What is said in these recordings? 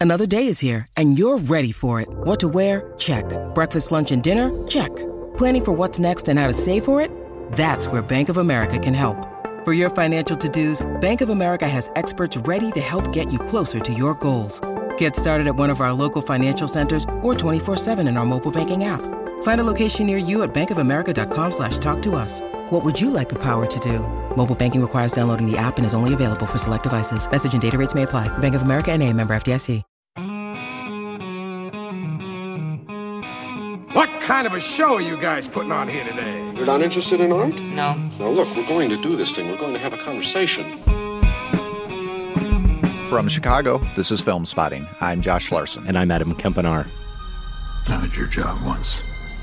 Another day is here, and you're ready for it. What to wear? Check. Breakfast, lunch, and dinner? Check. Planning for what's next and how to save for it? That's where Bank of America can help. For your financial to-dos, Bank of America has experts ready to help get you closer to your goals. Get started at one of our local financial centers or 24/7 in our mobile banking app. Find a location near you at bankofamerica.com/talktous. What would you like the power to do? Mobile banking requires downloading the app and is only available for select devices. Message and data rates may apply. Bank of America N.A., member FDIC. What kind of a show are you guys putting on here today? You're not interested in art? No. Now look, we're going to do this thing. We're going to have a conversation. From Chicago, this is Film Spotting. I'm Josh Larson. And I'm Adam Kempenaar. I had your job once.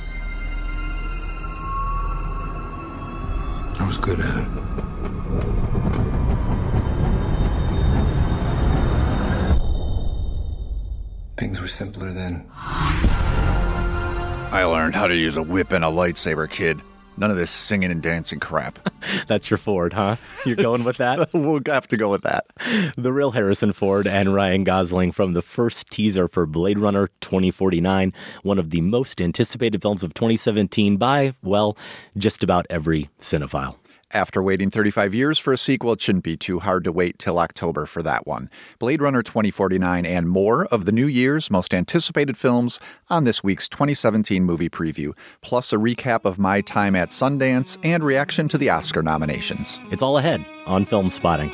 I was good at it. Things were simpler then. I learned how to use a whip and a lightsaber, kid. None of this singing and dancing crap. That's your Ford, huh? You're going with that? We'll have to go with that. The real Harrison Ford and Ryan Gosling from the first teaser for Blade Runner 2049, one of the most anticipated films of 2017 by, well, just about every cinephile. After waiting 35 years for a sequel, it shouldn't be too hard to wait till October for that one. Blade Runner 2049 and more of the new year's most anticipated films on this week's 2017 movie preview, plus a recap of my time at Sundance and reaction to the Oscar nominations. It's all ahead on Film Spotting.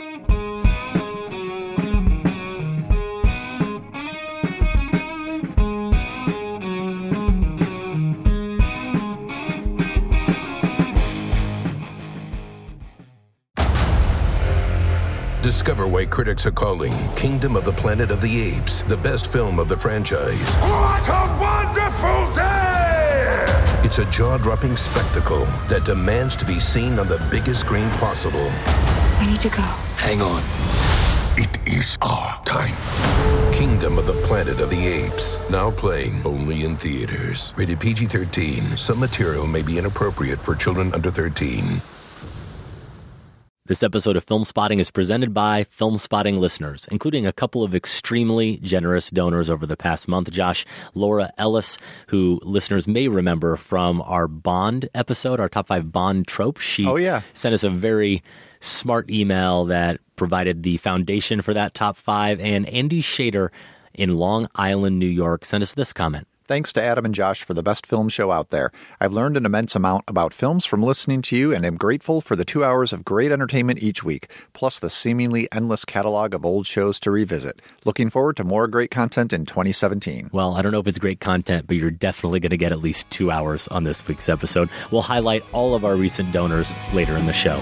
Discover why critics are calling Kingdom of the Planet of the Apes the best film of the franchise. What a wonderful day! It's a jaw-dropping spectacle that demands to be seen on the biggest screen possible. We need to go. Hang on. It is our time. Kingdom of the Planet of the Apes. Now playing only in theaters. Rated PG-13. Some material may be inappropriate for children under 13. This episode of Film Spotting is presented by Film Spotting listeners, including a couple of extremely generous donors over the past month. Josh, Laura Ellis, who listeners may remember from our Bond episode, our top 5 Bond tropes. She sent us a very smart email that provided the foundation for that top 5. And Andy Shader in Long Island, New York, sent us this comment. Thanks to Adam and Josh for the best film show out there. I've learned an immense amount about films from listening to you and am grateful for the 2 hours of great entertainment each week, plus the seemingly endless catalog of old shows to revisit. Looking forward to more great content in 2017. Well, I don't know if it's great content, but you're definitely going to get at least 2 hours on this week's episode. We'll highlight all of our recent donors later in the show.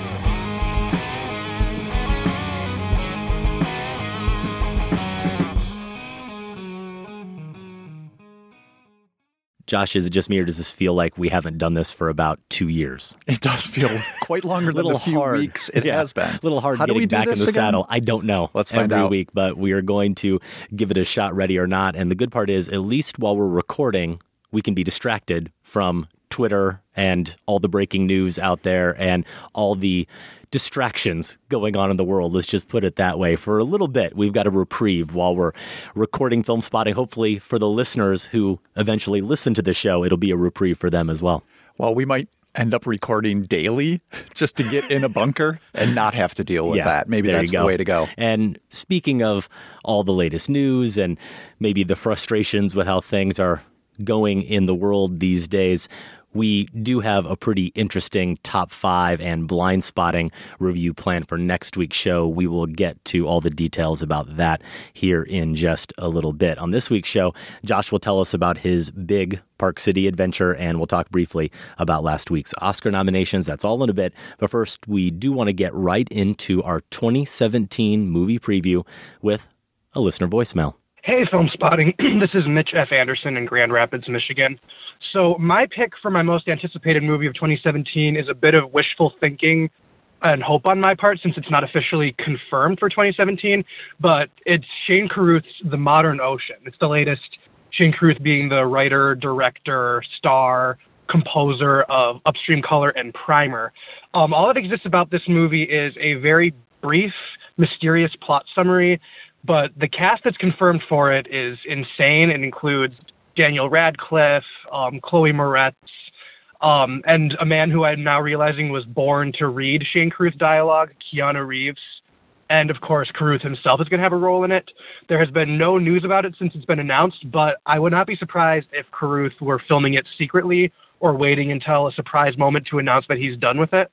Josh, is it just me, or does this feel like we haven't done this for about 2 years? It does feel quite longer than a few weeks it has been. A little hard How getting back in the saddle. I don't know. Let's find out. Every week, but we are going to give it a shot, ready or not. And the good part is, at least while we're recording, we can be distracted from Twitter and all the breaking news out there and all the distractions going on in the world. Let's just put it that way. For a little bit, we've got a reprieve while we're recording Film Spotting. Hopefully for the listeners who eventually listen to the show, it'll be a reprieve for them as well. Well, we might end up recording daily just to get in a bunker and not have to deal with that. Maybe that's the way to go. And speaking of all the latest news and maybe the frustrations with how things are going in the world these days, we do have a pretty interesting top 5 and blind spotting review planned for next week's show. We will get to all the details about that here in just a little bit. On this week's show, Josh will tell us about his big Park City adventure, and we'll talk briefly about last week's Oscar nominations. That's all in a bit. But first, we do want to get right into our 2017 movie preview with a listener voicemail. Hey, Film Spotting. This is Mitch F. Anderson in Grand Rapids, Michigan. So my pick for my most anticipated movie of 2017 is a bit of wishful thinking and hope on my part, since it's not officially confirmed for 2017, but it's Shane Carruth's The Modern Ocean. It's the latest, Shane Carruth being the writer, director, star, composer of Upstream Color and Primer. All that exists about this movie is a very brief, mysterious plot summary But the cast that's confirmed for it is insane. It includes Daniel Radcliffe, Chloe Moretz, and a man who I'm now realizing was born to read Shane Carruth dialogue, Keanu Reeves. And, of course, Carruth himself is going to have a role in it. There has been no news about it since it's been announced, but I would not be surprised if Carruth were filming it secretly or waiting until a surprise moment to announce that he's done with it.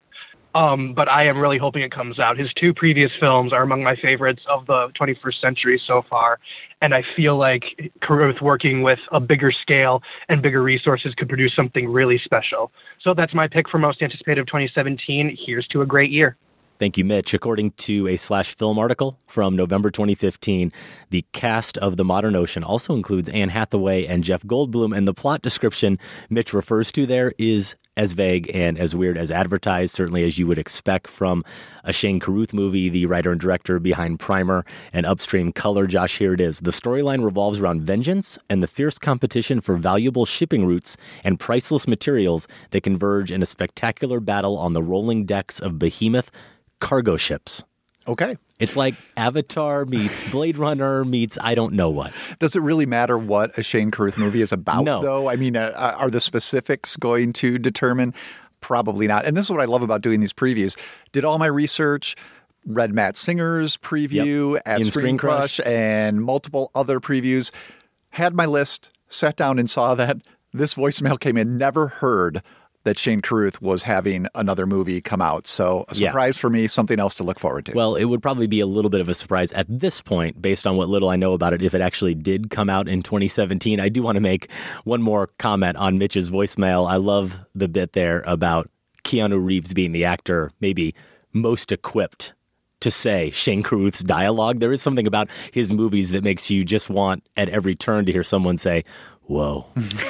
But I am really hoping it comes out. His 2 previous films are among my favorites of the 21st century so far, and I feel like Carruth working with a bigger scale and bigger resources could produce something really special. So that's my pick for most anticipated of 2017. Here's to a great year. Thank you, Mitch. According to a /Film article from November 2015, the cast of The Modern Ocean also includes Anne Hathaway and Jeff Goldblum, and the plot description Mitch refers to there is as vague and as weird as advertised, certainly as you would expect from a Shane Carruth movie, the writer and director behind Primer and Upstream Color. Josh, here it is. The storyline revolves around vengeance and the fierce competition for valuable shipping routes and priceless materials that converge in a spectacular battle on the rolling decks of behemoth cargo ships. Okay. It's like Avatar meets Blade Runner meets I don't know what. Does it really matter what a Shane Carruth movie is about, No. though? I mean, are the specifics going to determine? Probably not. And this is what I love about doing these previews. Did all my research, read Matt Singer's preview at Screen Crush and multiple other previews, had my list, sat down and saw that this voicemail came in, never heard that Shane Carruth was having another movie come out. So a surprise for me, something else to look forward to. Well, it would probably be a little bit of a surprise at this point, based on what little I know about it, if it actually did come out in 2017. I do want to make one more comment on Mitch's voicemail. I love the bit there about Keanu Reeves being the actor maybe most equipped to say Shane Carruth's dialogue. There is something about his movies that makes you just want at every turn to hear someone say, whoa.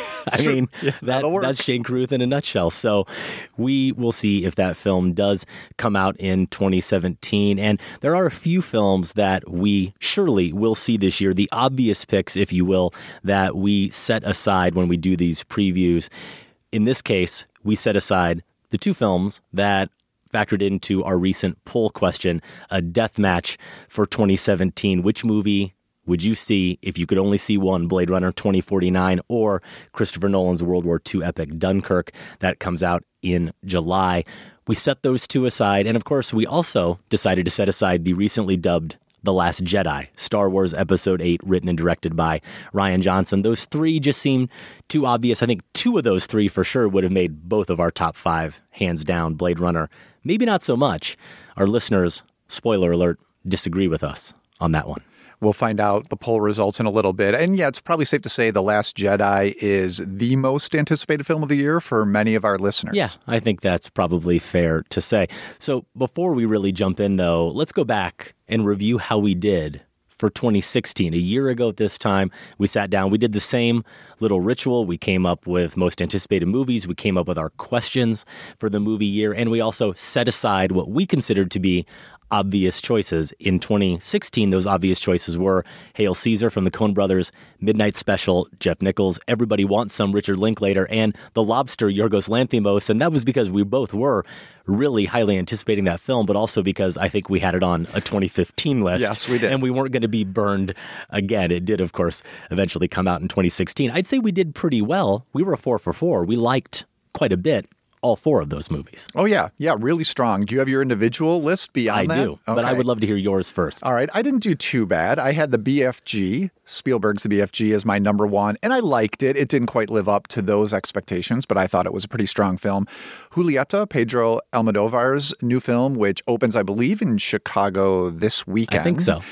I mean, that's Shane Carruth in a nutshell. So we will see if that film does come out in 2017. And there are a few films that we surely will see this year, the obvious picks, if you will, that we set aside when we do these previews. In this case, we set aside the 2 films that factored into our recent poll question, a death match for 2017. Which movie would you see if you could only see one, Blade Runner 2049 or Christopher Nolan's World War II epic Dunkirk that comes out in July? We set those 2 aside, and of course we also decided to set aside the recently dubbed The Last Jedi, Star Wars Episode 8, written and directed by Rian Johnson. Those 3 just seemed too obvious. I think 2 of those 3 for sure would have made both of our top 5, hands down. Blade Runner, maybe not so much. Our listeners, spoiler alert, disagree with us on that one. We'll find out the poll results in a little bit. And yeah, it's probably safe to say The Last Jedi is the most anticipated film of the year for many of our listeners. Yeah, I think that's probably fair to say. So before we really jump in, though, let's go back and review how we did for 2016. A year ago at this time, we sat down. We did the same little ritual. We came up with most anticipated movies. We came up with our questions for the movie year. And we also set aside what we considered to be obvious choices. In 2016, those obvious choices were Hail Caesar from the Coen Brothers, Midnight Special, Jeff Nichols, Everybody Wants Some, Richard Linklater, and The Lobster, Yorgos Lanthimos. And that was because we both were really highly anticipating that film, but also because I think we had it on a 2015 list. Yes, we did. And we weren't going to be burned again. It did, of course, eventually come out in 2016. I'd say we did pretty well. We were a 4 for 4. We liked quite a bit all 4 of those movies. Oh, yeah. Yeah, really strong. Do you have your individual list beyond that? I do, but I would love to hear yours first. All right. I didn't do too bad. I had the BFG, Spielberg's The BFG, as my number 1, and I liked it. It didn't quite live up to those expectations, but I thought it was a pretty strong film. Julieta, Pedro Almodovar's new film, which opens, I believe, in Chicago this weekend. I think so.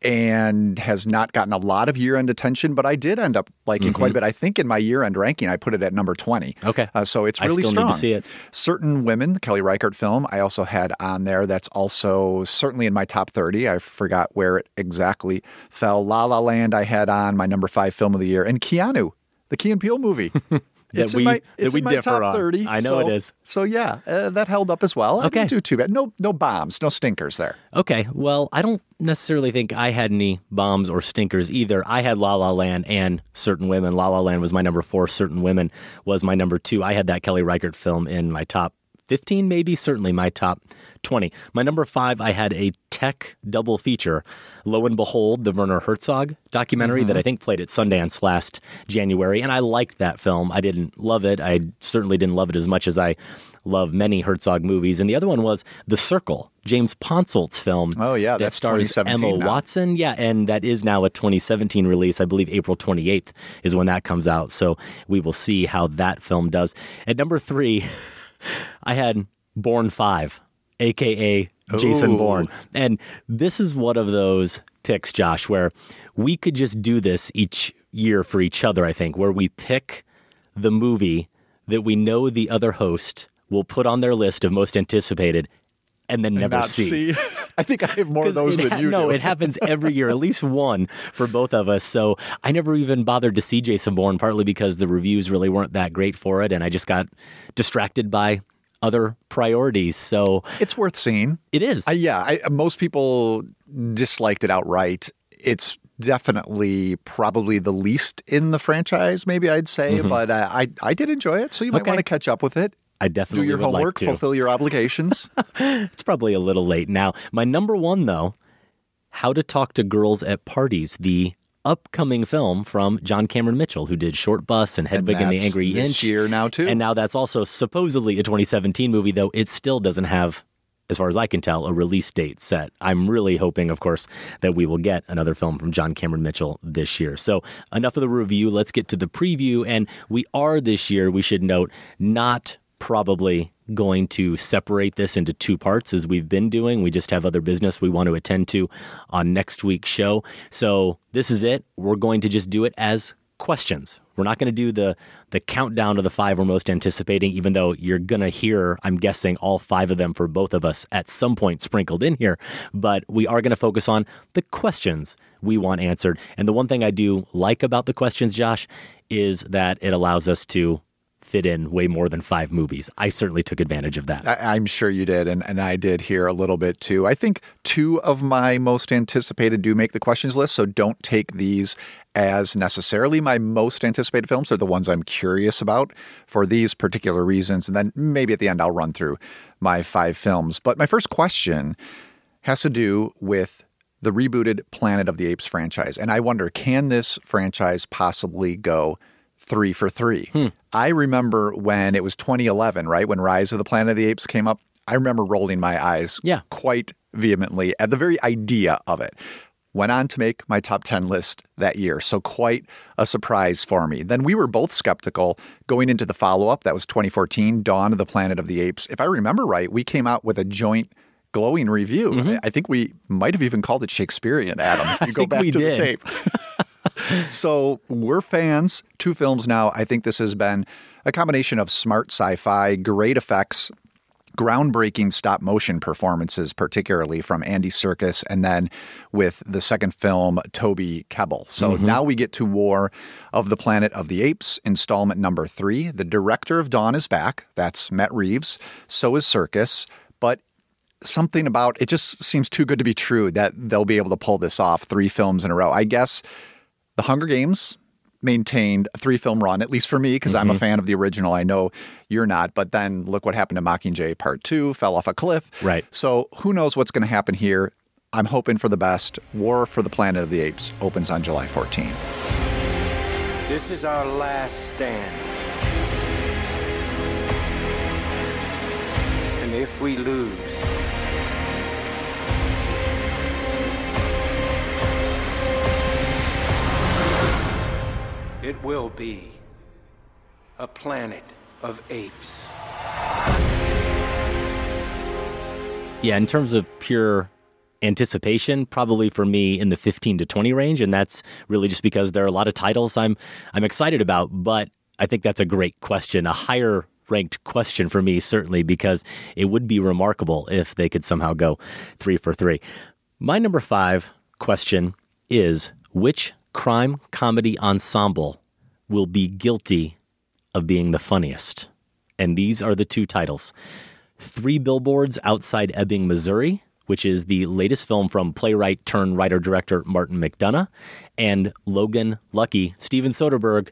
And has not gotten a lot of year-end attention, but I did end up liking quite a bit. I think in my year-end ranking, I put it at number 20. Okay. So it's really strong. I still need to see it. Certain Women, the Kelly Reichardt film, I also had on there. That's also certainly in my top 30. I forgot where it exactly fell. La La Land I had on, my number 5 film of the year. And Keanu, the Key and Peele movie. It's in my top 30. I know it is. So yeah, that held up as well. I didn't do too bad. No bombs, no stinkers there. Okay, well, I don't necessarily think I had any bombs or stinkers either. I had La La Land and Certain Women. La La Land was my number 4. Certain Women was my number 2. I had that Kelly Reichardt film in my top 15, maybe, certainly my top 20. My number 5, I had a tech double feature. Lo and behold, the Werner Herzog documentary that I think played at Sundance last January, and I liked that film. I didn't love it. I certainly didn't love it as much as I love many Herzog movies. And the other one was The Circle, James Ponsolt's film. Oh, yeah, that that's stars 2017 Emma now. Watson. Yeah, and that is now a 2017 release. I believe April 28th is when that comes out. So we will see how that film does. At number 3, I had Bourne 5, a.k.a. Jason Ooh. Bourne. And this is one of those picks, Josh, where we could just do this each year for each other, I think, where we pick the movie that we know the other host will put on their list of most anticipated and then never Not see. I think I have more of those than you No, do. it happens every year, at least one for both of us. So I never even bothered to see Jason Bourne, partly because the reviews really weren't that great for it, and I just got distracted by other priorities. So It's worth seeing. it is. Most people disliked it outright. It's definitely probably the least in the franchise, maybe I'd say, but I did enjoy it, so you might Okay. want to catch up with it. I definitely Do your would homework, like to. fulfill your obligations. It's probably a little late now. My number one, though, How to Talk to Girls at Parties, the upcoming film from John Cameron Mitchell, who did Short Bus and Hedwig and the that's Angry this Inch. year now, too. And now that's also supposedly a 2017 movie, though it still doesn't have, as far as I can tell, a release date set. I'm really hoping, of course, that we will get another film from John Cameron Mitchell this year. So enough of the review. Let's get to the preview. And we are this year, we should note, not probably going to separate this into two parts as we've been doing. We just have other business we want to attend to on next week's show. So this is it. We're going to just do it as questions. We're not going to do the countdown of the 5 we're most anticipating, even though you're going to hear, I'm guessing, all 5 of them for both of us at some point sprinkled in here. But we are going to focus on the questions we want answered. And the one thing I do like about the questions, Josh, is that it allows us to fit in way more than 5 movies. I certainly took advantage of that. I'm sure you did, and I did here a little bit too. I think 2 of my most anticipated do make the questions list, so don't take these as necessarily my most anticipated films. They're the ones I'm curious about for these particular reasons, and then maybe at the end I'll run through my 5 films. But my first question has to do with the rebooted Planet of the Apes franchise, and I wonder, can this franchise possibly go 3 for 3? I remember when it was 2011, right? When Rise of the Planet of the Apes came up, I remember rolling my eyes quite vehemently at the very idea of it. Went on to make my top 10 list that year. So quite a surprise for me. Then we were both skeptical going into the follow-up. That was 2014, Dawn of the Planet of the Apes. If I remember right, we came out with a joint glowing review. I think we might have even called it Shakespearean, Adam. If you go back to the tape. So we're fans. 2 films now. I think this has been a combination of smart sci-fi, great effects, groundbreaking stop-motion performances, particularly from Andy Serkis, and then with the second film, Toby Kebbell. So now we get to War of the Planet of the Apes, installment number 3. The director of Dawn is back. That's Matt Reeves. So is Serkis. But something about it just seems too good to be true that they'll be able to pull this off 3 films in a row. I guess The Hunger Games maintained a 3-film run, at least for me, because I'm a fan of the original. I know you're not. But then look what happened to Mockingjay Part 2, fell off a cliff. Right. So who knows what's going to happen here. I'm hoping for the best. War for the Planet of the Apes opens on July 14. This is our last stand. And if we lose, it will be a planet of apes. Yeah, in terms of pure anticipation, probably for me in the 15 to 20 range, and that's really just because there are a lot of titles I'm excited about, but I think that's a great question, a higher ranked question for me, certainly, because it would be remarkable if they could somehow go 3 for 3. My number 5 question is, which crime comedy ensemble will be guilty of being the funniest? And these are the 2 titles. 3 Billboards Outside Ebbing, Missouri, which is the latest film from playwright turned writer-director Martin McDonagh, and Logan Lucky, Steven Soderbergh,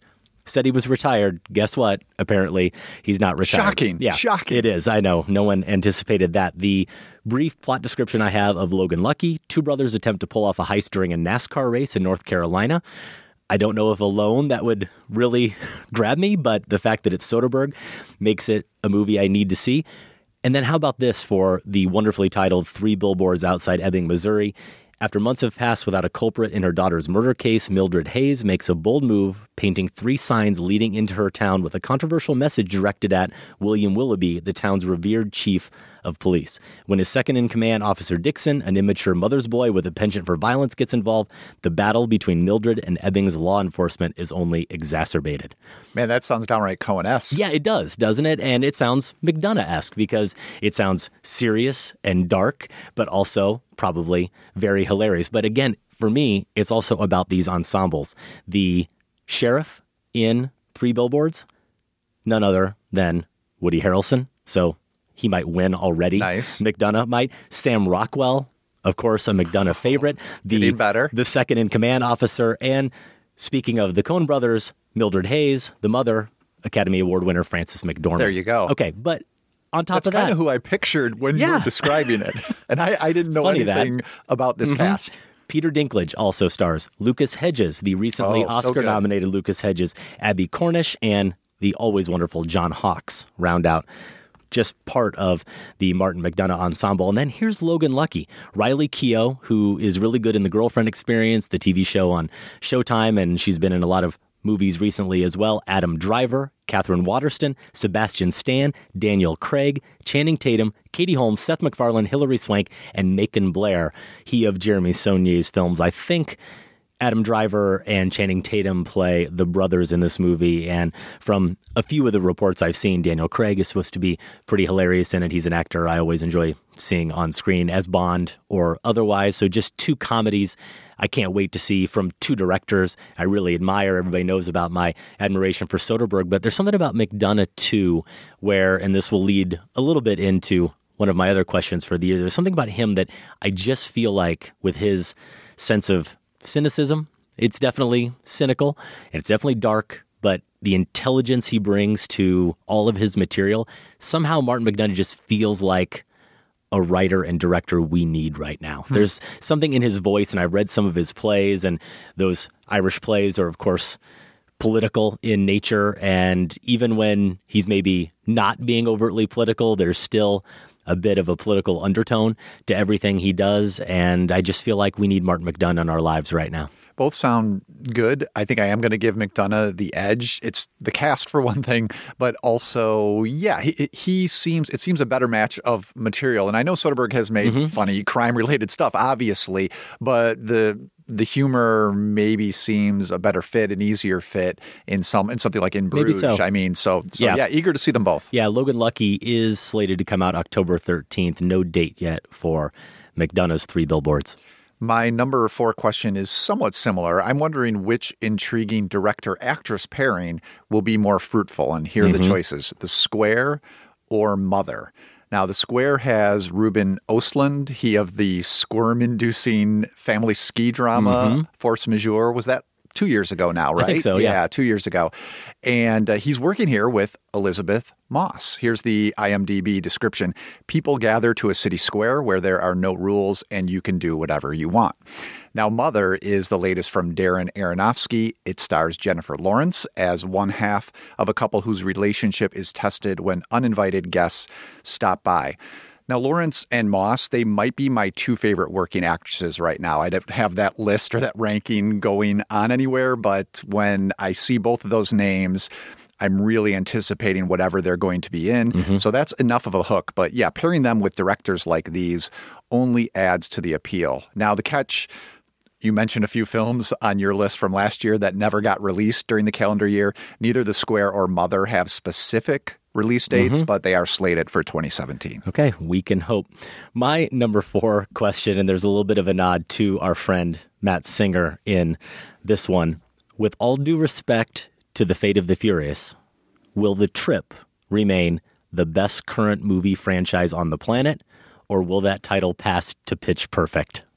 said he was retired. Guess what? Apparently, he's not retired. Shocking. Yeah, Shocking. It is. I know. No one anticipated that. The brief plot description I have of Logan Lucky: two brothers attempt to pull off a heist during a NASCAR race in North Carolina. I don't know if alone that would really grab me, but the fact that it's Soderbergh makes it a movie I need to see. And then how about this for the wonderfully titled Three Billboards Outside Ebbing, Missouri? After months have passed without a culprit in her daughter's murder case, Mildred Hayes makes a bold move, painting 3 signs leading into her town with a controversial message directed at William Willoughby, the town's revered chief of police. When his second-in-command, Officer Dixon, an immature mother's boy with a penchant for violence, gets involved, the battle between Mildred and Ebbing's law enforcement is only exacerbated. Man, that sounds downright Coen-esque. Yeah, it does, doesn't it? And it sounds McDonough-esque because it sounds serious and dark, but also probably very hilarious. But again, for me, it's also about these ensembles. The sheriff in Three Billboards, none other than Woody Harrelson. So he might win already. Nice. McDonough might. Sam Rockwell, of course, a McDonough favorite. Getting better. The second-in-command officer. And speaking of the Coen brothers, Mildred Hayes, the mother, Academy Award winner Frances McDormand. There you go. Okay, but on top That's of that... kind of who I pictured when you were describing it. And I didn't know anything about this cast. Peter Dinklage also stars. Lucas Hedges, the recently Oscar-nominated Lucas Hedges, Abby Cornish, and the always wonderful John Hawkes round out just part of the Martin McDonagh ensemble. And then here's Logan Lucky, Riley Keough, who is really good in The Girlfriend Experience, the TV show on Showtime, and she's been in a lot of movies recently as well. Adam Driver, Catherine Waterston, Sebastian Stan, Daniel Craig, Channing Tatum, Katie Holmes, Seth MacFarlane, Hilary Swank, and Macon Blair. He of Jeremy Saulnier's films. I think Adam Driver and Channing Tatum play the brothers in this movie, and from a few of the reports I've seen, Daniel Craig is supposed to be pretty hilarious in it. He's an actor I always enjoy seeing on screen as Bond or otherwise, so just 2 comedies I can't wait to see from 2 directors I really admire. Everybody knows about my admiration for Soderbergh, but there's something about McDonough too where, and this will lead a little bit into one of my other questions for the year, there's something about him that I just feel like with his sense of cynicism, it's definitely cynical, and it's definitely dark, but the intelligence he brings to all of his material, somehow Martin McDonough just feels like a writer and director we need right now. There's something in his voice, and I've read some of his plays, and those Irish plays are, of course, political in nature, and even when he's maybe not being overtly political, there's still a bit of a political undertone to everything he does, and I just feel like we need Martin McDonough in our lives right now. Both sound good. I think I am going to give McDonough the edge. It's the cast for one thing, but also, yeah, it seems a better match of material. And I know Soderbergh has made funny crime-related stuff, obviously, but the humor maybe seems a better fit, an easier fit in something like In Bruges. Maybe so. I mean, so yeah, eager to see them both. Yeah, Logan Lucky is slated to come out October 13th. No date yet for McDonough's Three Billboards. My number 4 question is somewhat similar. I'm wondering which intriguing director-actress pairing will be more fruitful. And here are the choices: The Square or Mother. Now, The Square has Ruben Östlund, he of the squirm-inducing family ski drama Force Majeure. Was that 2 years ago now, right? I think so, yeah. 2 years ago. And he's working here with Elizabeth Moss. Here's the IMDb description. People gather to a city square where there are no rules and you can do whatever you want. Now, Mother is the latest from Darren Aronofsky. It stars Jennifer Lawrence as one half of a couple whose relationship is tested when uninvited guests stop by. Now, Lawrence and Moss, they might be my 2 favorite working actresses right now. I don't have that list or that ranking going on anywhere, but when I see both of those names, I'm really anticipating whatever they're going to be in. So that's enough of a hook. But yeah, pairing them with directors like these only adds to the appeal. Now, the catch, you mentioned a few films on your list from last year that never got released during the calendar year. Neither The Square or Mother have specific release dates, but they are slated for 2017. Okay, we can hope. My number 4 question, and there's a little bit of a nod to our friend Matt Singer in this one. With all due respect to The Fate of the Furious, will The Trip remain the best current movie franchise on the planet, or will that title pass to Pitch Perfect?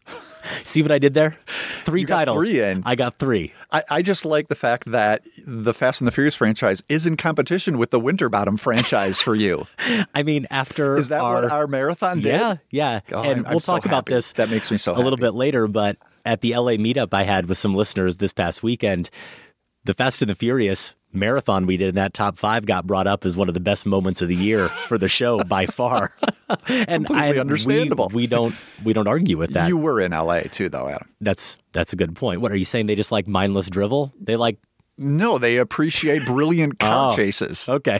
See what I did there? Three You got titles. 3 in. I got 3. I just like the fact that the Fast and the Furious franchise is in competition with the Winterbottom franchise for you. I mean, after Is that what our marathon did? Yeah. Oh, And I'm we'll so talk about happy. this That makes me so a little happy. bit later, but at the LA meetup I had with some listeners this past weekend, the Fast and the Furious marathon we did in that top 5 got brought up as one of the best moments of the year for the show by far. And Completely understandable. We don't argue with that. You were in LA too, though, Adam. That's a good point. What are you saying? They just like mindless drivel? They like No, they appreciate brilliant car chases. Okay.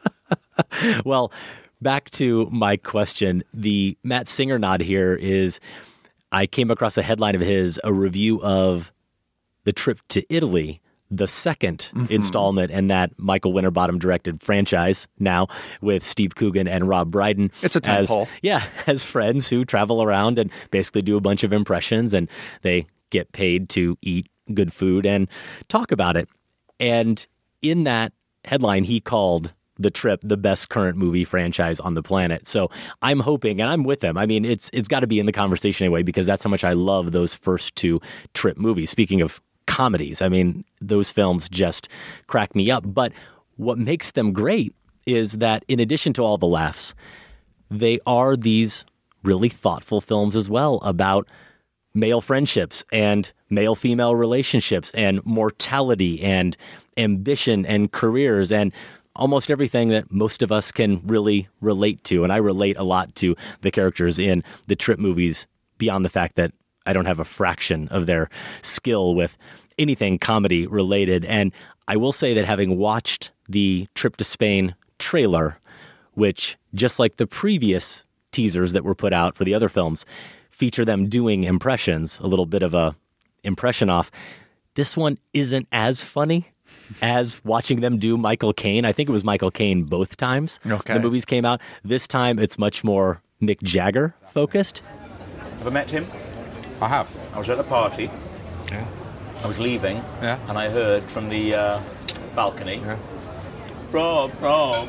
Well, back to my question. The Matt Singer nod here is I came across a headline of his, a review of The Trip to Italy, the second installment in that Michael Winterbottom directed franchise now with Steve Coogan and Rob Brydon. It's a tentpole. As friends who travel around and basically do a bunch of impressions, and they get paid to eat good food and talk about it. And in that headline, he called The Trip the best current movie franchise on the planet. So I'm hoping, and I'm with him. I mean, it's got to be in the conversation anyway, because that's how much I love those first 2 Trip movies. Speaking of comedies, I mean, those films just crack me up. But what makes them great is that in addition to all the laughs, they are these really thoughtful films as well about male friendships and male-female relationships and mortality and ambition and careers and almost everything that most of us can really relate to. And I relate a lot to the characters in the Trip movies beyond the fact that I don't have a fraction of their skill with anything comedy related. And I will say that having watched the Trip to Spain trailer, which just like the previous teasers that were put out for the other films, feature them doing impressions, a little bit of a impression off. This one isn't as funny as watching them do Michael Caine. I think it was Michael Caine both times Okay. the movies came out. This time it's much more Mick Jagger focused. Have I met him? I have. I was at a party. Yeah. I was leaving. Yeah. And I heard from the balcony. Yeah. Rob. Rob.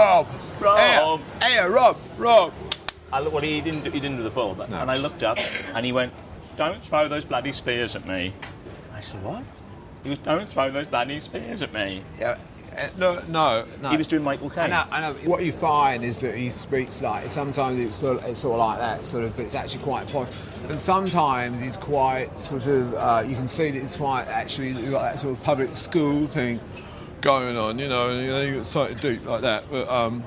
Hey, Rob. He didn't do the full, but, and I looked up and he went, "Don't throw those bloody spears at me." I said, "What?" He goes, "Don't throw those bloody spears at me." Yeah. No. He was doing Michael Caine. I know. What you find is that he speaks like, sometimes it's sort of like that, sort of, but it's actually quite posh. And sometimes he's quite sort of, you can see that it's quite actually, you've got that sort of public school thing going on, you know, and you got something deep like that. But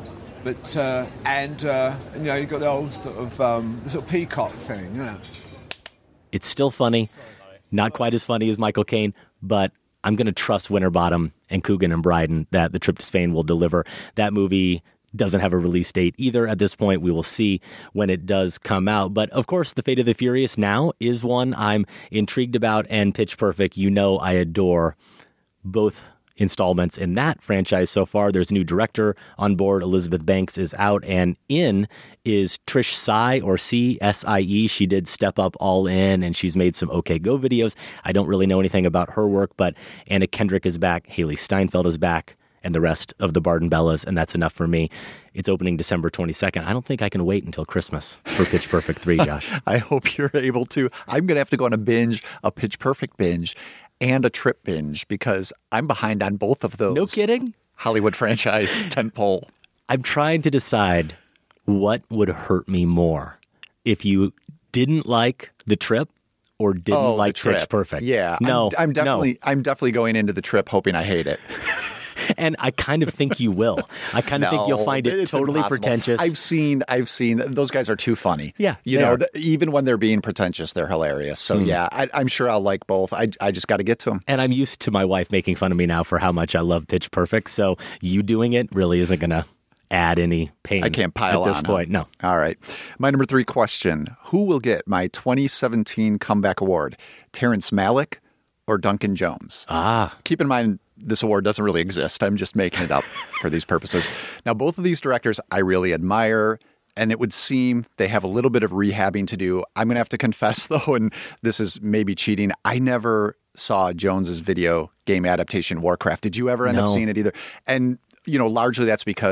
you know, you've got the old sort of, the sort of peacock thing, you know. It's still funny, not quite as funny as Michael Caine, but I'm going to trust Winterbottom and Coogan and Brydon that The Trip to Spain will deliver. That movie doesn't have a release date either at this point. We will see when it does come out. But of course, The Fate of the Furious now is one I'm intrigued about, and Pitch Perfect, you know I adore both installments in that franchise so far. There's a new director on board. Elizabeth Banks is out, and in is Trish Sy, or C-S-I-E. She did Step Up All In, and she's made some OK Go videos. I don't really know anything about her work, but Anna Kendrick is back, Haley Steinfeld is back, and the rest of the Barden Bellas, and that's enough for me. It's opening December 22nd. I don't think I can wait until Christmas for Pitch Perfect 3, Josh. I hope you're able to. I'm going to have to go on a Pitch Perfect binge, and a Trip binge, because I'm behind on both of those. No kidding? Hollywood franchise tentpole. I'm trying to decide what would hurt me more if you didn't like The Trip or didn't like Pitch Perfect. Yeah. No, I'm definitely going into The Trip hoping I hate it. And I kind of think you will. I kind of think you'll find it totally impossible. pretentious. I've seen those guys are too funny. Yeah, you know, even when they're being pretentious, they're hilarious. So yeah, I'm sure I'll like both. I just got to get to them. And I'm used to my wife making fun of me now for how much I love Pitch Perfect. So you doing it really isn't going to add any pain. I can't pile at this point. No. All right. My number 3 question: who will get my 2017 comeback award? Terrence Malick or Duncan Jones? Keep in mind, this award doesn't really exist. I'm just making it up for these purposes. Now, both of these directors I really admire, and it would seem they have a little bit of rehabbing to do. I'm going to have to confess, though, and this is maybe cheating, I never saw Jones's video game adaptation, Warcraft. Did you ever end up seeing it either? And, you know, largely that's because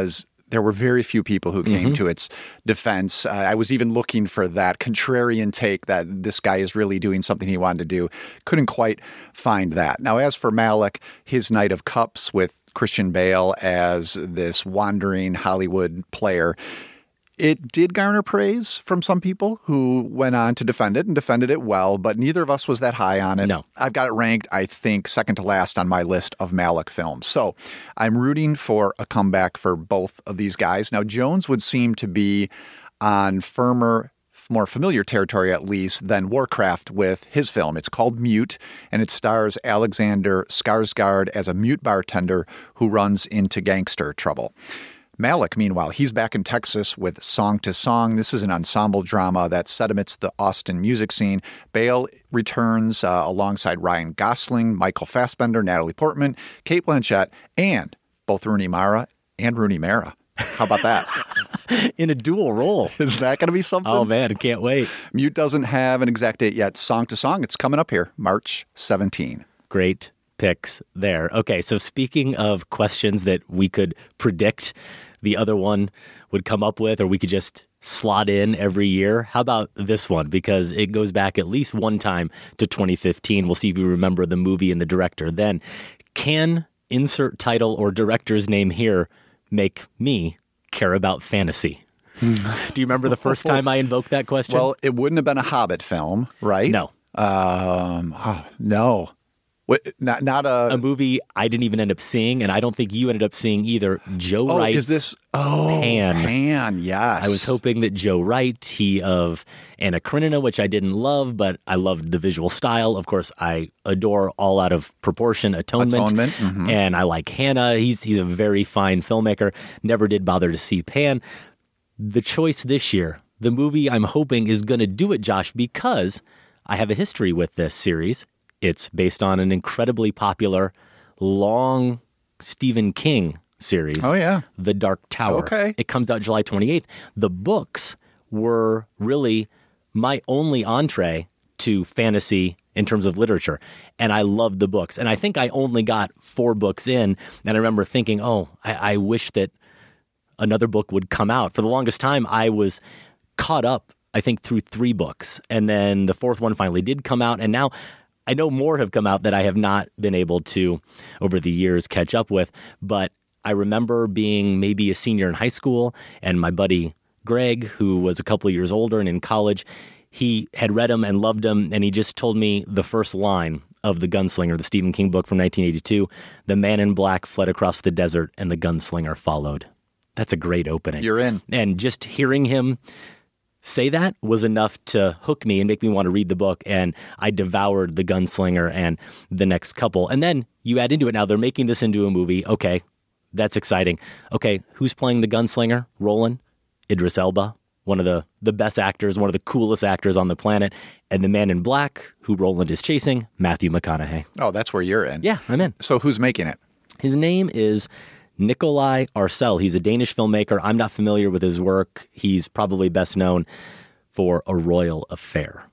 there were very few people who came to its defense. I was even looking for that contrarian take that this guy is really doing something he wanted to do. Couldn't quite find that. Now, as for Malick, his Knight of Cups with Christian Bale as this wandering Hollywood player, it did garner praise from some people who went on to defend it and defended it well, but neither of us was that high on it. No. I've got it ranked, I think, second to last on my list of Malick films. So I'm rooting for a comeback for both of these guys. Now, Jones would seem to be on firmer, more familiar territory, at least, than Warcraft with his film. It's called Mute, and it stars Alexander Skarsgård as a mute bartender who runs into gangster trouble. Malick, meanwhile, he's back in Texas with Song to Song. This is an ensemble drama that set amidst the Austin music scene. Bale returns alongside Ryan Gosling, Michael Fassbender, Natalie Portman, Cate Blanchett, and both Rooney Mara and Rooney Mara. How about that? In a dual role. Is that going to be something? Oh, man, I can't wait. Mute doesn't have an exact date yet. Song to Song, it's coming up here, March 17. Great picks there. Okay, so speaking of questions that we could predict the other one would come up with, or we could just slot in every year, how about this one? Because it goes back at least one time to 2015. We'll see if you remember the movie and the director then. Can insert title or director's name here make me care about fantasy? Do you remember the first time I invoked that question? Well, it wouldn't have been a Hobbit film, right? No. No. Not a movie I didn't even end up seeing, and I don't think you ended up seeing either. Joe Wright's is this Pan, yes. I was hoping that Joe Wright, he of Anna Karenina, which I didn't love, but I loved the visual style. Of course, I adore All Out of Proportion, Atonement. And I like Hannah. He's a very fine filmmaker. Never did bother to see Pan. The choice this year, the movie I'm hoping is going to do it, Josh, because I have a history with this series. It's based on an incredibly popular, long Stephen King series. Oh, yeah. The Dark Tower. Okay. It comes out July 28th. The books were really my only entree to fantasy in terms of literature. And I loved the books. And I think I only got 4 books in. And I remember thinking, I wish that another book would come out. For the longest time, I was caught up, I think, through 3 books. And then the 4th one finally did come out. And now I know more have come out that I have not been able to, over the years, catch up with. But I remember being maybe a senior in high school, and my buddy Greg, who was a couple of years older and in college, he had read them and loved them, and he just told me the first line of The Gunslinger, the Stephen King book from 1982. The man in black fled across the desert, and the gunslinger followed. That's a great opening. You're in. And just hearing him say that was enough to hook me and make me want to read the book, and I devoured The Gunslinger and the next couple. And then you add into it, now they're making this into a movie. Okay, that's exciting. Okay, who's playing the gunslinger? Roland? Idris Elba, one of the best actors, one of the coolest actors on the planet. And the man in black, who Roland is chasing, Matthew McConaughey. Oh, that's where you're in. Yeah, I'm in. So who's making it? His name is Nikolai Arcel. He's a Danish filmmaker. I'm not familiar with his work. He's probably best known for A Royal Affair.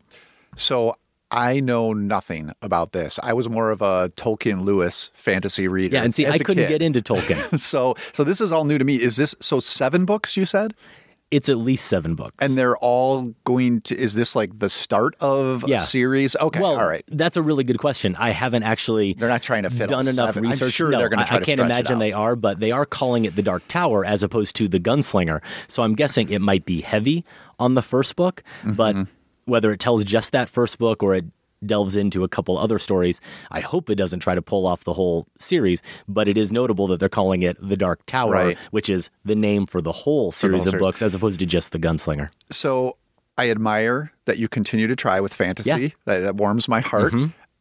So I know nothing about this. I was more of a Tolkien Lewis fantasy reader. Yeah, and see, I couldn't get into Tolkien. So this is all new to me. Is this 7 books, you said? It's at least 7 books. And they're all going to, is this like the start of a series? Okay, well, all right. That's a really good question. I haven't actually They're not trying to fit done enough 7. research. I'm sure they're going to try to stretch it out. I can't imagine they are, but they are calling it The Dark Tower as opposed to The Gunslinger. So I'm guessing it might be heavy on the first book, but whether it tells just that first book or it delves into a couple other stories, I hope it doesn't try to pull off the whole series, but it is notable that they're calling it The Dark Tower, which is the name for the whole series of books as opposed to just The Gunslinger. So I admire that you continue to try with fantasy. Yeah. That warms my heart.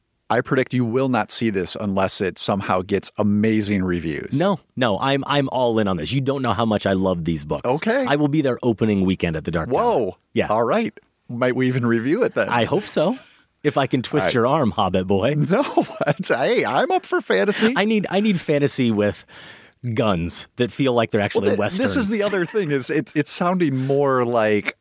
I predict you will not see this unless it somehow gets amazing reviews. No, I'm all in on this. You don't know how much I love these books. Okay. I will be there opening weekend at the Dark Tower. Whoa. Yeah. All right. Might we even review it then? I hope so. If I can twist your arm, Hobbit boy. No, hey, I'm up for fantasy. I need fantasy with guns that feel like they're actually westerns. This is the other thing is it's sounding more like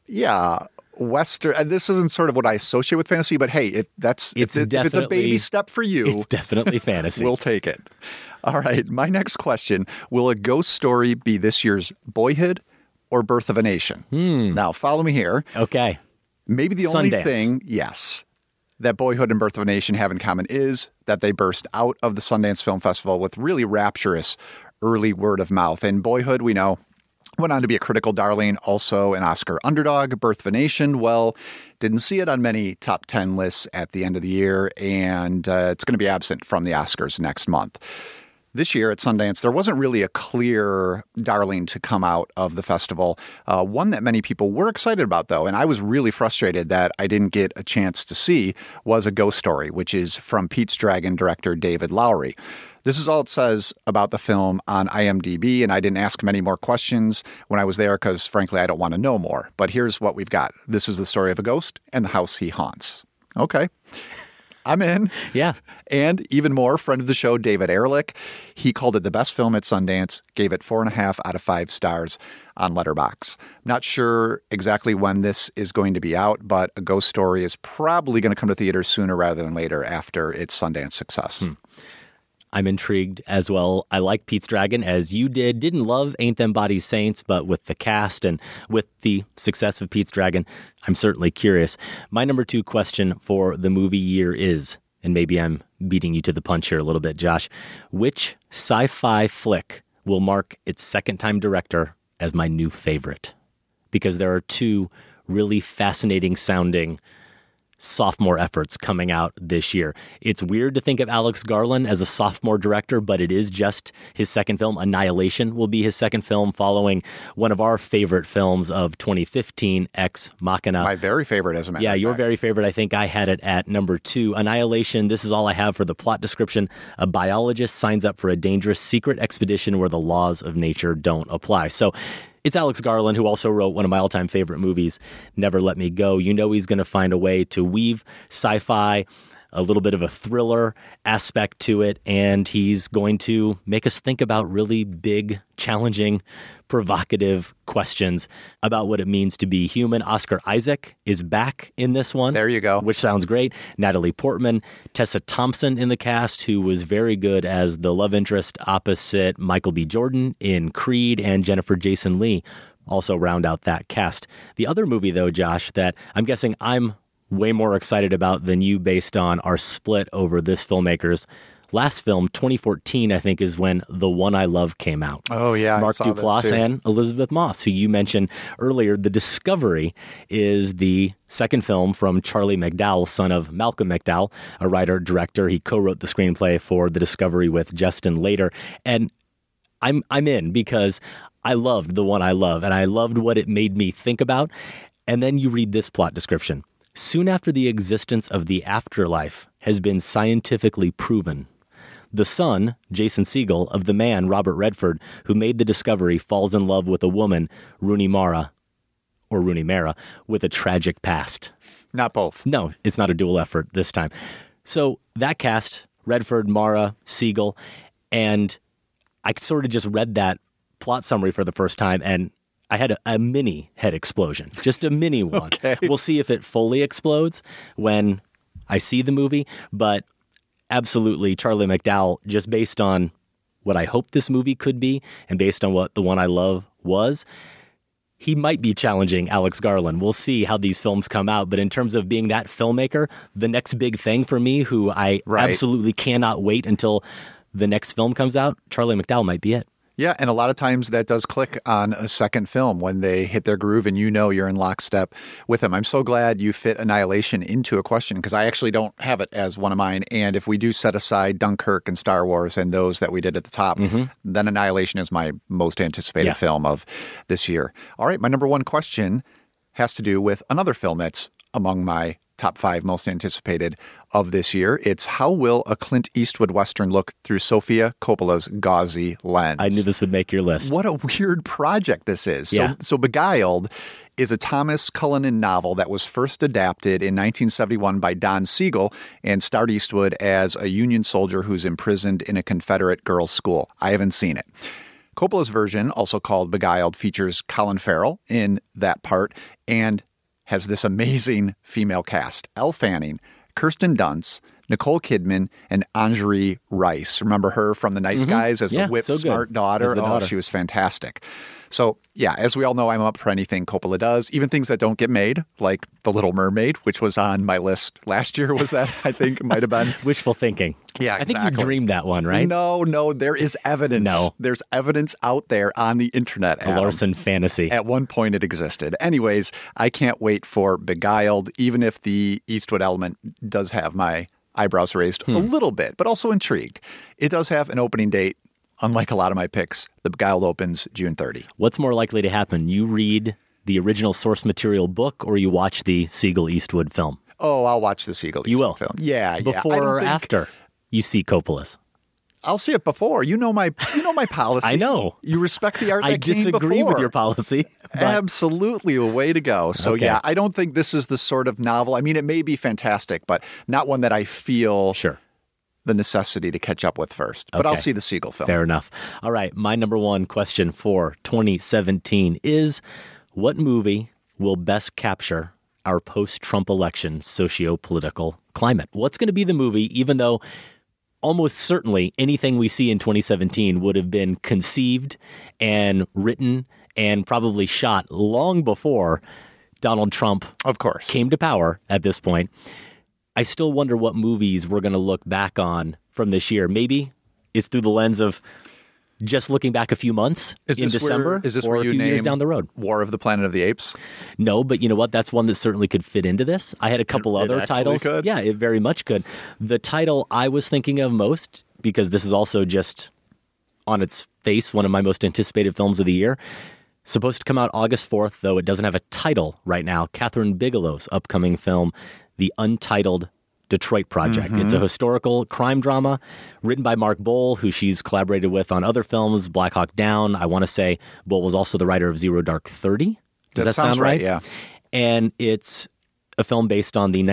Western. And this isn't sort of what I associate with fantasy, but hey, if it's a baby step for you, it's definitely fantasy. We'll take it. All right, my next question. Will A Ghost Story be this year's Boyhood or Birth of a Nation? Now, follow me here. Okay. Maybe the only Sundance. thing, yes, that Boyhood and Birth of a Nation have in common is that they burst out of the Sundance Film Festival with really rapturous early word of mouth. And Boyhood, we know, went on to be a critical darling, also an Oscar underdog. Birth of a Nation, well, didn't see it on many top 10 lists at the end of the year, and it's going to be absent from the Oscars next month. This year at Sundance, there wasn't really a clear darling to come out of the festival. One that many people were excited about, though, and I was really frustrated that I didn't get a chance to see, was A Ghost Story, which is from Pete's Dragon director David Lowery. This is all it says about the film on IMDb, and I didn't ask many more questions when I was there because, frankly, I don't want to know more. But here's what we've got. This is the story of a ghost and the house he haunts. Okay. I'm in. Yeah. And even more, friend of the show, David Ehrlich, he called it the best film at Sundance, gave it 4.5 out of 5 stars on Letterboxd. Not sure exactly when this is going to be out, but A Ghost Story is probably going to come to theaters sooner rather than later after its Sundance success. I'm intrigued as well. I like Pete's Dragon as you did. Didn't love Ain't Them Bodies Saints, but with the cast and with the success of Pete's Dragon, I'm certainly curious. My number 2 question for the movie year is, and maybe I'm beating you to the punch here a little bit, Josh, which sci-fi flick will mark its second-time director as my new favorite? Because there are 2 really fascinating sounding sophomore efforts coming out this year. It's weird to think of Alex Garland as a sophomore director, but it is just his second film. Annihilation will be his second film, following one of our favorite films of 2015, Ex Machina. My very favorite, as a matter of fact. Your very favorite. I think I had it at number 2. Annihilation, this is all I have for the plot description. A biologist signs up for a dangerous secret expedition where the laws of nature don't apply. So it's Alex Garland, who also wrote one of my all-time favorite movies, Never Let Me Go. You know he's going to find a way to weave sci-fi, a little bit of a thriller aspect to it, and he's going to make us think about really big, challenging, provocative questions about what it means to be human. Oscar Isaac is back in this one. There you go. Which sounds great. Natalie Portman, Tessa Thompson in the cast, who was very good as the love interest opposite Michael B. Jordan in Creed, and Jennifer Jason Leigh also round out that cast. The other movie, though, Josh, that I'm guessing I'm way more excited about than you based on our split over this filmmaker's last film, 2014, I think, is when The One I Love came out. Oh, yeah. Mark Duplass and Elizabeth Moss, who you mentioned earlier. The Discovery is the second film from Charlie McDowell, son of Malcolm McDowell, a writer-director. He co-wrote the screenplay for The Discovery with Justin Lader. And I'm in because I loved The One I Love, and I loved what it made me think about. And then you read this plot description. Soon after the existence of the afterlife has been scientifically proven, the son, Jason Segel, of the man, Robert Redford, who made the discovery, falls in love with a woman, Rooney Mara, with a tragic past. Not both. No, it's not a dual effort this time. So that cast, Redford, Mara, Segel, and I sort of just read that plot summary for the first time, and I had a mini head explosion, just a mini one. Okay. We'll see if it fully explodes when I see the movie, but absolutely Charlie McDowell, just based on what I hope this movie could be and based on what The One I Love was, he might be challenging Alex Garland. We'll see how these films come out, but in terms of being that filmmaker, the next big thing for me, who I absolutely cannot wait until the next film comes out, Charlie McDowell might be it. Yeah, and a lot of times that does click on a second film when they hit their groove and you know you're in lockstep with them. I'm so glad you fit Annihilation into a question because I actually don't have it as one of mine. And if we do set aside Dunkirk and Star Wars and those that we did at the top, then Annihilation is my most anticipated film of this year. All right, my number 1 question has to do with another film that's among my top 5 most anticipated of this year. It's how will a Clint Eastwood Western look through Sofia Coppola's gauzy lens? I knew this would make your list. What a weird project this is. Yeah. So Beguiled is a Thomas Cullinan novel that was first adapted in 1971 by Don Siegel and starred Eastwood as a Union soldier who's imprisoned in a Confederate girls' school. I haven't seen it. Coppola's version, also called Beguiled, features Colin Farrell in that part and has this amazing female cast. Elle Fanning, Kirsten Dunst, Nicole Kidman and Anjali Rice. Remember her from The Nice Guys as the whip-smart daughter? Oh, she was fantastic. So, yeah, as we all know, I'm up for anything Coppola does, even things that don't get made, like The Little Mermaid, which was on my list last year, was that? I think it might have been. Wishful thinking. Yeah, exactly. I think you dreamed that one, right? No, there is evidence. No. There's evidence out there on the internet. The Larson fantasy. At one point it existed. Anyways, I can't wait for Beguiled, even if the Eastwood element does have my eyebrows raised a little bit, but also intrigued. It does have an opening date. Unlike a lot of my picks, The Beguiled opens June 30. What's more likely to happen? You read the original source material book or you watch the Siegel Eastwood film? Oh, I'll watch the Siegel Eastwood film. Yeah. Before or after you see Coppola's? I'll see it before. You know my policy. I know. You respect the art that I disagree with your policy. But... Absolutely, the way to go. So yeah, I don't think this is the sort of novel. I mean, it may be fantastic, but not one that I feel the necessity to catch up with first. But I'll see the Siegel film. Fair enough. All right, my number one question for 2017 is, what movie will best capture our post-Trump election socio-political climate? What's going to be the movie, even though almost certainly anything we see in 2017 would have been conceived and written and probably shot long before Donald Trump, of course, came to power at this point. I still wonder what movies we're going to look back on from this year. Maybe it's through the lens of just looking back a few months in December or a few years down the road. War of the Planet of the Apes? No, but you know what? That's one that certainly could fit into this. I had a couple other titles. Could? Yeah, it very much could. The title I was thinking of most, because this is also just on its face one of my most anticipated films of the year, supposed to come out August 4th, though it doesn't have a title right now, Catherine Bigelow's upcoming film, The Untitled Detroit Project. It's a historical crime drama written by Mark Boal, who she's collaborated with on other films, Black Hawk Down. I want to say Boal was also the writer of Zero Dark 30. Does that sound right? Yeah. And it's a film based on the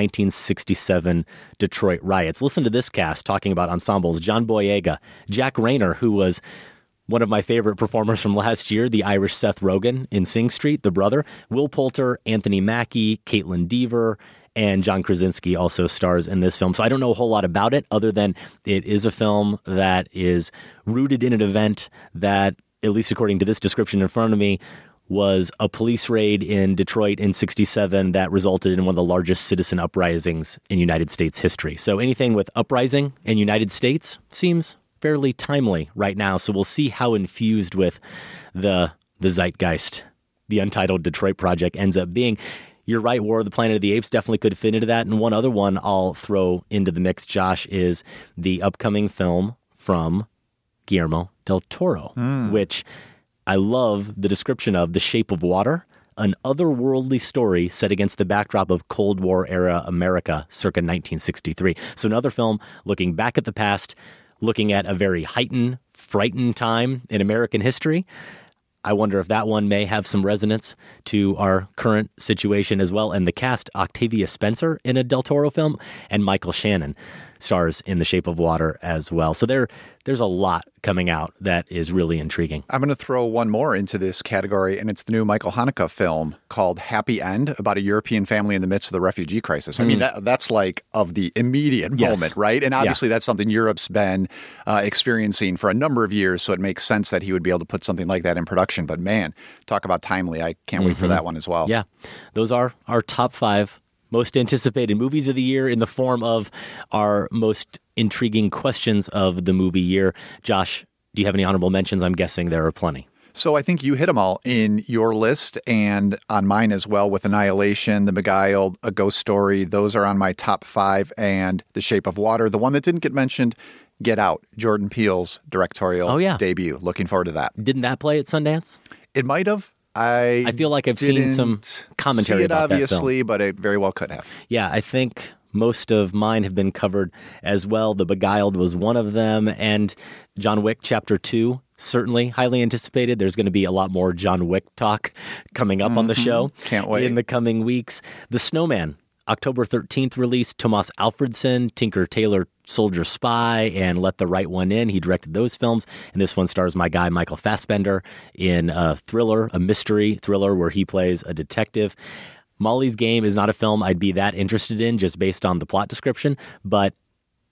1967 Detroit riots. Listen to this cast talking about ensembles. John Boyega, Jack Rayner, who was one of my favorite performers from last year, the Irish Seth Rogen in Sing Street, the brother, Will Poulter, Anthony Mackie, Caitlin Dever, and John Krasinski also stars in this film. So I don't know a whole lot about it other than it is a film that is rooted in an event that, at least according to this description in front of me, was a police raid in Detroit in 1967 that resulted in one of the largest citizen uprisings in United States history. So anything with uprising in United States seems fairly timely right now. So we'll see how infused with the zeitgeist the Untitled Detroit Project ends up being. You're right, War of the Planet of the Apes definitely could fit into that. And one other one I'll throw into the mix, Josh, is the upcoming film from Guillermo del Toro, which I love the description of, The Shape of Water, an otherworldly story set against the backdrop of Cold War-era America circa 1963. So another film looking back at the past, looking at a very heightened, frightened time in American history. I wonder if that one may have some resonance to our current situation as well. And the cast, Octavia Spencer in a Del Toro film, and Michael Shannon stars in The Shape of Water as well. So there's a lot coming out that is really intriguing. I'm going to throw one more into this category, and it's the new Michael Haneke film called Happy End, about a European family in the midst of the refugee crisis. I mean, that's like of the immediate moment, right? And obviously that's something Europe's been experiencing for a number of years, so it makes sense that he would be able to put something like that in production. But man, talk about timely. I can't wait for that one as well. Yeah, those are our top 5 most anticipated movies of the year in the form of our most intriguing questions of the movie year. Josh, do you have any honorable mentions? I'm guessing there are plenty. So I think you hit them all in your list and on mine as well, with Annihilation, The Beguiled, A Ghost Story. Those are on my top 5, and The Shape of Water. The one that didn't get mentioned, Get Out, Jordan Peele's directorial debut. Looking forward to that. Didn't that play at Sundance? It might have. I feel like I've seen some commentary about that film. Obviously, but it very well could have. Yeah, I think most of mine have been covered as well. The Beguiled was one of them, and John Wick Chapter 2, certainly highly anticipated. There's going to be a lot more John Wick talk coming up on the show. Can't wait. In the coming weeks. The Snowman, October 13th release, Tomas Alfredson, Tinker Tailor Soldier Spy, and Let the Right One In. He directed those films, and this one stars my guy Michael Fassbender in a thriller, a mystery thriller where he plays a detective. Molly's Game is not a film I'd be that interested in just based on the plot description, but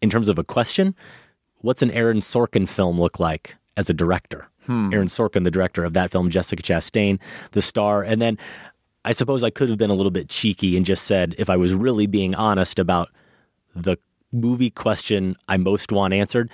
in terms of a question, what's an Aaron Sorkin film look like as a director? Aaron Sorkin, the director of that film, Jessica Chastain, the star. And then I suppose I could have been a little bit cheeky and just said, if I was really being honest about the movie question I most want answered,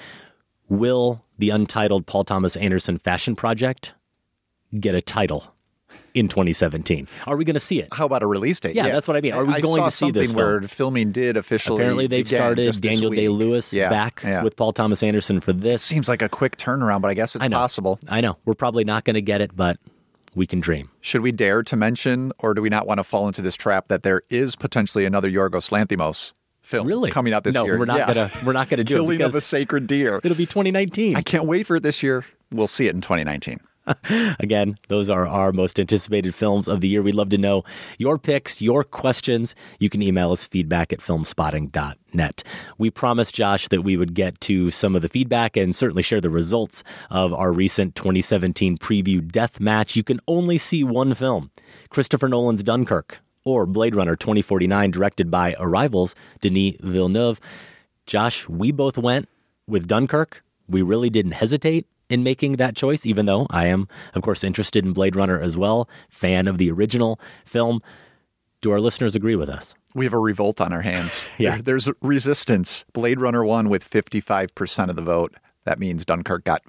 will the untitled Paul Thomas Anderson fashion project get a title in 2017? Are we going to see it? How about a release date? Yeah, that's what I mean. Are we going to see this film? Where filming did officially Apparently they've started Daniel Day-Lewis back with Paul Thomas Anderson for this. Seems like a quick turnaround, but I guess it's possible. I know. We're probably not going to get it, but we can dream. Should we dare to mention, or do we not want to fall into this trap that there is potentially another Yorgos Lanthimos film coming out this year? No, we're not gonna do it. Killing of a Sacred Deer. It'll be 2019. I can't wait for it this year. We'll see it in 2019. Again, those are our most anticipated films of the year. We'd love to know your picks, your questions. You can email us feedback@filmspotting.net. We promised Josh that we would get to some of the feedback and certainly share the results of our recent 2017 preview death match. You can only see one film, Christopher Nolan's Dunkirk, or Blade Runner 2049, directed by Arrival's Denis Villeneuve. Josh, we both went with Dunkirk. We really didn't hesitate in making that choice, even though I am, of course, interested in Blade Runner as well, fan of the original film. Do our listeners agree with us? We have a revolt on our hands. There's resistance. Blade Runner won with 55% of the vote. That means Dunkirk got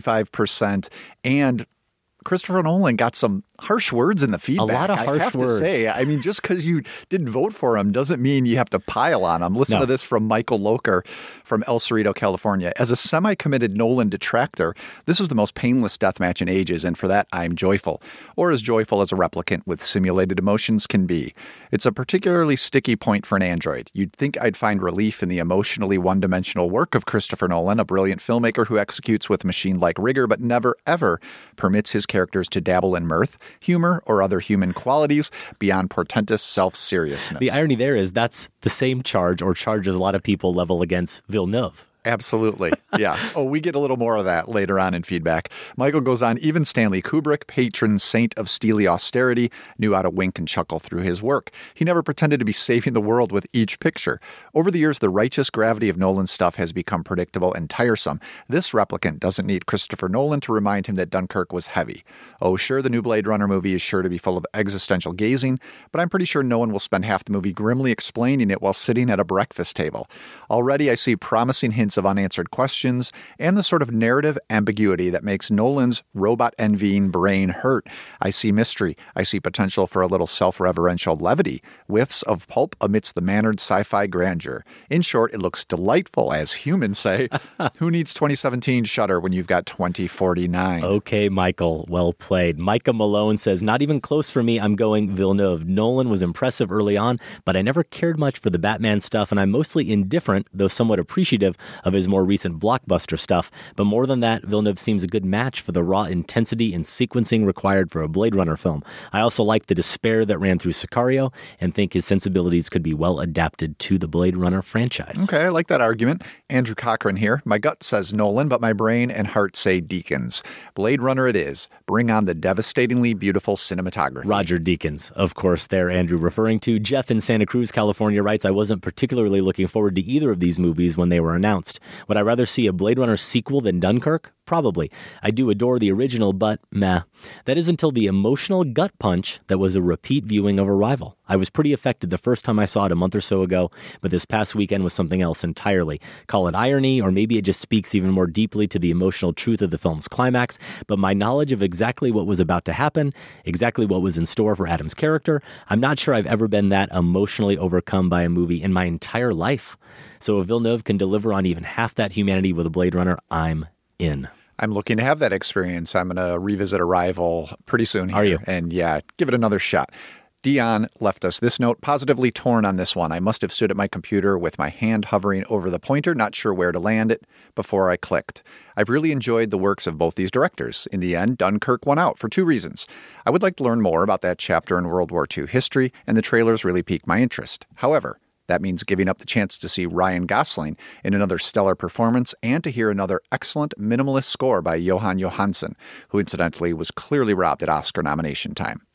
45%. And Christopher Nolan got some harsh words in the feedback. A lot of harsh I have words. To say, I mean, just because you didn't vote for him doesn't mean you have to pile on him. Listen to this from Michael Loker from El Cerrito, California. As a semi-committed Nolan detractor, this is the most painless deathmatch in ages, and for that, I'm joyful. Or as joyful as a replicant with simulated emotions can be. It's a particularly sticky point for an android. You'd think I'd find relief in the emotionally one-dimensional work of Christopher Nolan, a brilliant filmmaker who executes with machine-like rigor, but never, ever permits his characters to dabble in mirth, humor, or other human qualities beyond portentous self-seriousness. The irony there is that's the same charge or charges a lot of people level against Villeneuve. Absolutely. Yeah. We get a little more of that later on in feedback. Michael goes on, even Stanley Kubrick, patron saint of steely austerity, knew how to wink and chuckle through his work. He never pretended to be saving the world with each picture. Over the years, the righteous gravity of Nolan's stuff has become predictable and tiresome. This replicant doesn't need Christopher Nolan to remind him that Dunkirk was heavy. Oh, sure, the new Blade Runner movie is sure to be full of existential gazing, but I'm pretty sure no one will spend half the movie grimly explaining it while sitting at a breakfast table. Already, I see promising hints of unanswered questions and the sort of narrative ambiguity that makes Nolan's robot-envying brain hurt. I see mystery. I see potential for a little self-reverential levity, whiffs of pulp amidst the mannered sci-fi grandeur. In short, it looks delightful, as humans say. Who needs 2017 Shudder when you've got 2049? Okay, Michael, well played. Micah Malone says, not even close for me, I'm going Villeneuve. Nolan was impressive early on, but I never cared much for the Batman stuff, and I'm mostly indifferent, though somewhat appreciative of his more recent blockbuster stuff. But more than that, Villeneuve seems a good match for the raw intensity and sequencing required for a Blade Runner film. I also like the despair that ran through Sicario and think his sensibilities could be well adapted to the Blade Runner franchise. Okay, I like that argument. Andrew Cochran here. My gut says Nolan, but my brain and heart say Deakins. Blade Runner it is. Bring on the devastatingly beautiful cinematography. Roger Deakins, of course, there, Andrew referring to. Jeff in Santa Cruz, California writes, I wasn't particularly looking forward to either of these movies when they were announced. Would I rather see a Blade Runner sequel than Dunkirk? Probably. I do adore the original, but meh. That is until the emotional gut punch that was a repeat viewing of Arrival. I was pretty affected the first time I saw it a month or so ago, but this past weekend was something else entirely. Call it irony, or maybe it just speaks even more deeply to the emotional truth of the film's climax, but my knowledge of exactly what was about to happen, exactly what was in store for Adam's character, I'm not sure I've ever been that emotionally overcome by a movie in my entire life. So if Villeneuve can deliver on even half that humanity with a Blade Runner, I'm in. I'm looking to have that experience. I'm going to revisit Arrival pretty soon here. Are you? And yeah, give it another shot. Dion left us this note, positively torn on this one. I must have stood at my computer with my hand hovering over the pointer, not sure where to land it, before I clicked. I've really enjoyed the works of both these directors. In the end, Dunkirk won out for two reasons. I would like to learn more about that chapter in World War II history, and the trailers really piqued my interest. However, that means giving up the chance to see Ryan Gosling in another stellar performance and to hear another excellent minimalist score by Johan Johansson, who incidentally was clearly robbed at Oscar nomination time.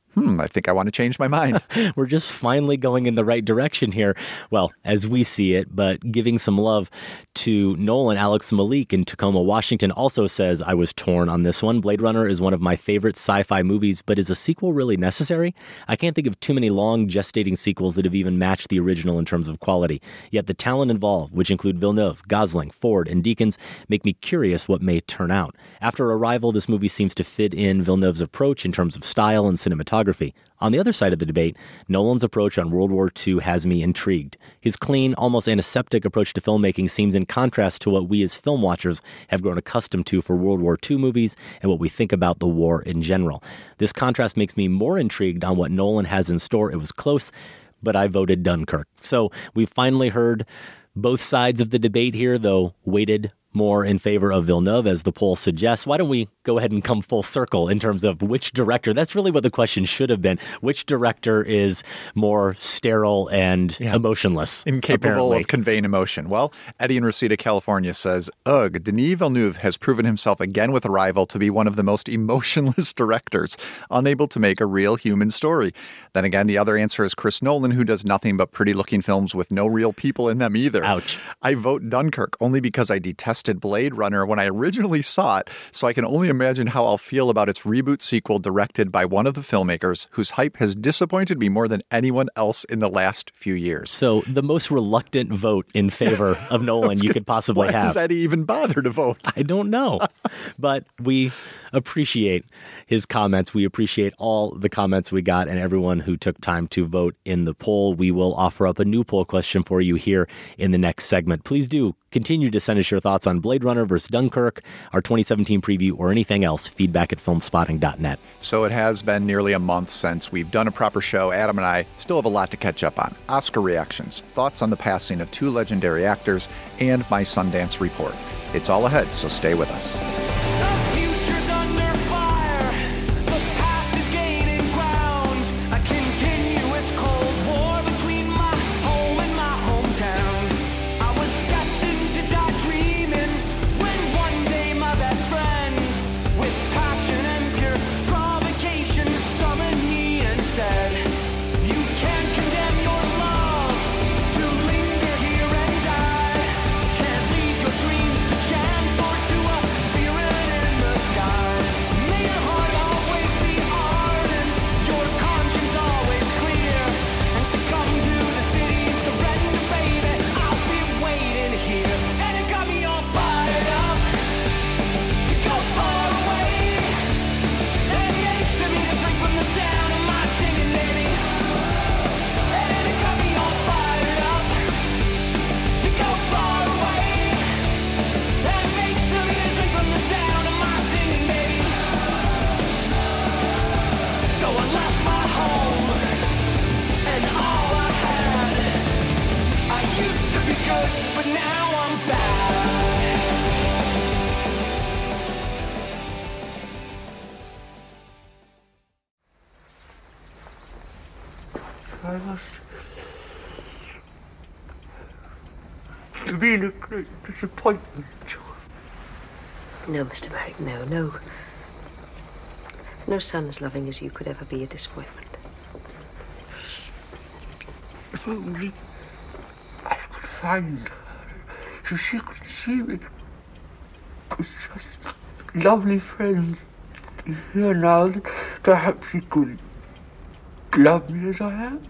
I think I want to change my mind. We're just finally going in the right direction here. Well, as we see it, but giving some love to Nolan. Alex Malik in Tacoma, Washington also says, I was torn on this one. Blade Runner is one of my favorite sci-fi movies, but is a sequel really necessary? I can't think of too many long gestating sequels that have even matched the original in terms of quality. Yet the talent involved, which include Villeneuve, Gosling, Ford, and Deakins, make me curious what may turn out. After Arrival, this movie seems to fit in Villeneuve's approach in terms of style and cinematography. On the other side of the debate, Nolan's approach on World War II has me intrigued. His clean, almost antiseptic approach to filmmaking seems in contrast to what we as film watchers have grown accustomed to for World War II movies and what we think about the war in general. This contrast makes me more intrigued on what Nolan has in store. It was close, but I voted Dunkirk. So we finally heard both sides of the debate here, though weighted more in favor of Villeneuve, as the poll suggests. Why don't we go ahead and come full circle in terms of which director? That's really what the question should have been. Which director is more sterile and emotionless? Incapable apparently of conveying emotion. Well, Eddie in Reseda, California says, ugh, Denis Villeneuve has proven himself again with Arrival to be one of the most emotionless directors, unable to make a real human story. Then again, the other answer is Chris Nolan, who does nothing but pretty-looking films with no real people in them either. Ouch. I vote Dunkirk only because I detested Blade Runner when I originally saw it, so I can only imagine how I'll feel about its reboot sequel directed by one of the filmmakers whose hype has disappointed me more than anyone else in the last few years. So the most reluctant vote in favor of Nolan you could possibly have. Why does Eddie even bother to vote? I don't know. But we appreciate his comments. We appreciate all the comments we got and everyone who took time to vote in the poll. We will offer up a new poll question for you here in the next segment. Please do continue to send us your thoughts on Blade Runner versus Dunkirk, our 2017 preview, or anything else. Feedback at filmspotting.net. So it has been nearly a month since we've done a proper show. Adam and I still have a lot to catch up on. Oscar reactions, thoughts on the passing of two legendary actors, and my Sundance report. It's all ahead, so stay with us. But now I'm back. I must have been a great disappointment. No, Mr. Merrick, no. No son as loving as you could ever be a disappointment. If only I could find her so she could see me. We're such lovely friends here now that perhaps she could love me as I am.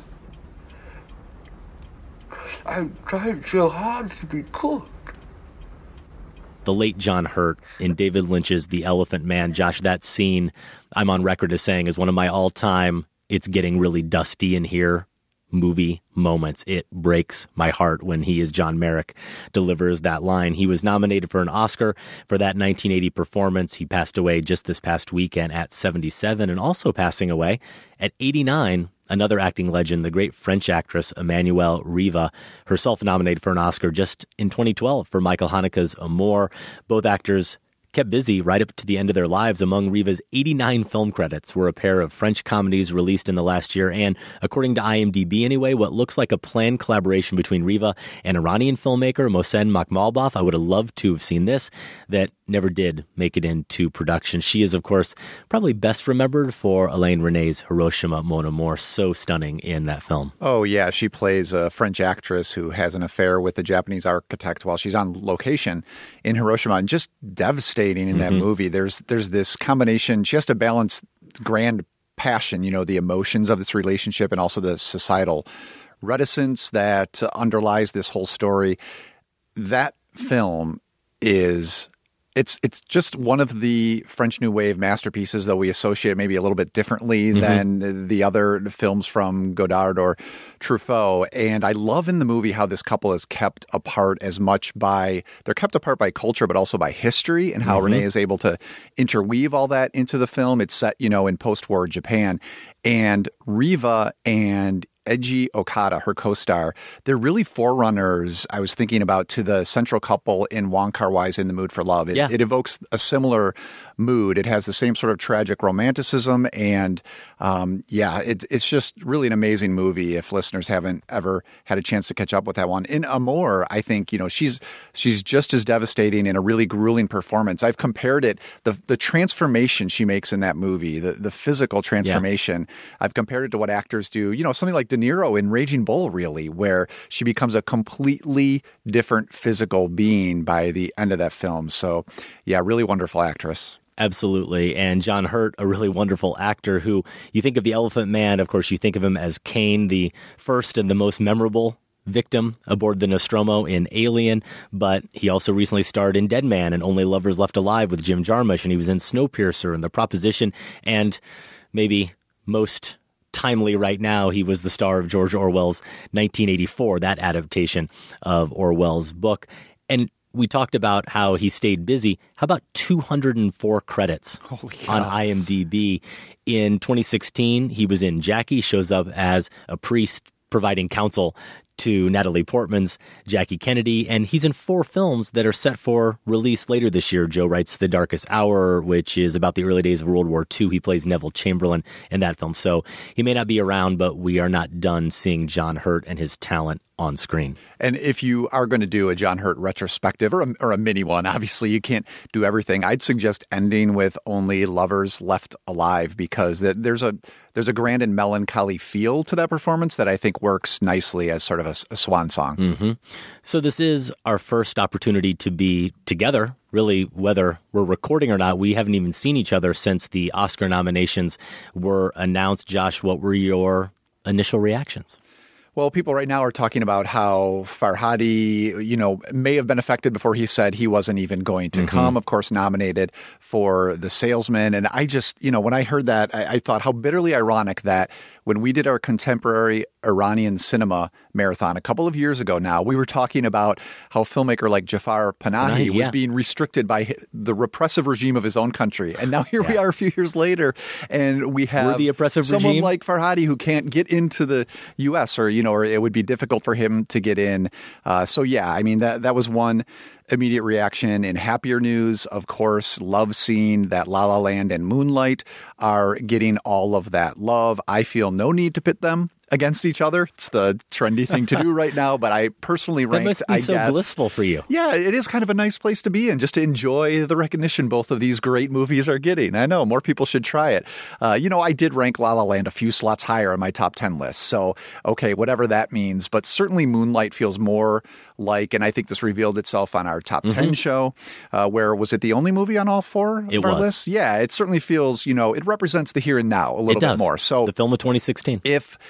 I'm trying so hard to be good. The late John Hurt in David Lynch's The Elephant Man. Josh, that scene I'm on record as saying is one of my all-time, it's getting really dusty in here movie moments. It breaks my heart when he, as John Merrick, delivers that line. He was nominated for an Oscar for that 1980 performance. He passed away just this past weekend at 77, and also passing away at 89, another acting legend, the great French actress Emmanuelle Riva, herself nominated for an Oscar just in 2012 for Michael Haneke's Amour. Both actors kept busy right up to the end of their lives. Among Riva's 89 film credits were a pair of French comedies released in the last year, and according to IMDb anyway, what looks like a planned collaboration between Riva and Iranian filmmaker Mohsen Makhmalbaf. I would have loved to have seen this. That never did make it into production. She is, of course, probably best remembered for Alain René's Hiroshima Mon Amour. So stunning in that film. Oh, yeah. She plays a French actress who has an affair with a Japanese architect while she's on location in Hiroshima, and just devastating in that movie. There's this combination. She has to balance grand passion, the emotions of this relationship, and also the societal reticence that underlies this whole story. That film is... It's just one of the French New Wave masterpieces, though we associate maybe a little bit differently than the other films from Godard or Truffaut. And I love in the movie how this couple is kept apart they're kept apart by culture, but also by history, and how René is able to interweave all that into the film. It's set, in post-war Japan. And Riva and Eiji Okada, her co-star, they're really forerunners, I was thinking about, to the central couple in Wong Kar-wai's In the Mood for Love. It evokes a similar mood. It has the same sort of tragic romanticism, and it's just really an amazing movie if listeners haven't ever had a chance to catch up with that one. In Amour, I think, she's just as devastating in a really grueling performance. I've compared it, the transformation she makes in that movie, the physical transformation, I've compared it to what actors do, something like De Niro in Raging Bull, really, where she becomes a completely different physical being by the end of that film. So, yeah, really wonderful actress. Absolutely. And John Hurt, a really wonderful actor who, you think of the Elephant Man, of course, you think of him as Kane, the first and the most memorable victim aboard the Nostromo in Alien, but he also recently starred in Dead Man and Only Lovers Left Alive with Jim Jarmusch, and he was in Snowpiercer and The Proposition, and maybe most timely right now, he was the star of George Orwell's 1984, that adaptation of Orwell's book. And we talked about how he stayed busy. How about 204 credits on IMDb? In 2016, he was in Jackie, shows up as a priest providing counsel to Natalie Portman's Jackie Kennedy, and he's in 4 films that are set for release later this year. Joe writes The Darkest Hour, which is about the early days of World War II. He plays Neville Chamberlain in that film. So he may not be around, but we are not done seeing John Hurt and his talent on screen. And if you are going to do a John Hurt retrospective or a mini one, obviously you can't do everything. I'd suggest ending with Only Lovers Left Alive, because there's a grand and melancholy feel to that performance that I think works nicely as sort of a swan song. So this is our first opportunity to be together, really, whether we're recording or not. We haven't even seen each other since the Oscar nominations were announced. Josh, what were your initial reactions? Well, people right now are talking about how Farhadi, may have been affected before he said he wasn't even going to come, of course, nominated for The Salesman. And I just, when I heard that, I thought how bitterly ironic that when we did our contemporary Iranian cinema marathon a couple of years ago now, we were talking about how a filmmaker like Jafar Panahi was being restricted by the repressive regime of his own country. And now here we are a few years later, and we have the oppressive someone regime? like Farhadi who can't get into the U.S. or it would be difficult for him to get in. That was one immediate reaction. In happier news, of course, love scene that La La Land and Moonlight are getting all of that love. I feel no need to pit them against each other. It's the trendy thing to do right now, but I personally ranked, that must be so blissful for you. Yeah, it is kind of a nice place to be in, just to enjoy the recognition both of these great movies are getting. I know, more people should try it. I did rank La La Land a few slots higher on my top 10 list, so okay, whatever that means, but certainly Moonlight feels more like, and I think this revealed itself on our top 10 show, where was it the only movie on all 4 of our lists? Yeah, it certainly feels, it represents the here and now a little bit more. So the film of 2016.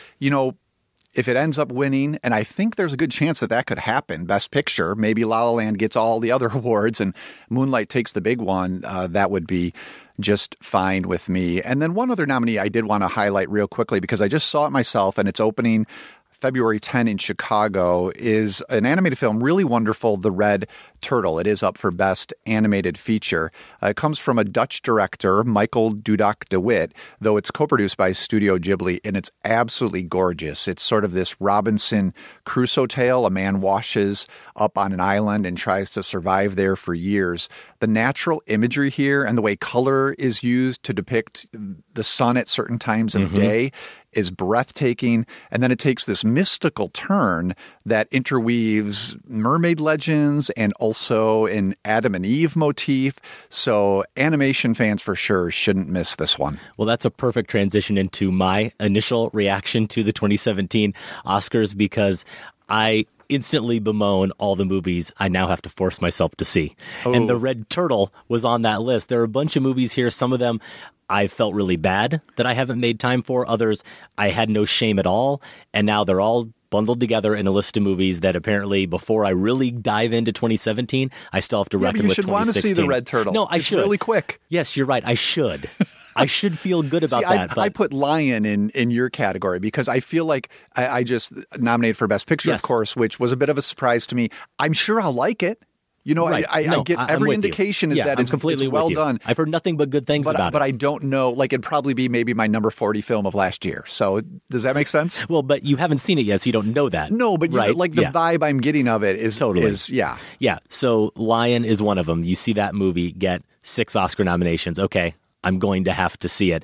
If it ends up winning, and I think there's a good chance that could happen, Best Picture, maybe La La Land gets all the other awards and Moonlight takes the big one, that would be just fine with me. And then one other nominee I did want to highlight real quickly, because I just saw it myself, and it's opening February 10 in Chicago, is an animated film, really wonderful, The Red Turtle. It is up for Best Animated Feature. It comes from a Dutch director, Michael Dudok de Wit, though it's co-produced by Studio Ghibli, and it's absolutely gorgeous. It's sort of this Robinson Crusoe tale. A man washes up on an island and tries to survive there for years. The natural imagery here and the way color is used to depict the sun at certain times of day is breathtaking. And then it takes this mystical turn that interweaves mermaid legends and also an Adam and Eve motif. So animation fans for sure shouldn't miss this one. Well, that's a perfect transition into my initial reaction to the 2017 Oscars, because I instantly bemoan all the movies I now have to force myself to see. Oh. And The Red Turtle was on that list. There are a bunch of movies here. Some of them I felt really bad that I haven't made time for. Others I had no shame at all. And now they're all bundled together in a list of movies that apparently before I really dive into 2017, I still have to reckon with 2016. You should want to see The Red Turtle. No, I should. It's really quick. Yes, you're right. I should. I should feel good about that. I put Lion in your category because I feel like I just nominated for Best Picture, of course, which was a bit of a surprise to me. I'm sure I'll like it. You know, right. I get every indication is that it's completely well done. I've heard nothing but good things about it. But I don't know, like it'd probably be maybe my number 40 film of last year. So does that make sense? Well, but you haven't seen it yet, so you don't know that. No, but right? the vibe I'm getting of it is totally. Yeah. So Lion is one of them. You see that movie get 6 Oscar nominations. Okay, I'm going to have to see it.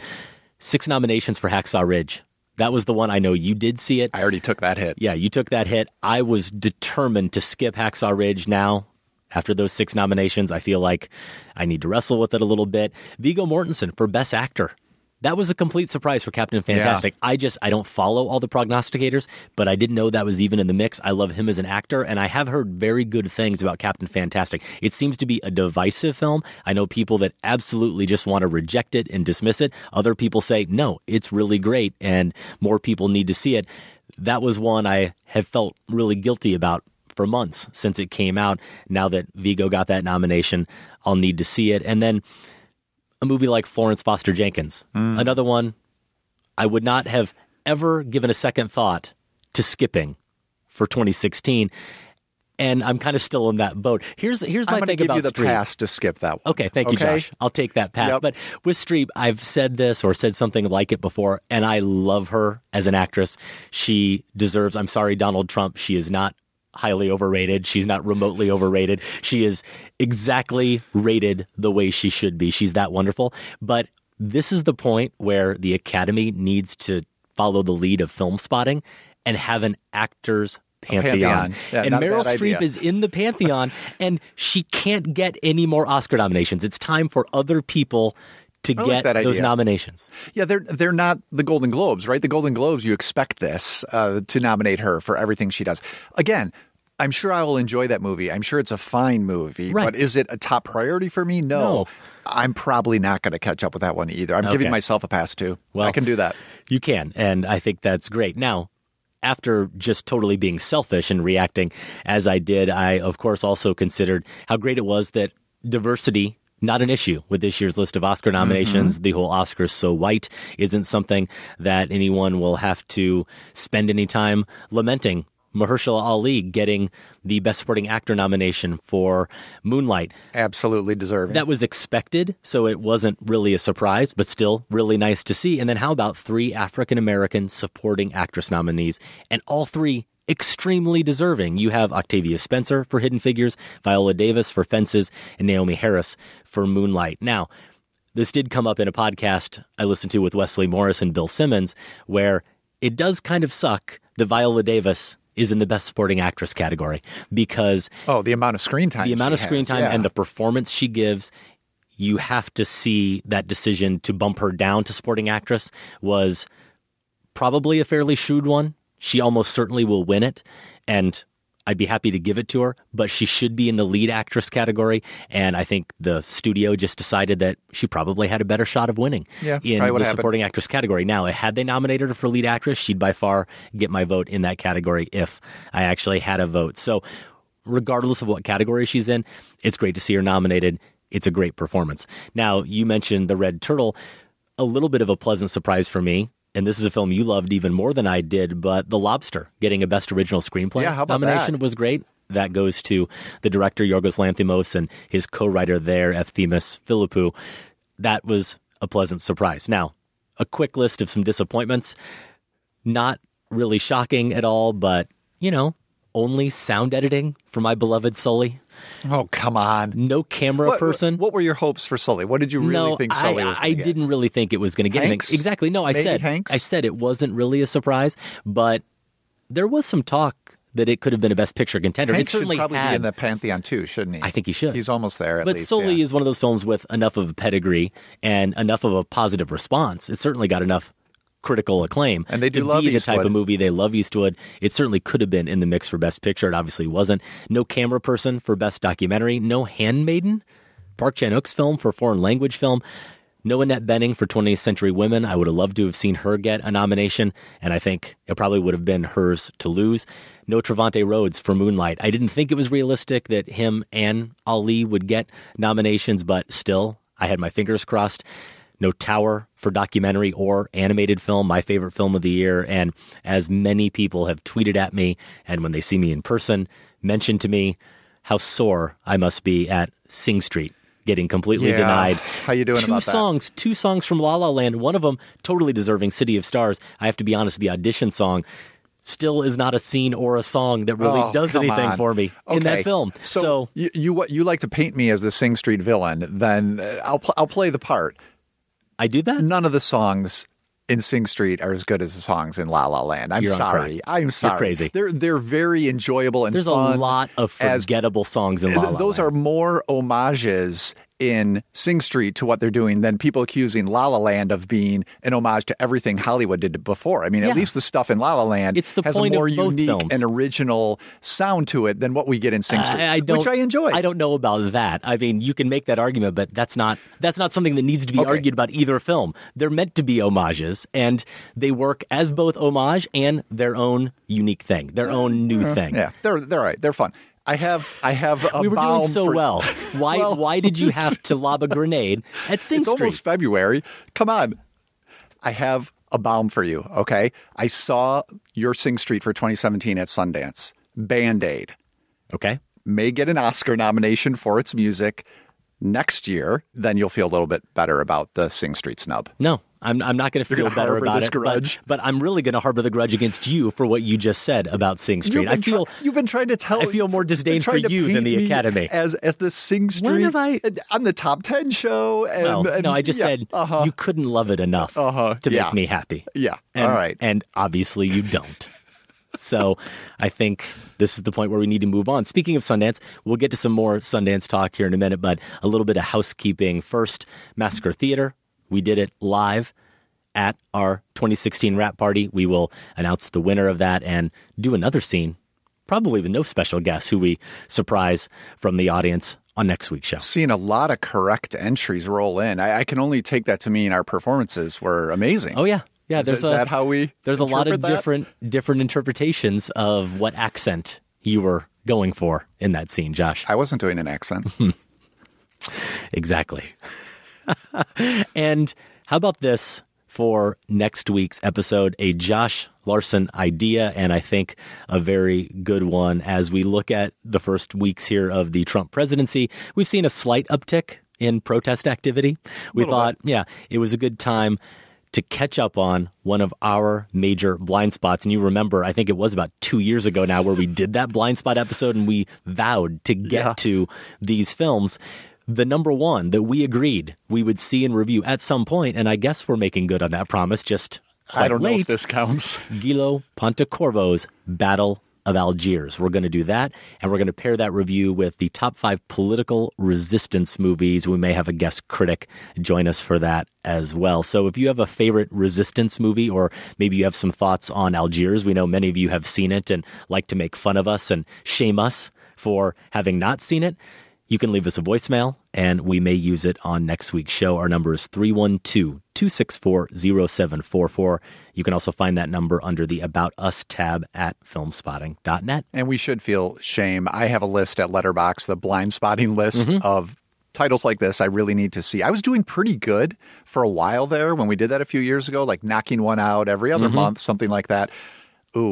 6 nominations for Hacksaw Ridge. That was the one. I know you did see it. I already took that hit. Yeah, you took that hit. I was determined to skip Hacksaw Ridge now. After those 6 nominations, I feel like I need to wrestle with it a little bit. Viggo Mortensen for Best Actor. That was a complete surprise for Captain Fantastic. Yeah. I don't follow all the prognosticators, but I didn't know that was even in the mix. I love him as an actor, and I have heard very good things about Captain Fantastic. It seems to be a divisive film. I know people that absolutely just want to reject it and dismiss it. Other people say, no, it's really great, and more people need to see it. That was one I have felt really guilty about for months since it came out. Now that Viggo got that nomination, I'll need to see it. And then a movie like Florence Foster Jenkins, another one I would not have ever given a second thought to skipping for 2016. And I'm kind of still in that boat. Here's my thing about Streep. I'm going to give you the pass to skip that one. Okay, thank you, Josh. I'll take that pass. Yep. But with Streep, I've said this or said something like it before, and I love her as an actress. She deserves, I'm sorry, Donald Trump, she is not highly overrated. She's not remotely overrated. She is exactly rated the way she should be. She's that wonderful. But this is the point where the Academy needs to follow the lead of Film Spotting and have an actor's pantheon. Yeah, and Meryl Streep is in the pantheon, and she can't get any more Oscar nominations. It's time for other people to get those nominations. Yeah, they're not the Golden Globes, right? The Golden Globes, you expect this to nominate her for everything she does. Again, I'm sure I will enjoy that movie. I'm sure it's a fine movie. Right. But is it a top priority for me? No. I'm probably not going to catch up with that one either. I'm giving myself a pass too. Well, I can do that. You can, and I think that's great. Now, after just totally being selfish and reacting as I did, I, of course, also considered how great it was that diversity, not an issue with this year's list of Oscar nominations. The whole Oscars so white isn't something that anyone will have to spend any time lamenting. Mahershala Ali getting the Best Supporting Actor nomination for Moonlight. Absolutely deserving. That was expected, so it wasn't really a surprise, but still really nice to see. And then how about 3 African-American Supporting Actress nominees, and all 3 extremely deserving. You have Octavia Spencer for Hidden Figures, Viola Davis for Fences, and Naomi Harris for Moonlight. Now, this did come up in a podcast I listened to with Wesley Morris and Bill Simmons, where it does kind of suck that Viola Davis is in the Best Supporting Actress category because the amount of screen time and the performance she gives, you have to see that decision to bump her down to Supporting Actress was probably a fairly shrewd one. She almost certainly will win it, and I'd be happy to give it to her, but she should be in the lead actress category, and I think the studio just decided that she probably had a better shot of winning in the supporting actress category. Now, had they nominated her for lead actress, she'd by far get my vote in that category if I actually had a vote. So regardless of what category she's in, it's great to see her nominated. It's a great performance. Now, you mentioned The Red Turtle, a little bit of a pleasant surprise for me. And this is a film you loved even more than I did, but The Lobster getting a Best Original Screenplay nomination was great. that goes to the director, Yorgos Lanthimos, and his co-writer there, Efthymis Philippou. That was a pleasant surprise. Now, a quick list of some disappointments. Not really shocking at all, but, only sound editing for my beloved Sully. Oh, come on. No camera person. What were your hopes for Sully? What did you really think Sully was going to get? I didn't really think it was going to get Hanks? anything. Exactly. No, I said it wasn't really a surprise, but there was some talk that it could have been a Best Picture contender. Hanks it certainly should probably had. be in the Pantheon too, shouldn't he? I think he should. He's almost there at but least. But Sully is one of those films with enough of a pedigree and enough of a positive response. It certainly got enough critical acclaim. And they do to love be the Eastwood. type of movie they love Eastwood. It certainly could have been in the mix for Best Picture. It obviously wasn't. No camera person for Best Documentary. No Handmaiden, Park Chan-wook's film for foreign language film. No Annette Bening for 20th Century Women. I would have loved to have seen her get a nomination, and I think it probably would have been hers to lose. No Trevante Rhodes for Moonlight. I didn't think it was realistic that him and Ali would get nominations, but still, I had my fingers crossed. No Tower for documentary or animated film, my favorite film of the year. And as many people have tweeted at me, and when they see me in person, mentioned to me how sore I must be at Sing Street getting completely denied. How you doing about that? Two songs from La La Land. One of them totally deserving, City of Stars. I have to be honest, the audition song still is not a scene or a song that really does anything for me in that film. So you like to paint me as the Sing Street villain, then I'll play the part. I do that? None of the songs in Sing Street are as good as the songs in La La Land. I'm sorry. I'm sorry. You're crazy. They're very enjoyable and There's fun. a lot of forgettable songs in La La Land. Those are more homages in Sing Street to what they're doing than people accusing La La Land of being an homage to everything Hollywood did before. I mean, at least the stuff in La La Land has a more unique and original sound to it than what we get in Sing Street, which I enjoy. I don't know about that. I mean, you can make that argument, but that's not something that needs to be argued about either film. They're meant to be homages, and they work as both homage and their own unique thing, their own new thing. Yeah, they're all right. They're fun. I have a we were doing balm so for... well. Why did you have to lob a grenade at Sing Street? It's almost February. Come on. I have a balm for you, okay? I saw your Sing Street for 2017 at Sundance. Band-Aid. Okay. May get an Oscar nomination for its music next year. Then you'll feel a little bit better about the Sing Street snub. No. I'm not going to feel better about it, grudge. But I'm really going to harbor the grudge against you for what you just said about Sing Street. You've been trying to tell. I feel more disdain for you than the Academy as the Sing Street. When have I on the top 10 show? No, I just said you couldn't love it enough to make me happy. Yeah, all right, and obviously you don't. So I think this is the point where we need to move on. Speaking of Sundance, we'll get to some more Sundance talk here in a minute, but a little bit of housekeeping first. Massacre Theater. We did it live at our 2016 wrap party. We will announce the winner of that and do another scene, probably with no special guests who we surprise from the audience on next week's show. Seeing a lot of correct entries roll in. I can only take that to mean our performances were amazing. Oh, yeah. Yeah, is that how we There's a lot of that? different interpretations of what accent you were going for in that scene, Josh. I wasn't doing an accent. Exactly. And how about this for next week's episode? A Josh Larson idea, and I think a very good one as we look at the first weeks here of the Trump presidency. We've seen a slight uptick in protest activity. We thought, it was a good time to catch up on one of our major blind spots. And you remember, I think it was about 2 years ago now where we did that blind spot episode and we vowed to get to these films. The number one that we agreed we would see and review at some point, and I guess we're making good on that promise, just I don't late, know if this counts. Guillaume Pontecorvo's Battle of Algiers. We're going to do that, and we're going to pair that review with the top 5 political resistance movies. We may have a guest critic join us for that as well. So if you have a favorite resistance movie, or maybe you have some thoughts on Algiers, we know many of you have seen it and like to make fun of us and shame us for having not seen it, you can leave us a voicemail, and we may use it on next week's show. Our number is 312-264-0744. You can also find that number under the About Us tab at filmspotting.net. And we should feel shame. I have a list at Letterboxd, the blind spotting list of titles like this I really need to see. I was doing pretty good for a while there when we did that a few years ago, like knocking one out every other month, something like that. Ooh,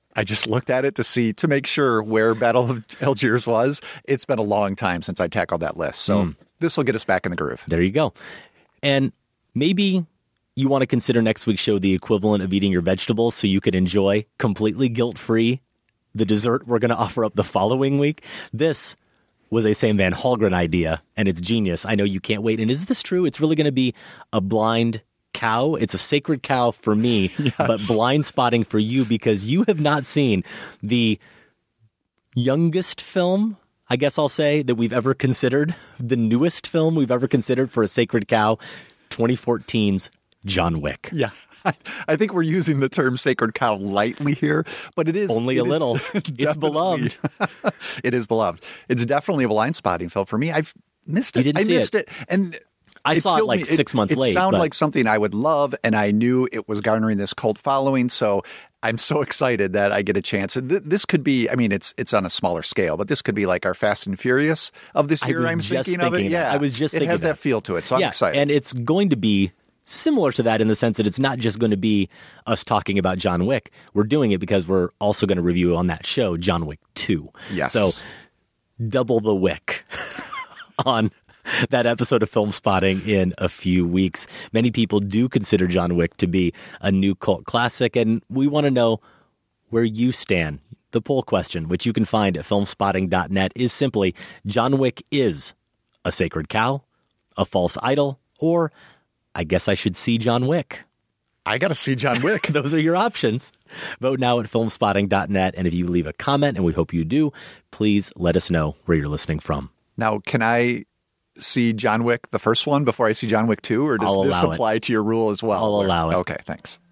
I just looked at it to make sure where Battle of Algiers was. It's been a long time since I tackled that list. So this will get us back in the groove. There you go. And maybe you want to consider next week's show the equivalent of eating your vegetables so you could enjoy completely guilt-free the dessert we're going to offer up the following week. This was a Sam Van Hallgren idea, and it's genius. I know you can't wait. And is this true? It's really going to be a blind cow. It's a sacred cow for me, yes, but blind spotting for you because you have not seen the youngest film, I guess I'll say, that we've ever considered, the newest film we've ever considered for a sacred cow, 2014's John Wick. Yeah. I think we're using the term sacred cow lightly here, but it is only a little. It's beloved. It is beloved. It's definitely a blind spotting film for me. I've missed it. You didn't see missed it. And I saw it like 6 months late. It sounded like something I would love, and I knew it was garnering this cult following, so I'm so excited that I get a chance. This could be, I mean, it's on a smaller scale, but this could be like our Fast and Furious of this year. I'm thinking of it. Yeah, I was just thinking it has that feel to it, so I'm excited. And it's going to be similar to that in the sense that it's not just going to be us talking about John Wick. We're doing it because we're also going to review on that show John Wick 2. Yes. So double the Wick on that episode of Film Spotting in a few weeks. Many people do consider John Wick to be a new cult classic, and we want to know where you stand. The poll question, which you can find at filmspotting.net, is simply, John Wick is a sacred cow, a false idol, or I guess I should see John Wick. I got to see John Wick. Those are your options. Vote now at filmspotting.net, and if you leave a comment, and we hope you do, please let us know where you're listening from. Now, can I see John Wick, the first one, before I see John Wick 2, or does this apply to your rule as well? I'll allow it. Okay, thanks.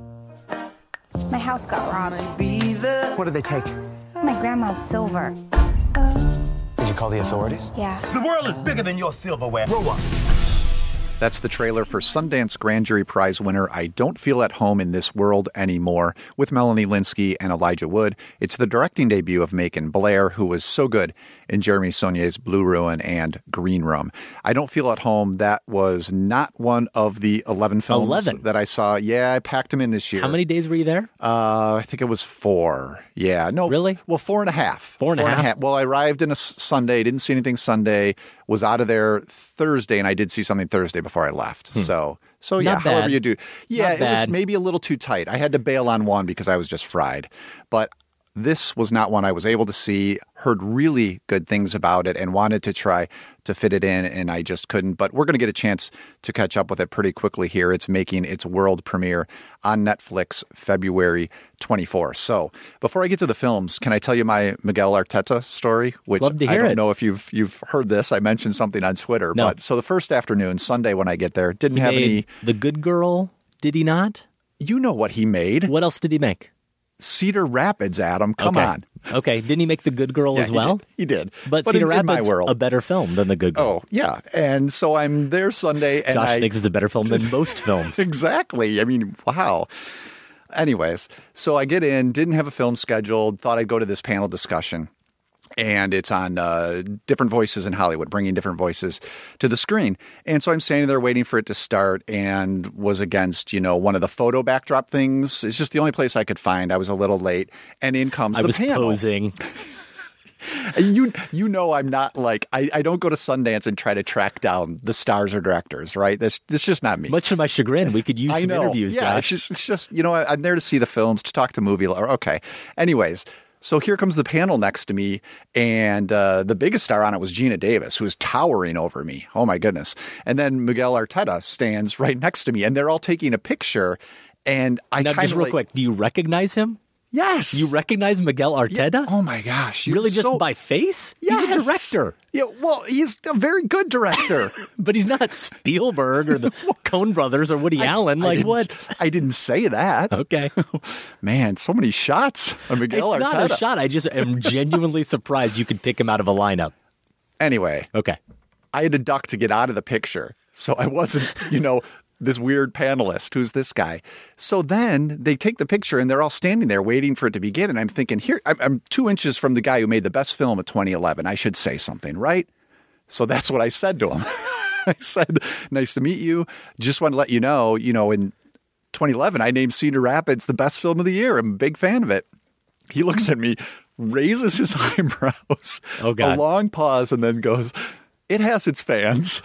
My house got robbed. What did they take? My grandma's silver. Did you call the authorities? Yeah. The world is bigger than your silverware. Grow up. That's the trailer for Sundance Grand Jury Prize winner I Don't Feel at Home in This World Anymore with Melanie Lynskey and Elijah Wood. It's the directing debut of Macon Blair, who was so good in Jeremy Saulnier's Blue Ruin and Green Room. I Don't Feel at Home, that was not one of the 11 films that I saw. Yeah, I packed them in this year. How many days were you there? I think it was 4. Yeah. No. Really? Well, 4.5. 4.5? Well, I arrived in a Sunday, didn't see anything Sunday, was out of there Thursday, and I did see something Thursday before I left. So yeah, Not however bad. you do. Yeah, Not it was bad. maybe a little too tight. I had to bail on one because I was just fried. But this was not one I was able to see, heard really good things about it, and wanted to try to fit it in, and I just couldn't. But we're going to get a chance to catch up with it pretty quickly here. It's making its world premiere on Netflix February 24th. So before I get to the films, can I tell you my Miguel Arteta story? Which Love to hear I don't it. know if you've heard this. I mentioned something on Twitter. No. But so the first afternoon, Sunday when I get there, didn't He have made any. The Good Girl, did he not? You know what he made. What else did he make? Cedar Rapids, Adam. Come Okay. on. Okay. Didn't he make The Good Girl Yeah, as well? He did. But in Cedar my Rapids, world. a better film than The Good Girl. Oh, yeah. And so I'm there Sunday. And Josh I thinks it's a better film than most films. Exactly. I mean, wow. Anyways, so I get in, didn't have a film scheduled, thought I'd go to this panel discussion. And it's on different voices in Hollywood, bringing different voices to the screen. And so I'm standing there waiting for it to start and was against, one of the photo backdrop things. It's just the only place I could find. I was a little late. And in comes the panel. I was posing. And you know I'm not like I don't go to Sundance and try to track down the stars or directors, right? That's just not me. Much to my chagrin, we could use some interviews, yeah, Josh. it's just I'm there to see the films, to talk to movie. Okay. Anyways, so here comes the panel next to me, and the biggest star on it was Gina Davis, who is towering over me. Oh my goodness! And then Miguel Arteta stands right next to me, and they're all taking a picture. And I now, just real quick, do you recognize him? Yes. You recognize Miguel Arteta? Yeah. Oh my gosh! Really, just by face? Yes. He's a director. Yeah, well, he's a very good director. But he's not Spielberg or the Coen Brothers or Woody Allen. Like, what? I didn't say that. Okay. Man, so many shots of Miguel It's Arteta. not a shot. I just am genuinely surprised you could pick him out of a lineup. Anyway. Okay. I had to duck to get out of the picture. So I wasn't, this weird panelist. Who's this guy? So then they take the picture and they're all standing there waiting for it to begin. And I'm thinking, here, I'm 2 inches from the guy who made the best film of 2011. I should say something, right? So that's what I said to him. I said, nice to meet you. Just want to let you know, in 2011, I named Cedar Rapids the best film of the year. I'm a big fan of it. He looks at me, raises his eyebrows, Oh, God. a long pause, and then goes, "It has its fans."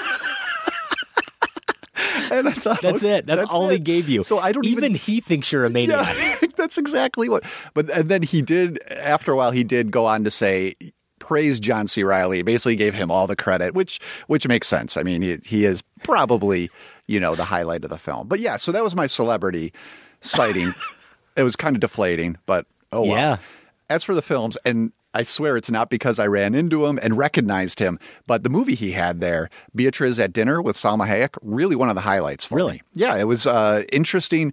And I thought, That's it. That's all he gave you. So I don't even he thinks you're a maniac. Yeah, that's exactly what. But and then he did. After a while, he did go on to say, praise John C. Reilly. Basically, gave him all the credit, which makes sense. I mean, he is probably the highlight of the film. But yeah, so that was my celebrity sighting. It was kind of deflating, but oh well. Yeah. As for the films, and I swear it's not because I ran into him and recognized him, but the movie he had there, Beatriz at Dinner with Salma Hayek, really one of the highlights for me. Yeah, it was interesting,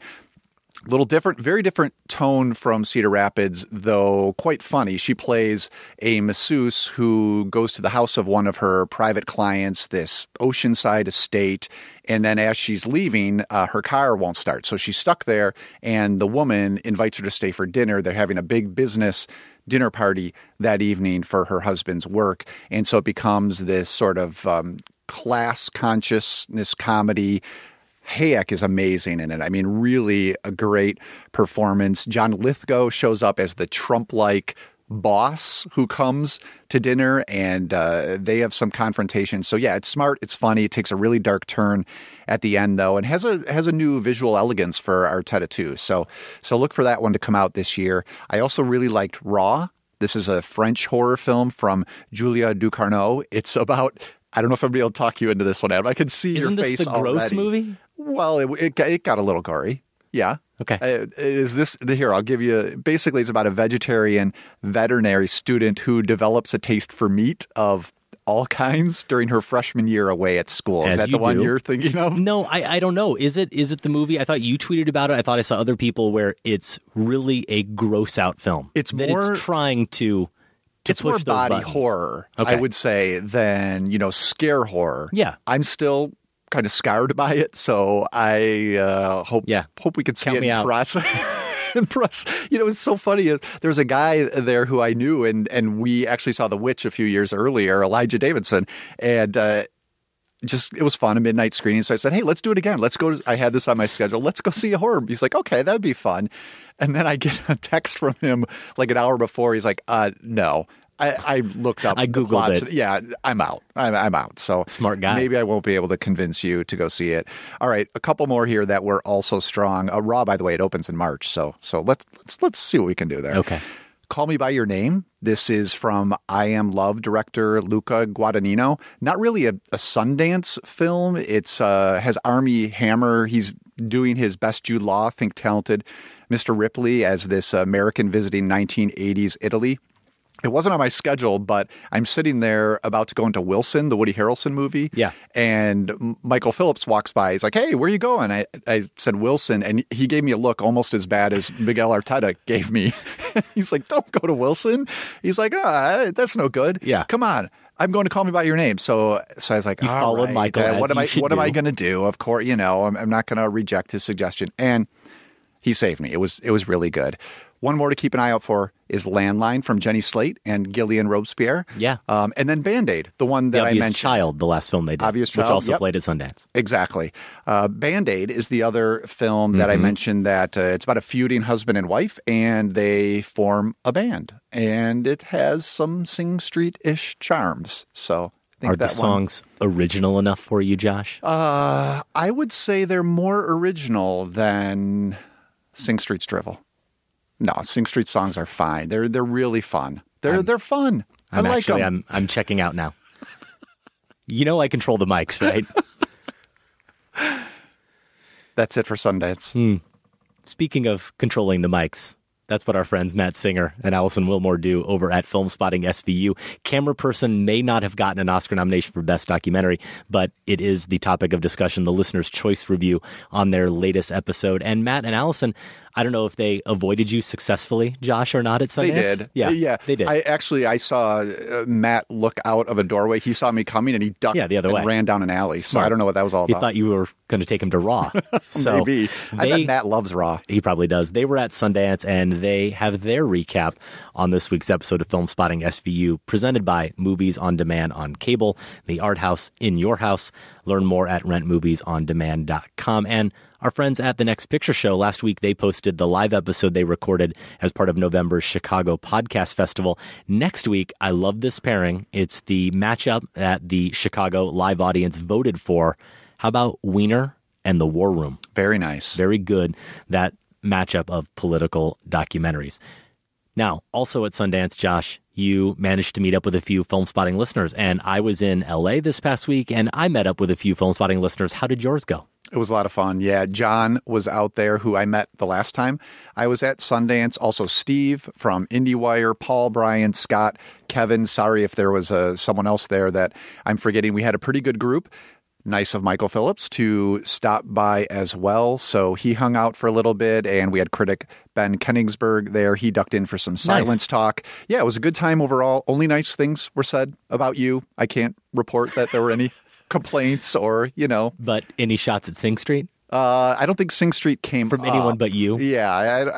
a little different, very different tone from Cedar Rapids, though quite funny. She plays a masseuse who goes to the house of one of her private clients, this oceanside estate, and then as she's leaving, her car won't start. So she's stuck there, and the woman invites her to stay for dinner. They're having a big business dinner party that evening for her husband's work. And so it becomes this sort of class consciousness comedy. Hayek is amazing in it. I mean, really a great performance. John Lithgow shows up as the Trump-like boss who comes to dinner, and they have some confrontation. So yeah, it's smart, it's funny, it takes a really dark turn at the end though, and has a new visual elegance for Arteta too. So look for that one to come out this year. I also really liked Raw. This is a French horror film from Julia Ducournau. It's about, I don't know if I'm able to talk you into this one, Adam. I can see your face already. Isn't this the gross movie? Well, it got a little gory. Yeah. Okay. Is this here? I'll give you. Basically, it's about a vegetarian veterinary student who develops a taste for meat of all kinds during her freshman year away at school. Is that the one you're thinking of? No, I don't know. Is it the movie? I thought you tweeted about it. I thought I saw other people where it's really a gross out film. It's trying to it's push more those body buttons. horror, Okay. I would say, than scare horror. Yeah. I'm still kind of scarred by it, so I hope we could see Count it me in out. process. It's so funny. There's a guy there who I knew, and we actually saw The Witch a few years earlier, Elijah Davidson, and it was fun, a midnight screening. So I said, hey, let's do it again. I had this on my schedule. Let's go see a horror. He's like, okay, that'd be fun. And then I get a text from him like an hour before. He's like, no. I looked up. I the Googled plots. it. Yeah, I'm out. I'm out. So smart guy. Maybe I won't be able to convince you to go see it. All right, a couple more here that were also strong. Raw, by the way, it opens in March. So let's see what we can do there. Okay. Call Me by Your Name. This is from I Am Love director Luca Guadagnino. Not really a Sundance film. It's has Armie Hammer. He's doing his best Jude Law, think talented Mr. Ripley as this American visiting 1980s Italy. It wasn't on my schedule, but I'm sitting there about to go into Wilson, the Woody Harrelson movie. Yeah. And Michael Phillips walks by. He's like, hey, where are you going? I said Wilson, and he gave me a look almost as bad as Miguel Arteta gave me. He's like, don't go to Wilson. He's like, that's no good. Yeah. Come on. I'm going to Call Me by Your Name. So I was like, you followed Michael. What am I going to do? Of course, I'm not going to reject his suggestion. And he saved me. It was really good. One more to keep an eye out for is Landline from Jenny Slate and Gillian Robespierre. Yeah. And then Band-Aid, the one that I Obvious mentioned. Child, the last film they did. Obvious Child, which also yep. played at Sundance. Exactly. Band-Aid is the other film that I mentioned that it's about a feuding husband and wife, and they form a band. And it has some Sing Street-ish charms. So I think Are the songs original enough for you, Josh? I would say they're more original than Sing Street's Drivel. No, Sing Street songs are fine. They're really fun. They're fun. I like them. I'm checking out now. I control the mics, right? That's it for Sundance. Speaking of controlling the mics, that's what our friends Matt Singer and Allison Wilmore do over at Film Spotting SVU. Camera Person may not have gotten an Oscar nomination for Best Documentary, but it is the topic of discussion, the Listener's Choice review on their latest episode. And Matt and Allison, I don't know if they avoided you successfully, Josh, or not at Sundance. They did. Yeah, they did. I saw Matt look out of a doorway. He saw me coming and he ducked the other way. Ran down an alley. Smart. So I don't know what that was all about. He thought you were going to take him to Raw. So maybe. I bet Matt loves Raw. He probably does. They were at Sundance and and they have their recap on this week's episode of Film Spotting SVU, presented by Movies on Demand on cable, the art house in your house. Learn more at rentmoviesondemand.com. And our friends at The Next Picture Show, last week they posted the live episode they recorded as part of November's Chicago Podcast Festival. Next week, I love this pairing. It's the matchup that the Chicago live audience voted for. How about Wiener and The War Room? Very nice. Very good, that matchup of political documentaries. Now, also at Sundance, Josh, you managed to meet up with a few Film Spotting listeners, and I was in LA this past week, and I met up with a few Film Spotting listeners. How did yours go? It was a lot of fun. Yeah, John was out there, who I met the last time I was at Sundance. Also Steve from IndieWire, Paul, Brian, Scott, Kevin. Sorry if there was someone else there that I'm forgetting. We had a pretty good group. Nice of Michael Phillips to stop by as well. So he hung out for a little bit, and we had critic Ben Kenningsberg there. He ducked in for some silence talk. Yeah, it was a good time overall. Only nice things were said about you. I can't report that there were any complaints or, But any shots at Sing Street? I don't think Sing Street came from anyone but you. Yeah,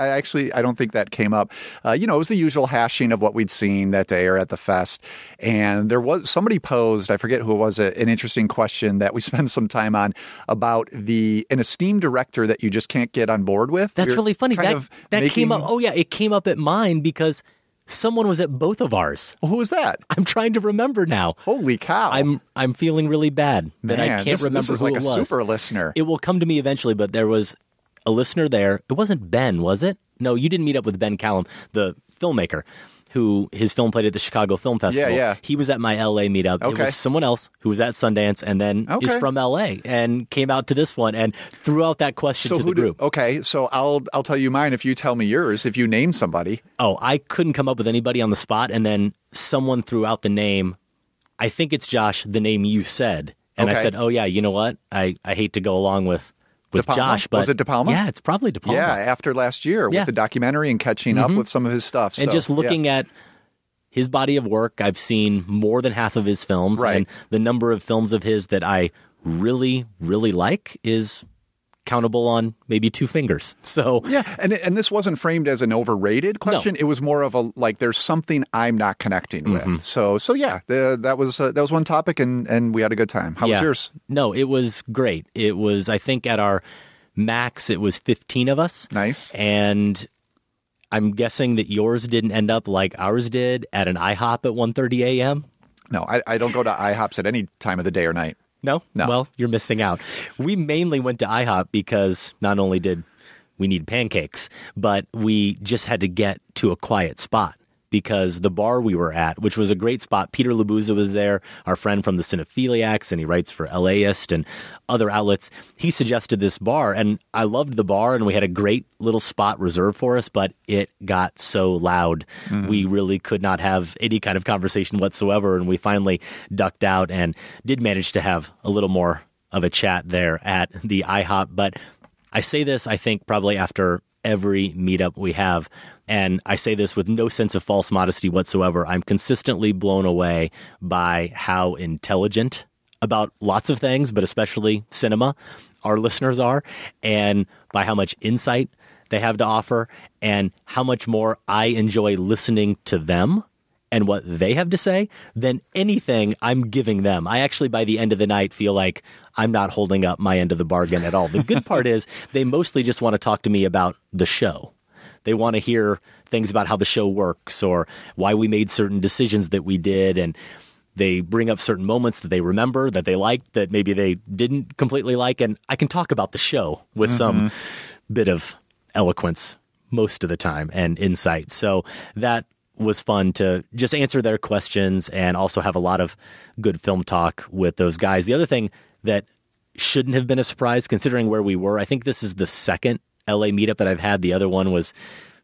I don't think that came up. It was the usual hashing of what we'd seen that day or at the fest. And there was somebody posed, I forget who it was, an interesting question that we spent some time on about an esteemed director that you just can't get on board with. That's really funny. That came up. Oh yeah, it came up at mine because someone was at both of ours. Well, who was that? I'm trying to remember now. Holy cow. I'm feeling really bad that I can't remember this is who like it was. A super listener. It will come to me eventually, but there was a listener there. It wasn't Ben, was it? No, you didn't meet up with Ben Callum, the filmmaker, who his film played at the Chicago Film Festival. Yeah. He was at my LA meetup. Okay. It was someone else who was at Sundance and then is from LA and came out to this one and threw out that question to the group. Okay, so I'll tell you mine if you tell me yours, if you name somebody. Oh, I couldn't come up with anybody on the spot, and then someone threw out the name. I think it's Josh, the name you said. And I said, oh yeah, you know what? I hate to go along with Josh, but was it De Palma? Yeah, it's probably De Palma. Yeah, after last year with the documentary and catching up with some of his stuff. And just looking at his body of work, I've seen more than half of his films, and the number of films of his that I really, really like is countable on maybe two fingers. So yeah, and this wasn't framed as an overrated question. No. It was more of a there's something I'm not connecting with. So yeah, that was one topic, and we had a good time. How was yours? No, it was great. It was, I think, at our max, it was 15 of us. Nice. And I'm guessing that yours didn't end up like ours did at an IHOP at 1:30 a.m. No, I don't go to IHOPs at any time of the day or night. No? Well, you're missing out. We mainly went to IHOP because not only did we need pancakes, but we just had to get to a quiet spot because the bar we were at, which was a great spot, Peter Labuza was there, our friend from the Cinephiliacs, and he writes for LAist and other outlets. He suggested this bar, and I loved the bar, and we had a great little spot reserved for us, but it got so loud. We really could not have any kind of conversation whatsoever, and we finally ducked out and did manage to have a little more of a chat there at the IHOP. But I say this, I think, probably after every meetup we have, and I say this with no sense of false modesty whatsoever. I'm consistently blown away by how intelligent about lots of things, but especially cinema, our listeners are, and by how much insight they have to offer, and how much more I enjoy listening to them and what they have to say than anything I'm giving them. I actually, by the end of the night, feel like I'm not holding up my end of the bargain at all. The good part is they mostly just want to talk to me about the show. They want to hear things about how the show works or why we made certain decisions that we did, and they bring up certain moments that they remember, that they liked, that maybe they didn't completely like, and I can talk about the show with some bit of eloquence most of the time and insight. So that was fun to just answer their questions and also have a lot of good film talk with those guys. The other thing that shouldn't have been a surprise, considering where we were, I think this is the second LA meetup that I've had. The other one was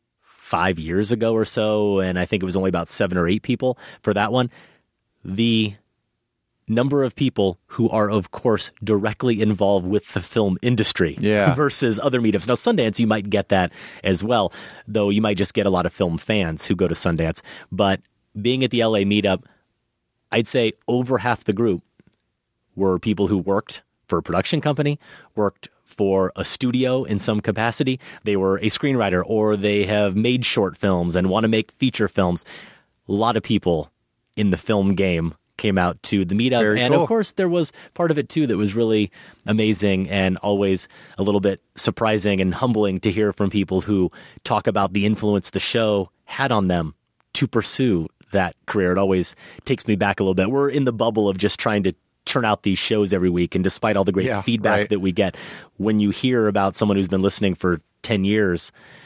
5 years ago or so, and I think it was only about 7 or 8 people for that one. The number of people who are, of course, directly involved with the film industry versus other meetups. Now, Sundance, you might get that as well, though you might just get a lot of film fans who go to Sundance. But being at the LA meetup, I'd say over half the group were people who worked for a production company, worked for a studio in some capacity. They were a screenwriter, or they have made short films and want to make feature films. A lot of people in the film game came out to the meetup. Very and cool. Of course, there was part of it too that was really amazing and always a little bit surprising and humbling to hear from people who talk about the influence the show had on them to pursue that career. It always takes me back a little bit. We're in the bubble of just trying to turn out these shows every week. And despite all the great feedback that we get, when you hear about someone who's been listening for 10 years,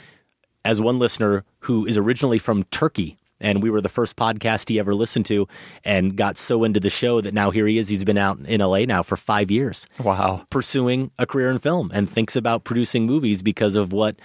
as one listener who is originally from Turkey, and we were the first podcast he ever listened to, and got so into the show that now here he is. He's been out in LA now for 5 years. Wow. Pursuing a career in film, and thinks about producing movies because of what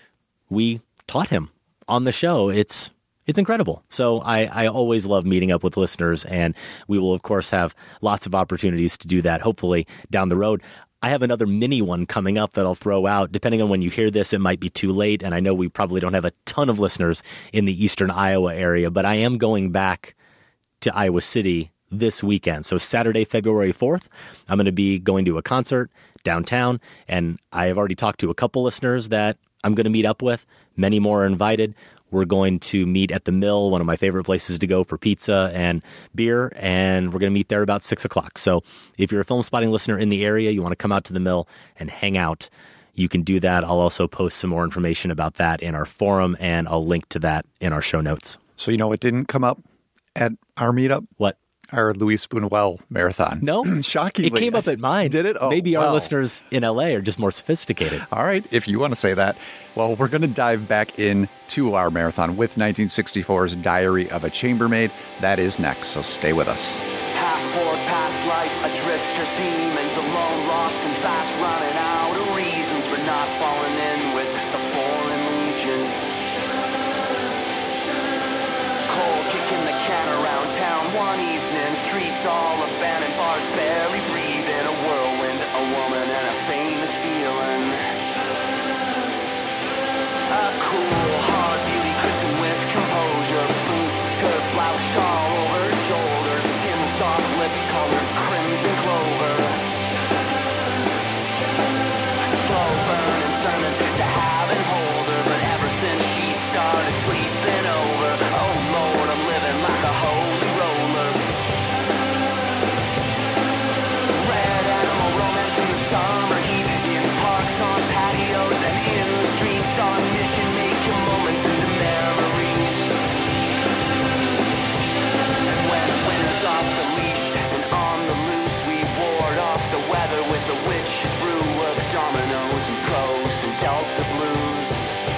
we taught him on the show. It's incredible. So I always love meeting up with listeners, and we will, of course, have lots of opportunities to do that, hopefully, down the road. I have another mini one coming up that I'll throw out. Depending on when you hear this, it might be too late, and I know we probably don't have a ton of listeners in the eastern Iowa area, but I am going back to Iowa City this weekend. So Saturday, February 4th, I'm going to be going to a concert downtown, and I have already talked to a couple listeners that I'm going to meet up with. Many more are invited. We're going to meet at the Mill, one of my favorite places to go for pizza and beer, and we're going to meet there about 6 o'clock. So if you're a Film Spotting listener in the area, you want to come out to the Mill and hang out, you can do that. I'll also post some more information about that in our forum, and I'll link to that in our show notes. So you know what didn't come up at our meetup? What? Our Luis Buñuel marathon. No? Shockingly. It came up at mine. Did it? Oh, maybe our wow. listeners in LA are just more sophisticated. All right, if you want to say that. Well, we're going to dive back into our marathon with 1964's Diary of a Chambermaid. That is next, so stay with us. Passport, past life, a drifter's demons, alone, lost and fast, running out of reasons for not falling in with the foreign legion. Cold kicking the can around town one evening, streets all abandoned, bars barely breathing, a whirlwind, a woman, and a famous feeling. A cool, hard beauty, christened with composure, boots, skirt, blouse, shawl over her shoulders, skin soft, lips colored crimson clover. A slow burning sermon to have and hold her, but ever since she started sleeping over, oh Lord, I'm living like a holy roller. Red animal romance in the summer heat, in parks, on patios, and in the streets, on mission, making moments into memories. And when the wind's off the leash and on the loose, we ward off the weather with a witch's brew of dominoes and pros and delta blues.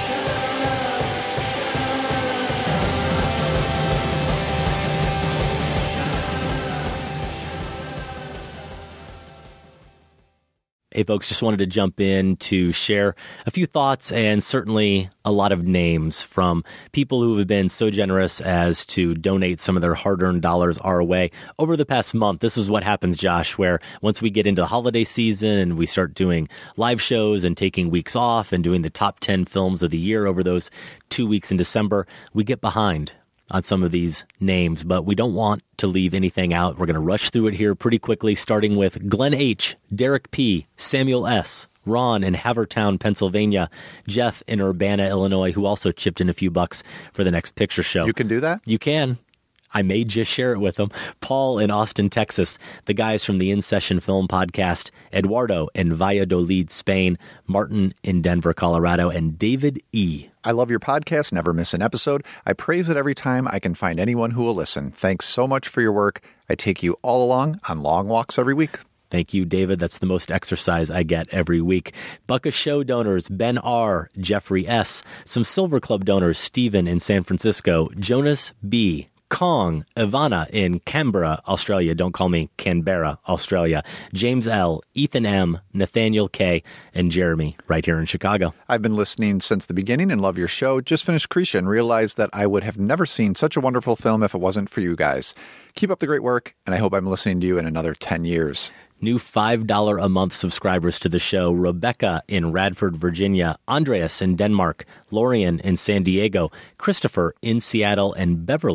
Hey, folks, just wanted to jump in to share a few thoughts and certainly a lot of names from people who have been so generous as to donate some of their hard-earned dollars our way over the past month. This is what happens, Josh, where once we get into the holiday season and we start doing live shows and taking weeks off and doing the top 10 films of the year over those 2 weeks in December, we get behind on some of these names, but we don't want to leave anything out. We're going to rush through it here pretty quickly, starting with Glenn H., Derek P., Samuel S., Ron in Havertown, Pennsylvania, Jeff in Urbana, Illinois, who also chipped in a few bucks for the next picture show. You can do that? You can. I may just share it with them. Paul in Austin, Texas, the guys from the In Session Film Podcast, Eduardo in Valladolid, Spain, Martin in Denver, Colorado, and David E. I love your podcast. Never miss an episode. I praise it every time I can find anyone who will listen. Thanks so much for your work. I take you all along on long walks every week. Thank you, David. That's the most exercise I get every week. Buck a Show donors, Ben R., Jeffrey S., some Silver Club donors, Stephen in San Francisco, Jonas B., Kong, Ivana in Canberra, Australia. Don't call me Canberra, Australia. James L., Ethan M., Nathaniel K., and Jeremy right here in Chicago. I've been listening since the beginning and love your show. Just finished Krisha and realized that I would have never seen such a wonderful film if it wasn't for you guys. Keep up the great work, and I hope I'm listening to you in another 10 years. New $5 a month subscribers to the show, Rebecca in Radford, Virginia, Andreas in Denmark, Lorian in San Diego, Christopher in Seattle, and Beverly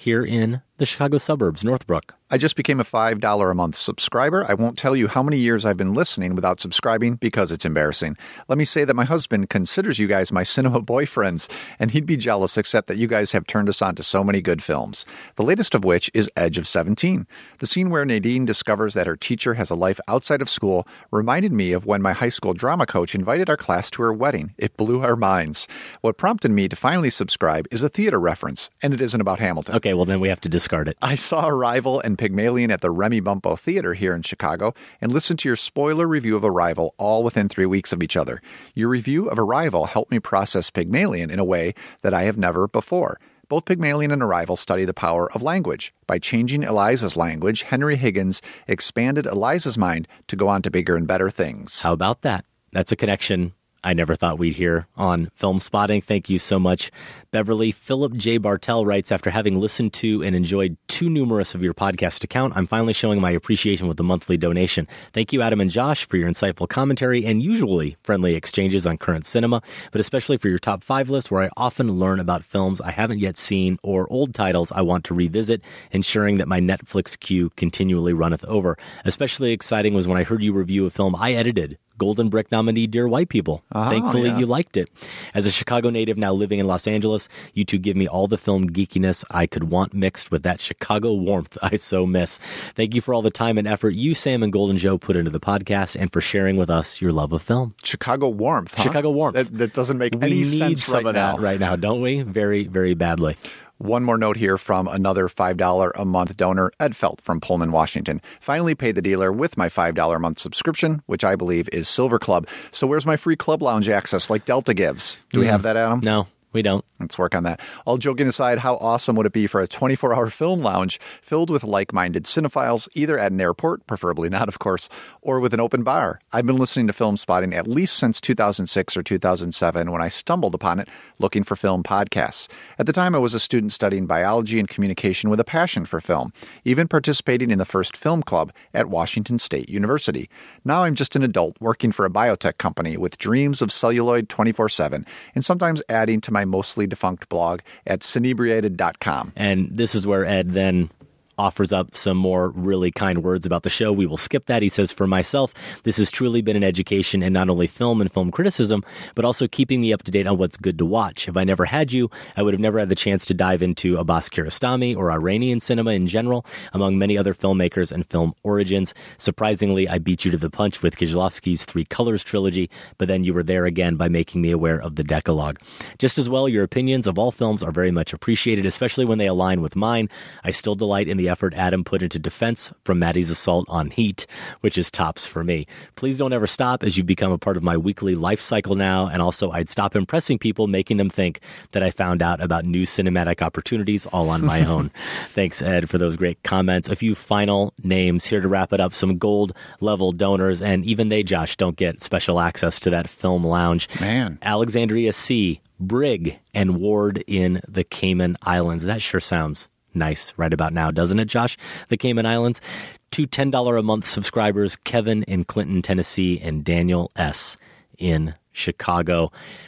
here in the Chicago suburbs, Northbrook. I just became a $5 a month subscriber. I won't tell you how many years I've been listening without subscribing because it's embarrassing. Let me say that my husband considers you guys my cinema boyfriends, and he'd be jealous except that you guys have turned us on to so many good films. The latest of which is Edge of 17. The scene where Nadine discovers that her teacher has a life outside of school reminded me of when my high school drama coach invited our class to her wedding. It blew our minds. What prompted me to finally subscribe is a theater reference, and it isn't about Hamilton. Okay, well then we have to discard it. I saw Arrival and Pygmalion at the Remy Bumpo Theater here in Chicago and listened to your spoiler review of Arrival all within 3 weeks of each other. Your review of Arrival helped me process Pygmalion in a way that I have never before. Both Pygmalion and Arrival study the power of language. By changing Eliza's language, Henry Higgins expanded Eliza's mind to go on to bigger and better things. How about that? That's a connection I never thought we'd hear on Film Spotting. Thank you so much, Beverly. Philip J. Bartell writes, after having listened to and enjoyed too numerous of your podcasts to count, I'm finally showing my appreciation with the monthly donation. Thank you, Adam and Josh, for your insightful commentary and usually friendly exchanges on current cinema, but especially for your top 5 list, where I often learn about films I haven't yet seen or old titles I want to revisit, ensuring that my Netflix queue continually runneth over. Especially exciting was when I heard you review a film I edited, Golden Brick nominee Dear White People. Thankfully, you liked it. As a Chicago native now living in Los Angeles, you two give me all the film geekiness I could want mixed with that Chicago warmth I so miss. Thank you for all the time and effort you, Sam, and Golden Joe put into the podcast and for sharing with us your love of film. Chicago warmth, huh? Chicago warmth. That doesn't make any sense right now. We need some of that right now, don't we? Very, very badly. One more note here from another $5 a month donor, Ed Felt from Pullman, Washington. Finally paid the dealer with my $5 a month subscription, which I believe is Silver Club. So where's my free club lounge access like Delta gives? Do we have that, Adam? No. We don't. Let's work on that. All joking aside, how awesome would it be for a 24-hour film lounge filled with like-minded cinephiles, either at an airport, preferably not, of course, or with an open bar? I've been listening to Film Spotting at least since 2006 or 2007 when I stumbled upon it looking for film podcasts. At the time, I was a student studying biology and communication with a passion for film, even participating in the first film club at Washington State University. Now I'm just an adult working for a biotech company with dreams of celluloid 24/7 and sometimes adding to my mostly defunct blog at cinebriated.com. And this is where Ed then offers up some more really kind words about the show. We will skip that. He says, for myself, this has truly been an education in not only film and film criticism, but also keeping me up to date on what's good to watch. If I never had you, I would have never had the chance to dive into Abbas Kiarostami or Iranian cinema in general, among many other filmmakers and film origins. Surprisingly, I beat you to the punch with Kieślowski's Three Colors trilogy, but then you were there again by making me aware of the Decalogue. Just as well, your opinions of all films are very much appreciated, especially when they align with mine. I still delight in the effort Adam put into Defense from Maddie's assault on Heat, which is tops for me. Please don't ever stop, as you've become a part of my weekly life cycle now, and also I'd stop impressing people, making them think that I found out about new cinematic opportunities all on my own. Thanks, Ed, for those great comments. A few final names here to wrap it up. Some gold-level donors, and even they, Josh, don't get special access to that film lounge. Man. Alexandria C., Brig, and Ward in the Cayman Islands. That sure sounds nice right about now, doesn't it, Josh? The Cayman Islands. 2 $10 a month subscribers, Kevin in Clinton, Tennessee, and Daniel S. in Chicago.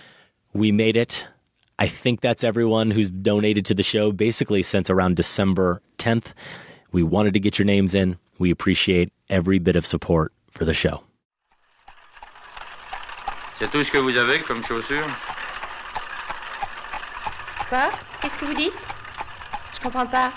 We made it. I think that's everyone who's donated to the show basically since around December 10th. We wanted to get your names in. We appreciate every bit of support for the show. C'est tout ce que vous avez comme chaussures? Quoi? Qu'est-ce que vous dites? Je comprends pas.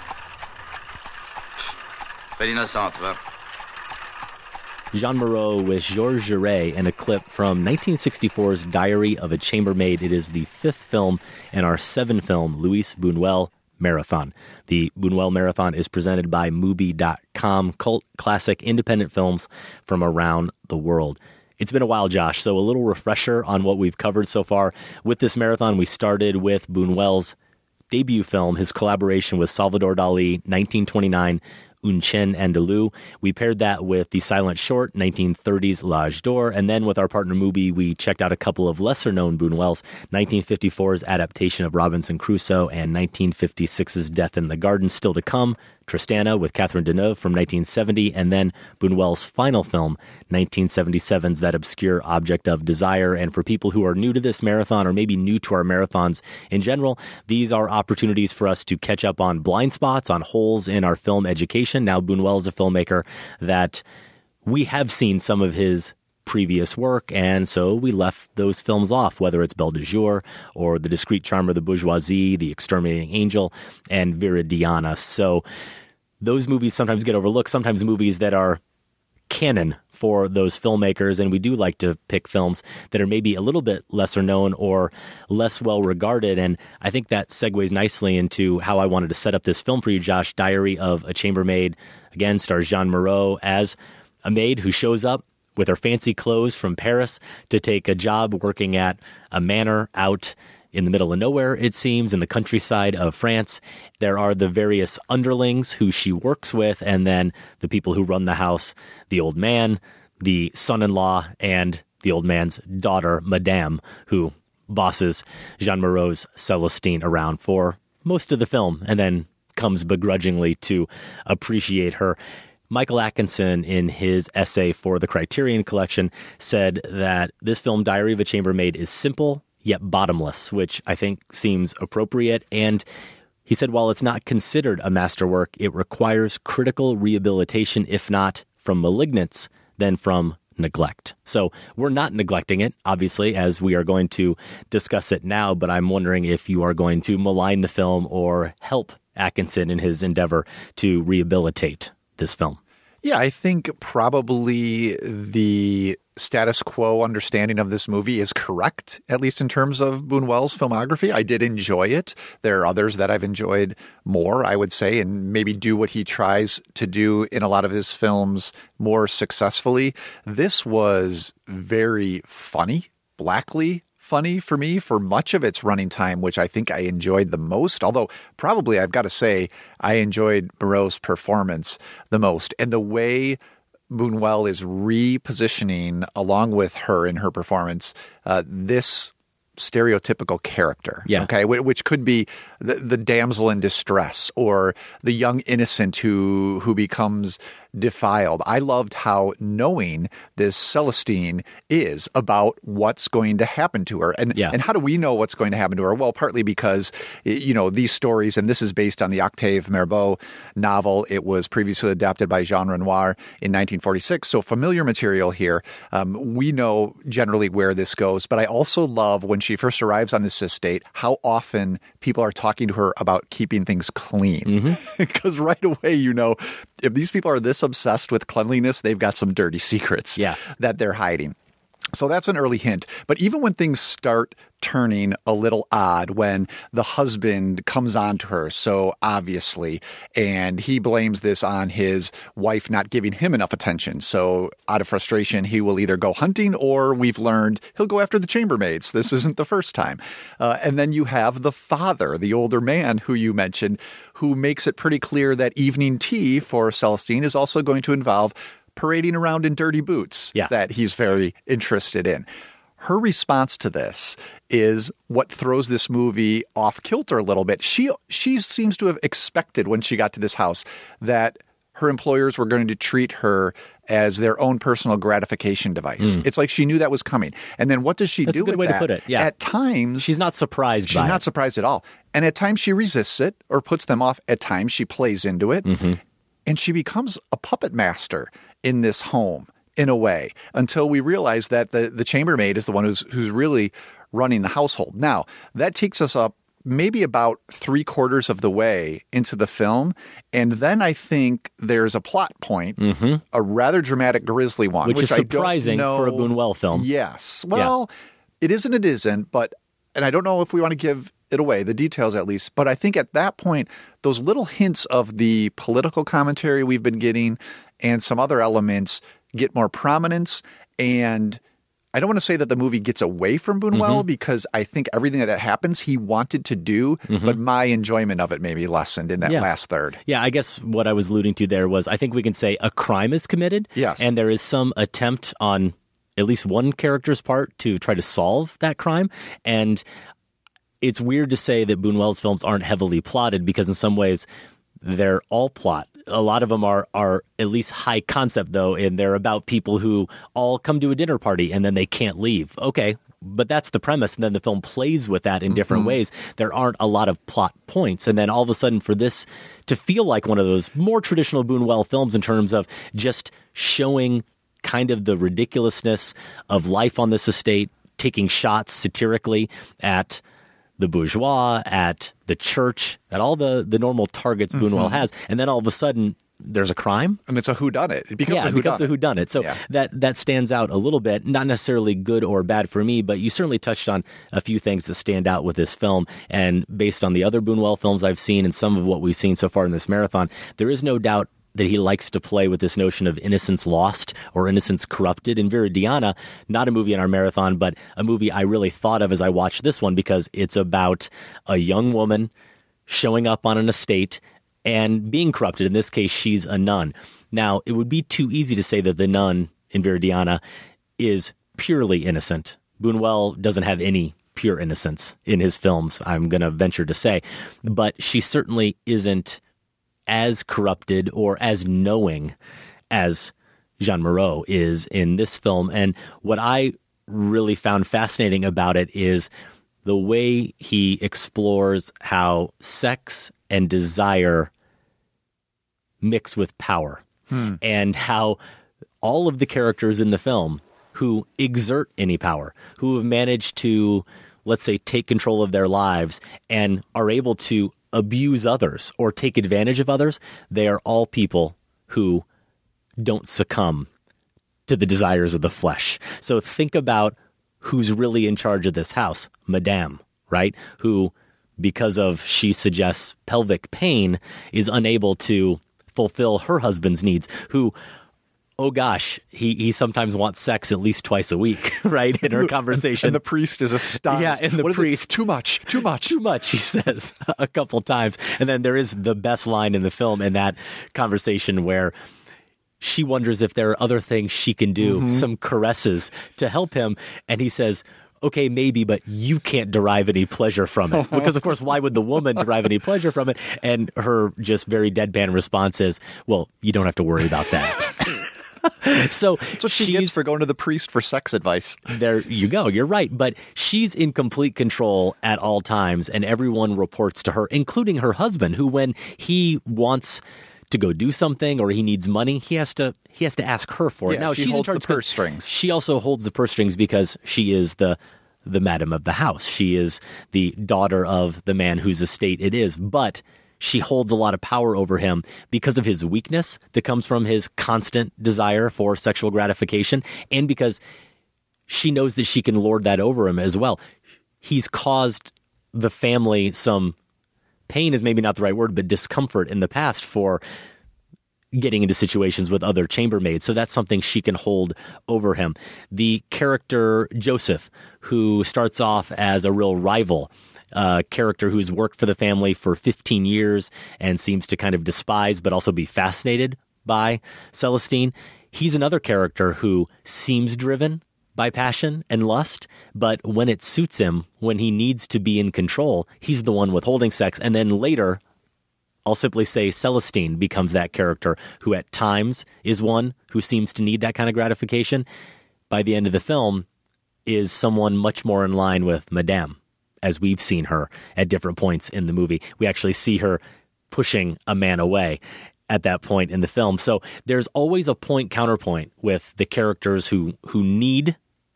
Fais l'innocente, va. Jean Moreau with Georges Jouret and a clip from 1964's Diary of a Chambermaid. It is the 5th film in our 7-film Luis Buñuel Marathon. The Buñuel Marathon is presented by Mubi.com, cult classic independent films from around the world. It's been a while, Josh, so a little refresher on what we've covered so far. With this marathon, we started with Buñuel's debut film, his collaboration with Salvador Dali, 1929, Un Chien Andalou. We paired that with the silent short, 1930's L'Âge d'Or, and then with our partner Mubi, we checked out a couple of lesser-known Buñuels, 1954's adaptation of Robinson Crusoe and 1956's Death in the Garden, still to come, Tristana with Catherine Deneuve from 1970, and then Buñuel's final film, 1977's That Obscure Object of Desire. And for people who are new to this marathon, or maybe new to our marathons in general, these are opportunities for us to catch up on blind spots, on holes in our film education. Now, Buñuel is a filmmaker that we have seen some of his previous work, and so we left those films off, whether it's Belle de Jour or The Discreet Charm of the Bourgeoisie, The Exterminating Angel, and Viridiana. So those movies sometimes get overlooked, sometimes movies that are canon for those filmmakers, and we do like to pick films that are maybe a little bit lesser known or less well regarded. And I think that segues nicely into how I wanted to set up this film for you, Josh. Diary of a Chambermaid, again, stars Jeanne Moreau as a maid who shows up with her fancy clothes from Paris to take a job working at a manor out in the middle of nowhere, it seems, in the countryside of France. There are the various underlings who she works with, and then the people who run the house, the old man, the son-in-law, and the old man's daughter, Madame, who bosses Jeanne Moreau's Celestine around for most of the film, and then comes begrudgingly to appreciate her. Michael Atkinson, in his essay for the Criterion Collection, said that this film, Diary of a Chambermaid, is simple yet bottomless, which I think seems appropriate. And he said, while it's not considered a masterwork, it requires critical rehabilitation, if not from malignance, then from neglect. So we're not neglecting it, obviously, as we are going to discuss it now, but I'm wondering if you are going to malign the film or help Atkinson in his endeavor to rehabilitate this film. Yeah, I think probably the status quo understanding of this movie is correct, at least in terms of Buñuel's filmography. I did enjoy it. There are others that I've enjoyed more, I would say, and maybe do what he tries to do in a lot of his films more successfully. This was very funny, blackly funny for me for much of its running time, which I think I enjoyed the most. Although probably I've got to say I enjoyed Moreau's performance the most, and the way Buñuel is repositioning along with her in her performance this stereotypical character, okay, which could be the damsel in distress or the young innocent who becomes defiled. I loved how knowing this Celestine is about what's going to happen to her. And how do we know what's going to happen to her? Well, partly because, you know, these stories, and this is based on the Octave Mirbeau novel. It was previously adapted by Jean Renoir in 1946. So familiar material here. We know generally where this goes. But I also love when she first arrives on this estate, how often people are talking to her about keeping things clean. Because right away, you know, if these people are this obsessed with cleanliness, they've got some dirty secrets that they're hiding. So that's an early hint. But even when things start turning a little odd, when the husband comes on to her so obviously, and he blames this on his wife not giving him enough attention. So out of frustration, he will either go hunting, or we've learned he'll go after the chambermaids. This isn't the first time. And then you have the father, the older man who you mentioned, who makes it pretty clear that evening tea for Celestine is also going to involve parading around in dirty boots that he's very interested in. Her response to this is what throws this movie off kilter a little bit. She seems to have expected when she got to this house that her employers were going to treat her as their own personal gratification device. It's like she knew that was coming. And then what does she do with that? That's a good way to put it. Yeah. At times, she's not surprised by it. She's not surprised at all. And at times she resists it or puts them off. At times she plays into it. And she becomes a puppet master in this home, in a way, until we realize that the chambermaid is the one who's really running the household. Now, that takes us up maybe about 3/4 of the way into the film, and then I think there's a plot point, a rather dramatic, grisly one. Which is surprising for a Buñuel film. Yes. Well, it is and it isn't, but, and I don't know if we want to give it away, the details at least, but I think at that point, those little hints of the political commentary we've been getting and some other elements get more prominence. And I don't want to say that the movie gets away from Buñuel, because I think everything that happens he wanted to do, but my enjoyment of it maybe lessened in that last third. Yeah, I guess what I was alluding to there was I think we can say a crime is committed. Yes. And there is some attempt on at least one character's part to try to solve that crime. And it's weird to say that Buñuel's films aren't heavily plotted, because in some ways they're all plot. A lot of them are at least high concept, though, and they're about people who all come to a dinner party and then they can't leave. Okay, but that's the premise, and then the film plays with that in different ways. There aren't a lot of plot points, and then all of a sudden for this to feel like one of those more traditional Buñuel films in terms of just showing kind of the ridiculousness of life on this estate, taking shots satirically at the bourgeois, at the church, at all the normal targets Buñuel has, and then all of a sudden there's a crime. And it's a whodunit. It becomes a whodunit. So that stands out a little bit, not necessarily good or bad for me, but you certainly touched on a few things that stand out with this film. And based on the other Buñuel films I've seen and some of what we've seen so far in this marathon, there is no doubt that he likes to play with this notion of innocence lost or innocence corrupted. In Viridiana, not a movie in our marathon, but a movie I really thought of as I watched this one because it's about a young woman showing up on an estate and being corrupted. In this case, she's a nun. Now, it would be too easy to say that the nun in Viridiana is purely innocent. Buñuel doesn't have any pure innocence in his films, I'm going to venture to say. But she certainly isn't as corrupted or as knowing as Jeanne Moreau is in this film. And what I really found fascinating about it is the way he explores how sex and desire mix with power, and how all of the characters in the film who exert any power, who have managed to, let's say, take control of their lives and are able to abuse others or take advantage of others, they are all people who don't succumb to the desires of the flesh. So think about who's really in charge of this house. Madame, right? Who, because of, she suggests, pelvic pain, is unable to fulfill her husband's needs. Who, oh gosh, he sometimes wants sex at least twice a week, right? In her conversation. And the priest is astonished. Yeah, and the priest. Too much, he says a couple times. And then there is the best line in the film in that conversation where she wonders if there are other things she can do, some caresses to help him. And he says, okay, maybe, but you can't derive any pleasure from it. Because, of course, why would the woman derive any pleasure from it? And her just very deadpan response is, well, you don't have to worry about that. So that's what she gets for going to the priest for sex advice. There you go. You're right. But she's in complete control at all times, and everyone reports to her, including her husband, who, when he wants to go do something or he needs money, he has to ask her for it. Yeah, now she she's holds in charge the purse strings. She also holds the purse strings because she is the madam of the house. She is the daughter of the man whose estate it is. But she holds a lot of power over him because of his weakness that comes from his constant desire for sexual gratification, and because she knows that she can lord that over him as well. He's caused the family some pain, is maybe not the right word, but discomfort in the past for getting into situations with other chambermaids. So that's something she can hold over him. The character Joseph, who starts off as a real rival, character who's worked for the family for 15 years and seems to kind of despise but also be fascinated by Celestine. He's another character who seems driven by passion and lust, but when it suits him, when he needs to be in control, he's the one withholding sex. And then later, I'll simply say Celestine becomes that character who at times is one who seems to need that kind of gratification. By the end of the film, is someone much more in line with Madame, as we've seen her at different points in the movie. We actually see her pushing a man away at that point in the film. So there's always a point-counterpoint with the characters who need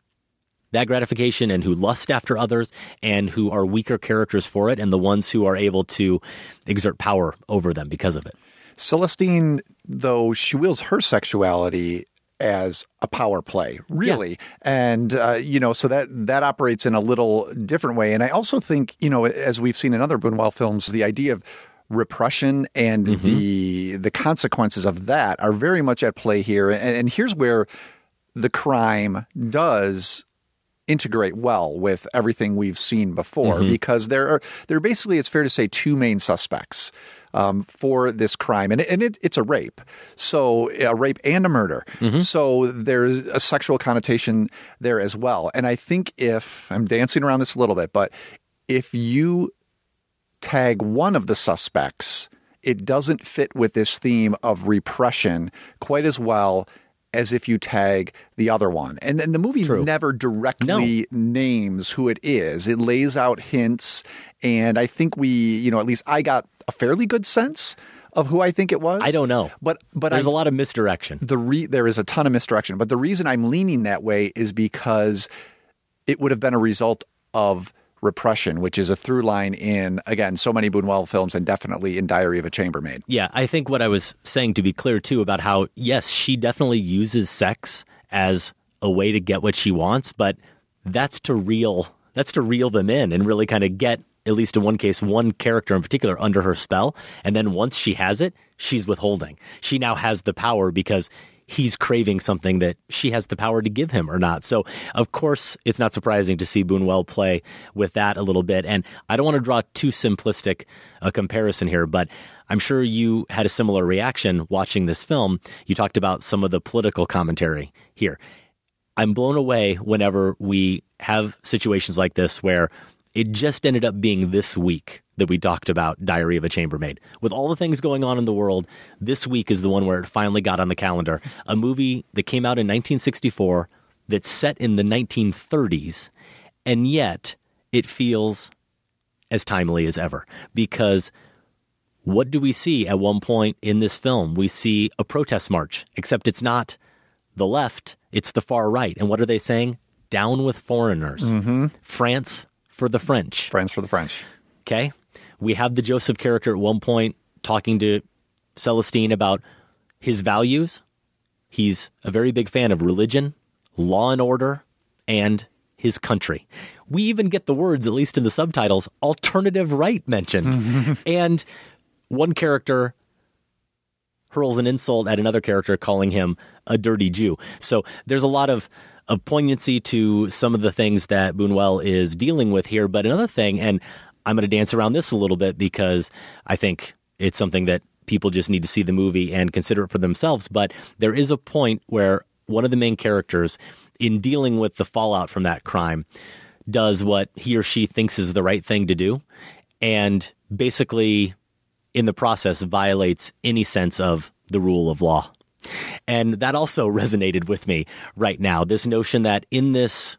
that gratification and who lust after others and who are weaker characters for it, and the ones who are able to exert power over them because of it. Celestine, though, she wields her sexuality as a power play, really. Yeah. And, so that operates in a little different way. And I also think, as we've seen in other Buñuel films, the idea of repression and the consequences of that are very much at play here. And here's where the crime does integrate well with everything we've seen before, because there are basically, it's fair to say, two main suspects for this crime. And it's a rape. So a rape and a murder. So there's a sexual connotation there as well. And I think if I'm dancing around this a little bit, but if you tag one of the suspects it doesn't fit with this theme of repression quite as well as if you tag the other one. And the movie never directly names who it is. It lays out hints, and I think we, at least I got a fairly good sense of who I think it was. I don't know. But there's a lot of misdirection. There is a ton of misdirection. But the reason I'm leaning that way is because it would have been a result of repression, which is a through line in, again, so many Buñuel films and definitely in Diary of a Chambermaid. Yeah, I think what I was saying, to be clear, too, about how, yes, she definitely uses sex as a way to get what she wants, but that's to reel them in and really kind of get, at least in one case, one character in particular under her spell. And then once she has it, she's withholding. She now has the power because he's craving something that she has the power to give him or not. So, of course, it's not surprising to see Buñuel play with that a little bit. And I don't want to draw too simplistic a comparison here, but I'm sure you had a similar reaction watching this film. You talked about some of the political commentary here. I'm blown away whenever we have situations like this where it just ended up being this week that we talked about Diary of a Chambermaid. With all the things going on in the world, this week is the one where it finally got on the calendar. A movie that came out in 1964 that's set in the 1930s, and yet it feels as timely as ever. Because what do we see at one point in this film? We see a protest march, except it's not the left, it's the far right. And what are they saying? Down with foreigners. Mm-hmm. France for the French. France for the French. Okay. We have the Joseph character at one point talking to Celestine about his values. He's a very big fan of religion, law and order, and his country. We even get the words, at least in the subtitles, alternative right mentioned. And one character hurls an insult at another character, calling him a dirty Jew. So there's a lot of poignancy to some of the things that Buñuel is dealing with here. But another thing, and I'm going to dance around this a little bit because I think it's something that people just need to see the movie and consider it for themselves. But there is a point where one of the main characters, in dealing with the fallout from that crime, does what he or she thinks is the right thing to do, and basically, in the process, violates any sense of the rule of law. And that also resonated with me right now, this notion that in this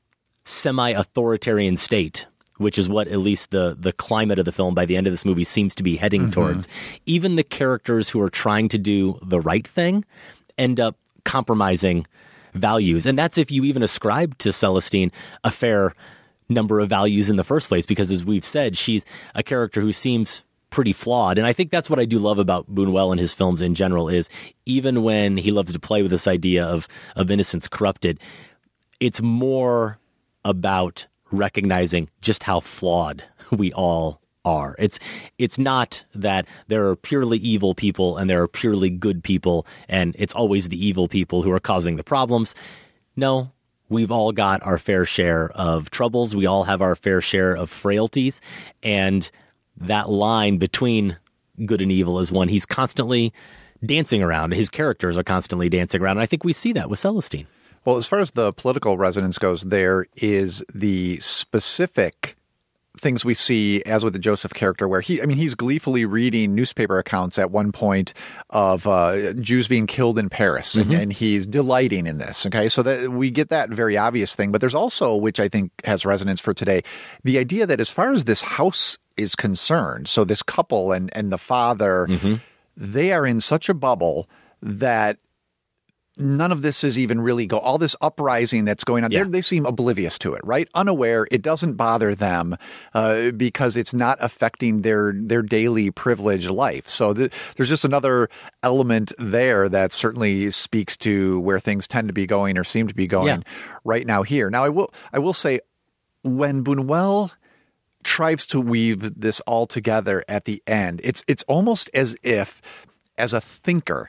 semi-authoritarian state, which is what at least the climate of the film by the end of this movie seems to be heading towards, even the characters who are trying to do the right thing end up compromising values. And that's if you even ascribe to Celestine a fair number of values in the first place, because as we've said, she's a character who seems pretty flawed. And I think that's what I do love about Buñuel and his films in general, is even when he loves to play with this idea of innocence corrupted, it's more about recognizing just how flawed we all are. It's not that there are purely evil people and there are purely good people, and it's always the evil people who are causing the problems. No, we've all got our fair share of troubles. We all have our fair share of frailties, and that line between good and evil is one he's constantly dancing around. His characters are constantly dancing around. And I think we see that with Celestine. Well, as far as the political resonance goes, there is the specific things we see, as with the Joseph character, where he's gleefully reading newspaper accounts at one point of Jews being killed in Paris, and he's delighting in this. Okay, so that we get that very obvious thing, but there's also, which I think has resonance for today, the idea that as far as this house is concerned, so this couple and the father, they are in such a bubble that none of this is even really all this uprising that's going on. Yeah. They seem oblivious to it, right? Unaware. It doesn't bother them because it's not affecting their daily privileged life. So there's just another element there that certainly speaks to where things tend to be going or seem to be going right now here. Now, I will say, when Buñuel tries to weave this all together at the end, it's almost as if, as a thinker,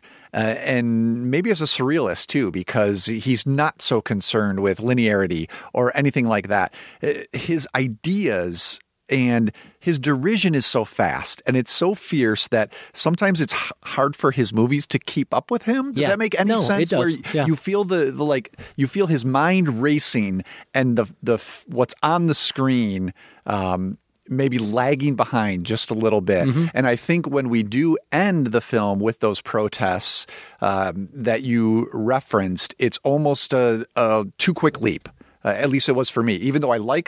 and maybe as a surrealist too, because he's not so concerned with linearity or anything like that. His ideas and his derision is so fast and it's so fierce that sometimes it's hard for his movies to keep up with him. Does that make any sense? It does. Where you feel you feel his mind racing, and the what's on the screen maybe lagging behind just a little bit. Mm-hmm. And I think when we do end the film with those protests that you referenced, it's almost a too quick leap. At least it was for me. Even though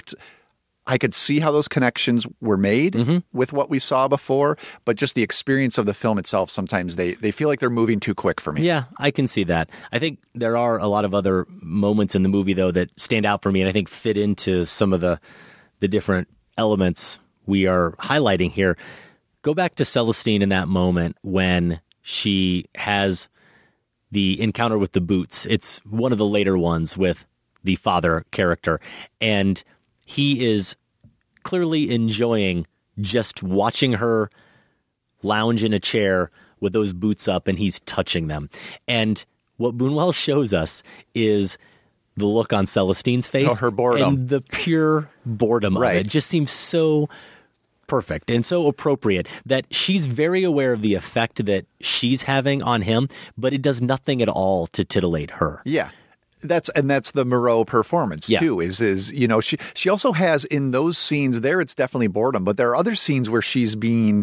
I could see how those connections were made with what we saw before, but just the experience of the film itself, sometimes they feel like they're moving too quick for me. Yeah, I can see that. I think there are a lot of other moments in the movie, though, that stand out for me and I think fit into some of the different elements we are highlighting here. Go back to Celestine in that moment when she has the encounter with the boots. It's one of the later ones with the father character, and he is clearly enjoying just watching her lounge in a chair with those boots up, and he's touching them. And what Buñuel shows us is the look on Celestine's face. Her boredom. And the pure boredom of it just seems so perfect and so appropriate that she's very aware of the effect that she's having on him, but it does nothing at all to titillate her. Yeah. That's the Moreau performance too. Is you know, she also has in those scenes there, it's definitely boredom, but there are other scenes where she's being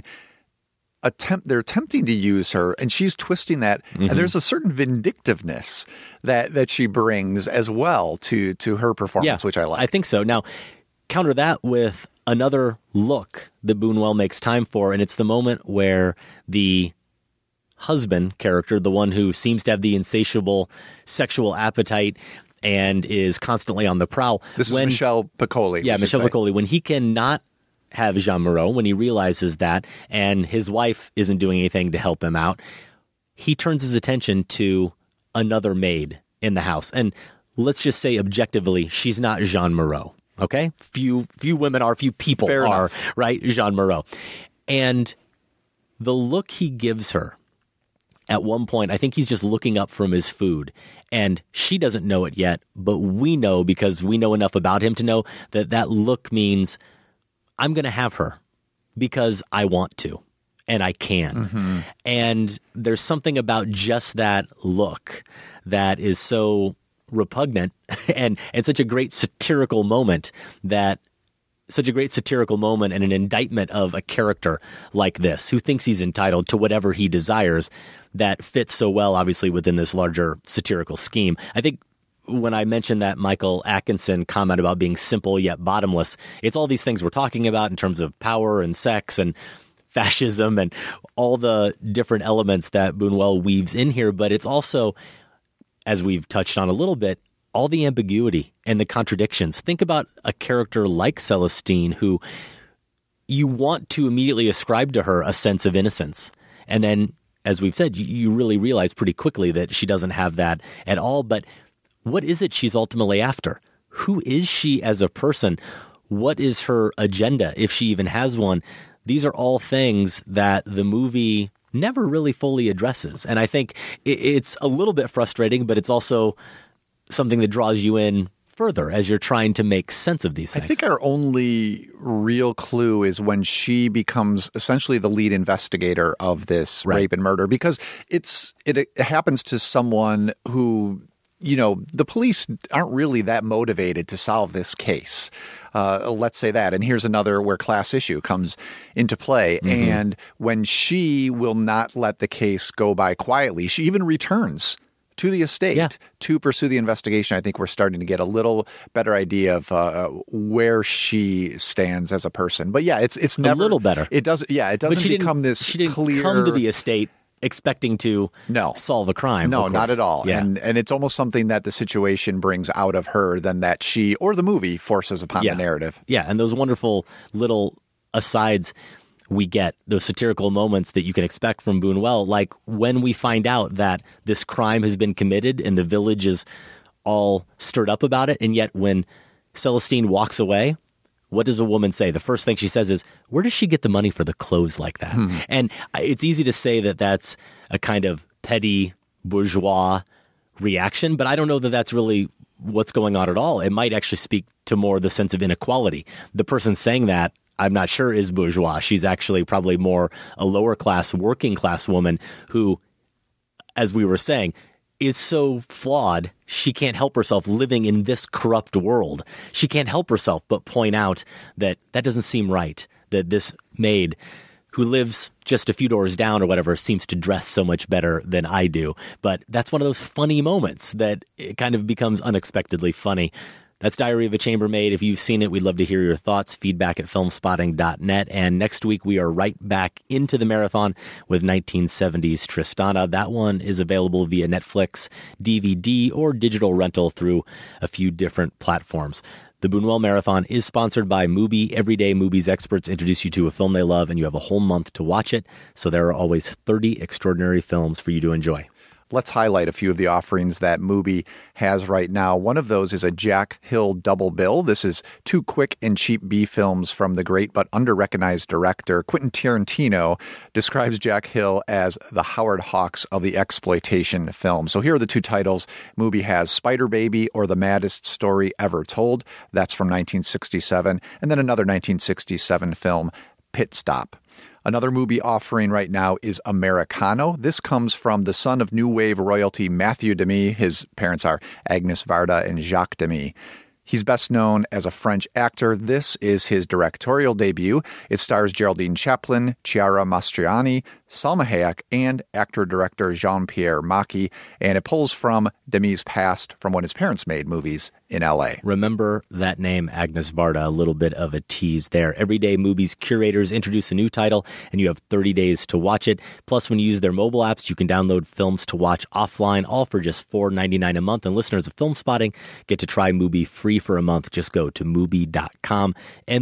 they're attempting to use her, and she's twisting that, and there's a certain vindictiveness that she brings as well to her performance, which I like. I think so. Now, counter that with another look that Buñuel makes time for, and it's the moment where the husband character, the one who seems to have the insatiable sexual appetite and is constantly on the prowl. This is Michel Piccoli. Yeah, Michel Piccoli. When he cannot have Jean Moreau, when he realizes that, and his wife isn't doing anything to help him out, he turns his attention to another maid in the house. And let's just say objectively, she's not Jean Moreau. Okay? Few women are, few people Fair are, enough. right? Jean Moreau. And the look he gives her at one point, I think he's just looking up from his food, and she doesn't know it yet, but we know because we know enough about him to know that look means I'm going to have her because I want to and I can. And there's something about just that look that is so repugnant and such a great satirical moment and an indictment of a character like this who thinks he's entitled to whatever he desires that fits so well, obviously, within this larger satirical scheme. I think when I mentioned that Michael Atkinson comment about being simple yet bottomless, it's all these things we're talking about in terms of power and sex and fascism and all the different elements that Buñuel weaves in here. But it's also, as we've touched on a little bit, all the ambiguity and the contradictions. Think about a character like Celestine, who you want to immediately ascribe to her a sense of innocence. And then, as we've said, you really realize pretty quickly that she doesn't have that at all. But what is it she's ultimately after? Who is she as a person? What is her agenda, if she even has one? These are all things that the movie never really fully addresses. And I think it's a little bit frustrating, but it's also something that draws you in further as you're trying to make sense of these things. I think our only real clue is when she becomes essentially the lead investigator of this rape and murder, because it happens to someone who, you know, the police aren't really that motivated to solve this case. Let's say that. And here's another where class issue comes into play. And when she will not let the case go by quietly, she even returns to the estate to pursue the investigation. I think we're starting to get a little better idea of where she stands as a person. But yeah, it's never a little better. It doesn't. Yeah, it doesn't become this. She didn't clear... come to the estate expecting to solve a crime. No, not at all. Yeah. And it's almost something that the situation brings out of her than that she or the movie forces upon the narrative. Yeah, and those wonderful little asides we get, those satirical moments that you can expect from Buñuel, like when we find out that this crime has been committed and the village is all stirred up about it, and yet when Celestine walks away, what does a woman say? The first thing she says is, where does she get the money for the clothes like that? And it's easy to say that that's a kind of petty bourgeois reaction, but I don't know that that's really what's going on at all. It might actually speak to more the sense of inequality. The person saying that, I'm not sure, is bourgeois. She's actually probably more a lower class, working class woman who, as we were saying, is so flawed, she can't help herself living in this corrupt world. She can't help herself but point out that doesn't seem right, that this maid who lives just a few doors down or whatever seems to dress so much better than I do. But that's one of those funny moments that it kind of becomes unexpectedly funny. That's Diary of a Chambermaid. If you've seen it, we'd love to hear your thoughts. Feedback at filmspotting.net. And next week, we are right back into the marathon with 1970s Tristana. That one is available via Netflix, DVD, or digital rental through a few different platforms. The Buñuel Marathon is sponsored by Mubi. Every day, Mubi's experts introduce you to a film they love, and you have a whole month to watch it. So there are always 30 extraordinary films for you to enjoy. Let's highlight a few of the offerings that Mubi has right now. One of those is a Jack Hill double bill. This is two quick and cheap B films from the great but under-recognized director Quentin Tarantino. Describes Jack Hill as the Howard Hawks of the exploitation film. So here are the two titles. Mubi has Spider Baby or The Maddest Story Ever Told. That's from 1967. And then another 1967 film, Pit Stop. Another Mubi offering right now is Americano. This comes from the son of new wave royalty Mathieu Demy. His parents are Agnes Varda and Jacques Demy. He's best known as a French actor. This is his directorial debut. It stars Geraldine Chaplin, Chiara Mastroianni, Salma Hayek, and actor-director Jean-Pierre Macchi, and it pulls from Demy's past from when his parents made movies in L.A. Remember that name, Agnes Varda, a little bit of a tease there. Every day, Mubi's curators introduce a new title, and you have 30 days to watch it. Plus, when you use their mobile apps, you can download films to watch offline, all for just $4.99 a month. And listeners of Film Spotting get to try Mubi free for a month. Just go to Mubi.com,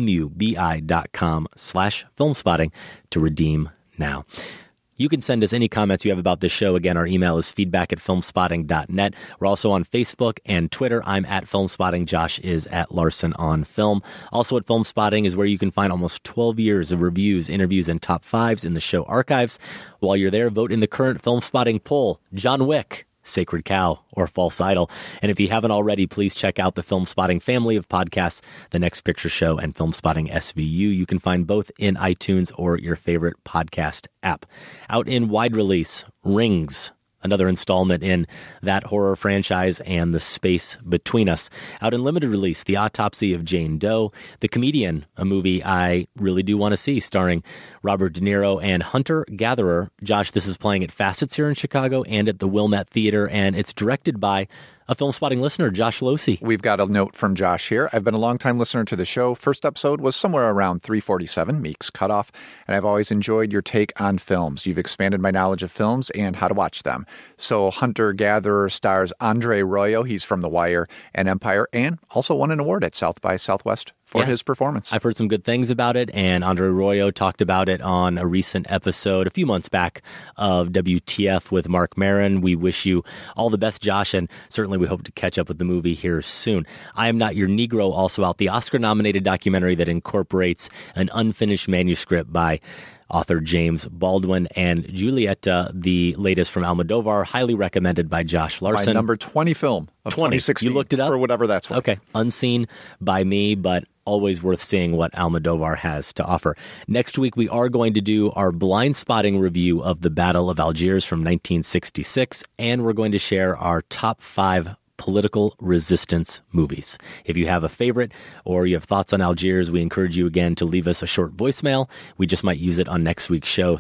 MUBI.com/filmspotting to redeem now. You can send us any comments you have about this show. Again, our email is feedback@filmspotting.net. We're also on Facebook and Twitter. I'm at Filmspotting. Josh is at Larson on Film. Also at Filmspotting is where you can find almost 12 years of reviews, interviews, and top fives in the show archives. While you're there, vote in the current Filmspotting poll. John Wick, Sacred Cow, or False Idol. And if you haven't already, please check out the Film Spotting family of podcasts, The Next Picture Show and Film Spotting SVU. You can find both in iTunes or your favorite podcast app. Out in wide release, Rings, another installment in that horror franchise and the space between us. Out in limited release, The Autopsy of Jane Doe, The Comedian, a movie I really do want to see, starring Robert De Niro and Hunter Gatherer. Josh, this is playing at Facets here in Chicago and at the Wilmette Theater, and it's directed by a Film Spotting listener, Josh Losey. We've got a note from Josh here. I've been a longtime listener to the show. First episode was somewhere around 347, Meek's cutoff, and I've always enjoyed your take on films. You've expanded my knowledge of films and how to watch them. So Hunter Gatherer stars Andre Royo. He's from The Wire and Empire, and also won an award at South by Southwest for his performance. I've heard some good things about it, and Andre Royo talked about it on a recent episode a few months back of WTF with Mark Maron. We wish you all the best, Josh, and certainly we hope to catch up with the movie here soon. I Am Not Your Negro, also out, the Oscar-nominated documentary that incorporates an unfinished manuscript by author James Baldwin, and Julieta, the latest from Almodovar, highly recommended by Josh Larson. My number 20 film of 2016. You looked it up? For whatever that's worth. Okay. Unseen by me, but always worth seeing what Almodovar has to offer. Next week, we are going to do our blind spotting review of the Battle of Algiers from 1966, and we're going to share our top 5 political resistance movies. If you have a favorite or you have thoughts on Algiers, we encourage you again to leave us a short voicemail. We just might use it on next week's show,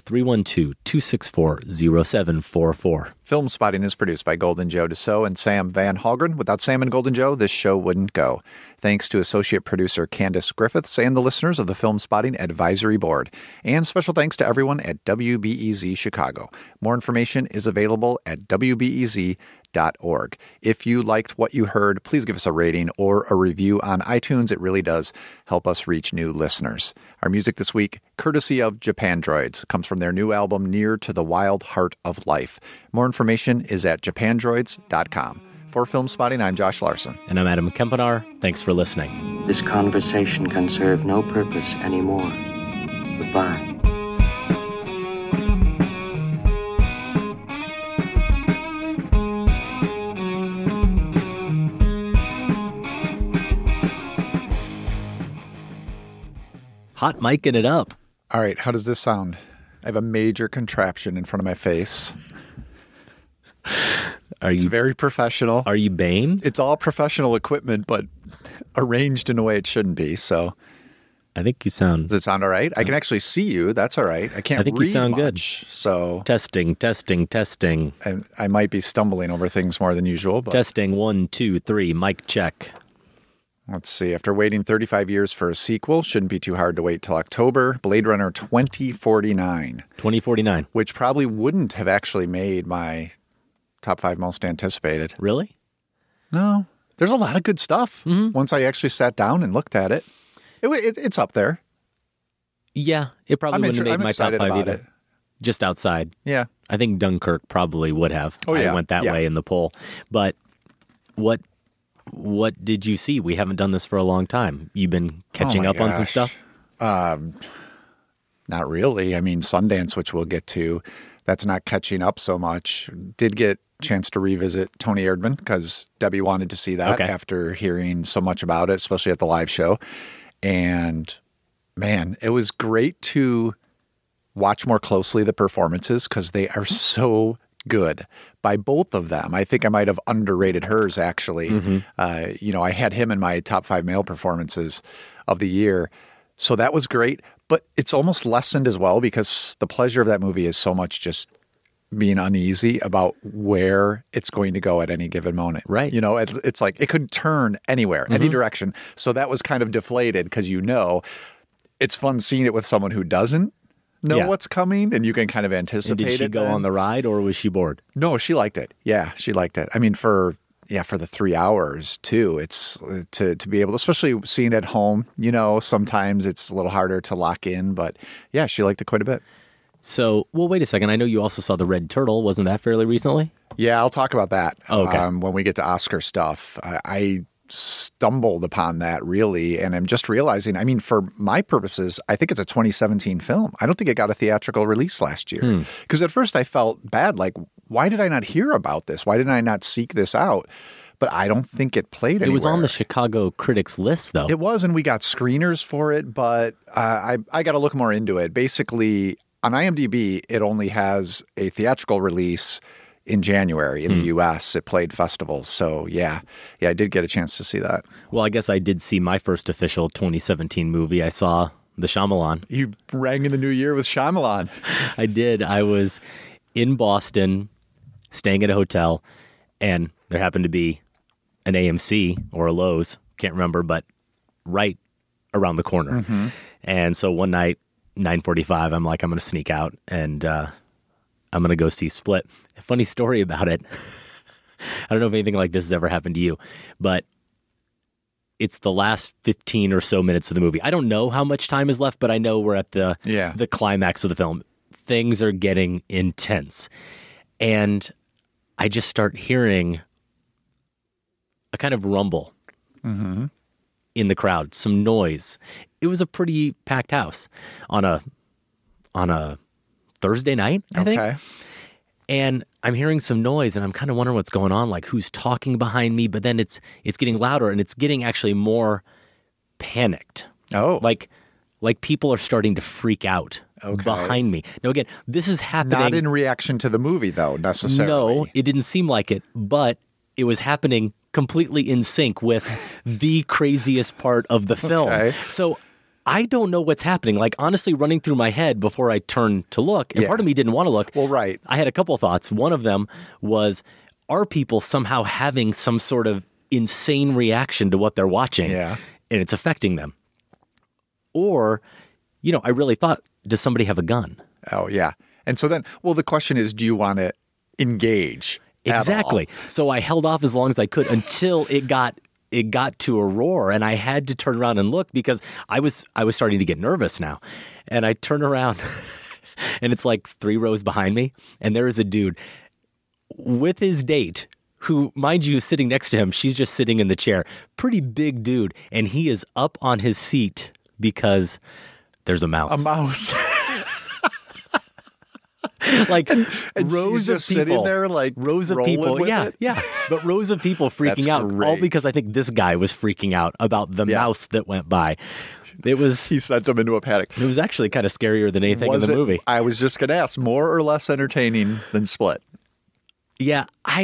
312-264-0744. Film Spotting is produced by Golden Joe Dassault and Sam Van Halgren. Without Sam and Golden Joe, this show wouldn't go. Thanks to associate producer Candace Griffiths and the listeners of the Film Spotting Advisory Board. And special thanks to everyone at WBEZ Chicago. More information is available at WBEZ.org. If you liked what you heard, please give us a rating or a review on iTunes. It really does help us reach new listeners. Our music this week, courtesy of Japandroids, comes from their new album, Near to the Wild Heart of Life. More information is at japandroids.com. For Film Spotting, I'm Josh Larson. And I'm Adam Kempenaar. Thanks for listening. This conversation can serve no purpose anymore. Goodbye. Hot micing it up. All right, how does this sound? I have a major contraption in front of my face. It's very professional. Are you Bane? It's all professional equipment, but arranged in a way it shouldn't be. So I think you sound... Does it sound all right? I can actually see you. That's all right. I can't I think read you sound much, good. So testing. And I might be stumbling over things more than usual. But Testing 1, 2, 3. Mic check. Let's see. After waiting 35 years for a sequel, shouldn't be too hard to wait till October. Blade Runner 2049. 2049. Which probably wouldn't have actually made my top 5 most anticipated. Really? No. There's a lot of good stuff. Once I actually sat down and looked at it. It's up there. Yeah, it probably wouldn't have made my top 5 either. Just outside. Yeah. I think Dunkirk probably would have. Oh, yeah. I went that way in the poll. But what did you see? We haven't done this for a long time. You've been catching up on some stuff? Not really. I mean, Sundance, which we'll get to, that's not catching up so much. Did get a chance to revisit Tony Erdmann because Debbie wanted to see that after hearing so much about it, especially at the live show. And man, it was great to watch more closely the performances because they are so good by both of them. I think I might have underrated hers, actually. I had him in my top 5 male performances of the year. So that was great. But it's almost lessened as well because the pleasure of that movie is so much just being uneasy about where it's going to go at any given moment. Right. It's like it could turn anywhere, any direction. So that was kind of deflated because it's fun seeing it with someone who doesn't know what's coming and you can kind of anticipate it. Did she go on the ride or was she bored? No, she liked it. Yeah, she liked it. I mean, for the 3 hours too, it's to be able to, especially seeing it at home, sometimes it's a little harder to lock in, but yeah, she liked it quite a bit. So, well, wait a second. I know you also saw The Red Turtle. Wasn't that fairly recently? Yeah, I'll talk about that when we get to Oscar stuff. I stumbled upon that really, and I'm just realizing, I mean, for my purposes, I think it's a 2017 film. I don't think it got a theatrical release last year. Because at first I felt bad, like, why did I not hear about this? Why did I not seek this out? But I don't think it played anywhere. It was on the Chicago Critics list, though. It was, and we got screeners for it, but I got to look more into it. Basically, on IMDb, it only has a theatrical release in January in the U.S. It played festivals. So, yeah, I did get a chance to see that. Well, I guess I did see my first official 2017 movie. I saw The Shyamalan. You rang in the new year with Shyamalan. I did. I was in Boston, staying at a hotel, and there happened to be an AMC or a Lowe's, can't remember, but right around the corner. And so one night, 9:45, I'm like, I'm going to sneak out and I'm going to go see Split. A funny story about it. I don't know if anything like this has ever happened to you, but it's the last 15 or so minutes of the movie. I don't know how much time is left, but I know we're at the climax of the film. Things are getting intense. And I just start hearing a kind of rumble in the crowd, some noise. It was a pretty packed house on a Thursday night, I think. And I'm hearing some noise and I'm kind of wondering what's going on, like who's talking behind me, but then it's getting louder and it's getting actually more panicked. Oh. Like people are starting to freak out behind me. Now again, this is happening. Not in reaction to the movie though, necessarily. No, it didn't seem like it, but it was happening completely in sync with the craziest part of the film. So I don't know what's happening. Like, honestly, running through my head before I turned to look, and part of me didn't want to look. Well, right. I had a couple of thoughts. One of them was, are people somehow having some sort of insane reaction to what they're watching? Yeah. And it's affecting them. Or, I really thought, does somebody have a gun? Oh, yeah. And so then, the question is, do you want to engage? Exactly. So I held off as long as I could until it got to a roar, and I had to turn around and look because I was starting to get nervous now. And I turn around, and it's like 3 rows behind me, and there is a dude with his date who, mind you, is sitting next to him. She's just sitting in the chair. Pretty big dude, and he is up on his seat because there's a mouse. A mouse. Like and rows of people sitting there, like rows of people, but rows of people freaking out, great. all because I think this guy was freaking out about the mouse that went by. He sent him into a panic. It was actually kind of scarier than anything in the movie. I was just going to ask, more or less entertaining than Split? Yeah,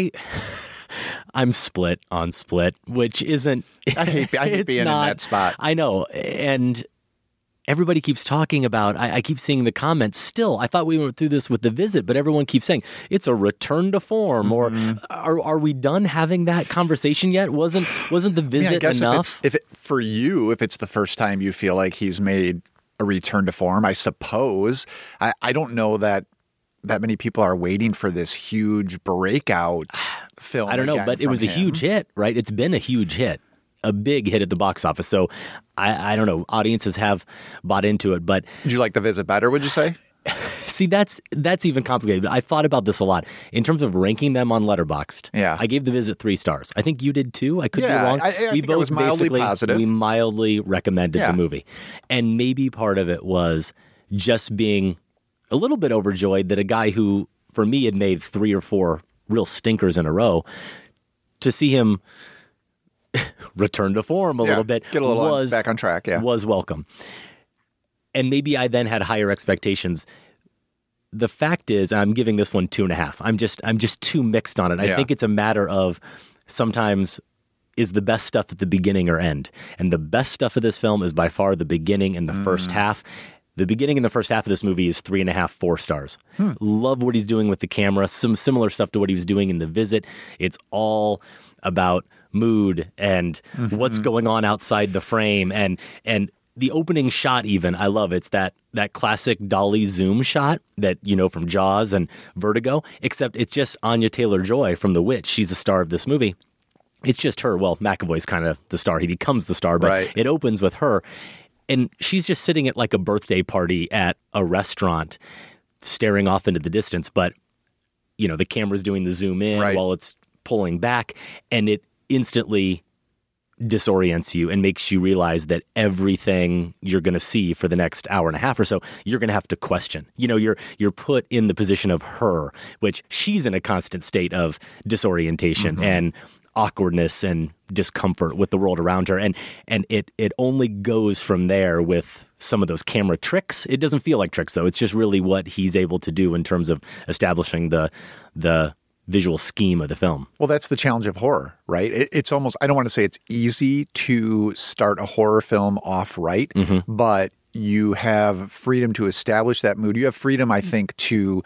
I'm split on Split, which isn't. I hate being in that spot. I know, and everybody keeps talking about. I keep seeing the comments. Still, I thought we went through this with The Visit, but everyone keeps saying it's a return to form. Or are we done having that conversation yet? Wasn't The Visit enough? If for you, if it's the first time you feel like he's made a return to form, I suppose. I don't know that many people are waiting for this huge breakout film. I don't know, but it was a huge hit, right? It's been a huge hit, a big hit at the box office. So I don't know. Audiences have bought into it, but did you like The Visit better? Would you say? See, that's even complicated. I thought about this a lot in terms of ranking them on Letterboxd. Yeah, I gave The Visit 3 stars. I think you did too. I could be wrong. I think it was mildly positive. We mildly recommended the movie, and maybe part of it was just being a little bit overjoyed that a guy who, for me, had made 3 or 4 real stinkers in a row, to see him return to form a little bit, get a little back on track, was welcome. And maybe I then had higher expectations. The fact is, I'm giving this one 2.5. I'm just too mixed on it. I think it's a matter of sometimes is the best stuff at the beginning or end. And the best stuff of this film is by far the beginning and the first half. The beginning and the first half of this movie is 3.5, 4 stars. Love what he's doing with the camera. Some similar stuff to what he was doing in The Visit. It's all about mood and what's going on outside the frame. And the opening shot even, I love. It's that classic dolly zoom shot that, you know, from Jaws and Vertigo, except it's just Anya Taylor-Joy from The Witch. She's a star of this movie. It's just her. Well, McAvoy's kind of the star. He becomes the star, but it opens with her. And she's just sitting at like a birthday party at a restaurant, staring off into the distance. But, you know, the camera's doing the zoom in while it's pulling back. And it instantly disorients you and makes you realize that everything you're going to see for the next hour and a half or so, you're going to have to question. You know, you're put in the position of her, which she's in a constant state of disorientation and awkwardness and discomfort with the world around her. And it only goes from there with some of those camera tricks. It doesn't feel like tricks, though. It's just really what he's able to do in terms of establishing the visual scheme of the film. Well, that's the challenge of horror, right? It's almost, I don't want to say it's easy to start a horror film off right, but you have freedom to establish that mood. You have freedom, I think, to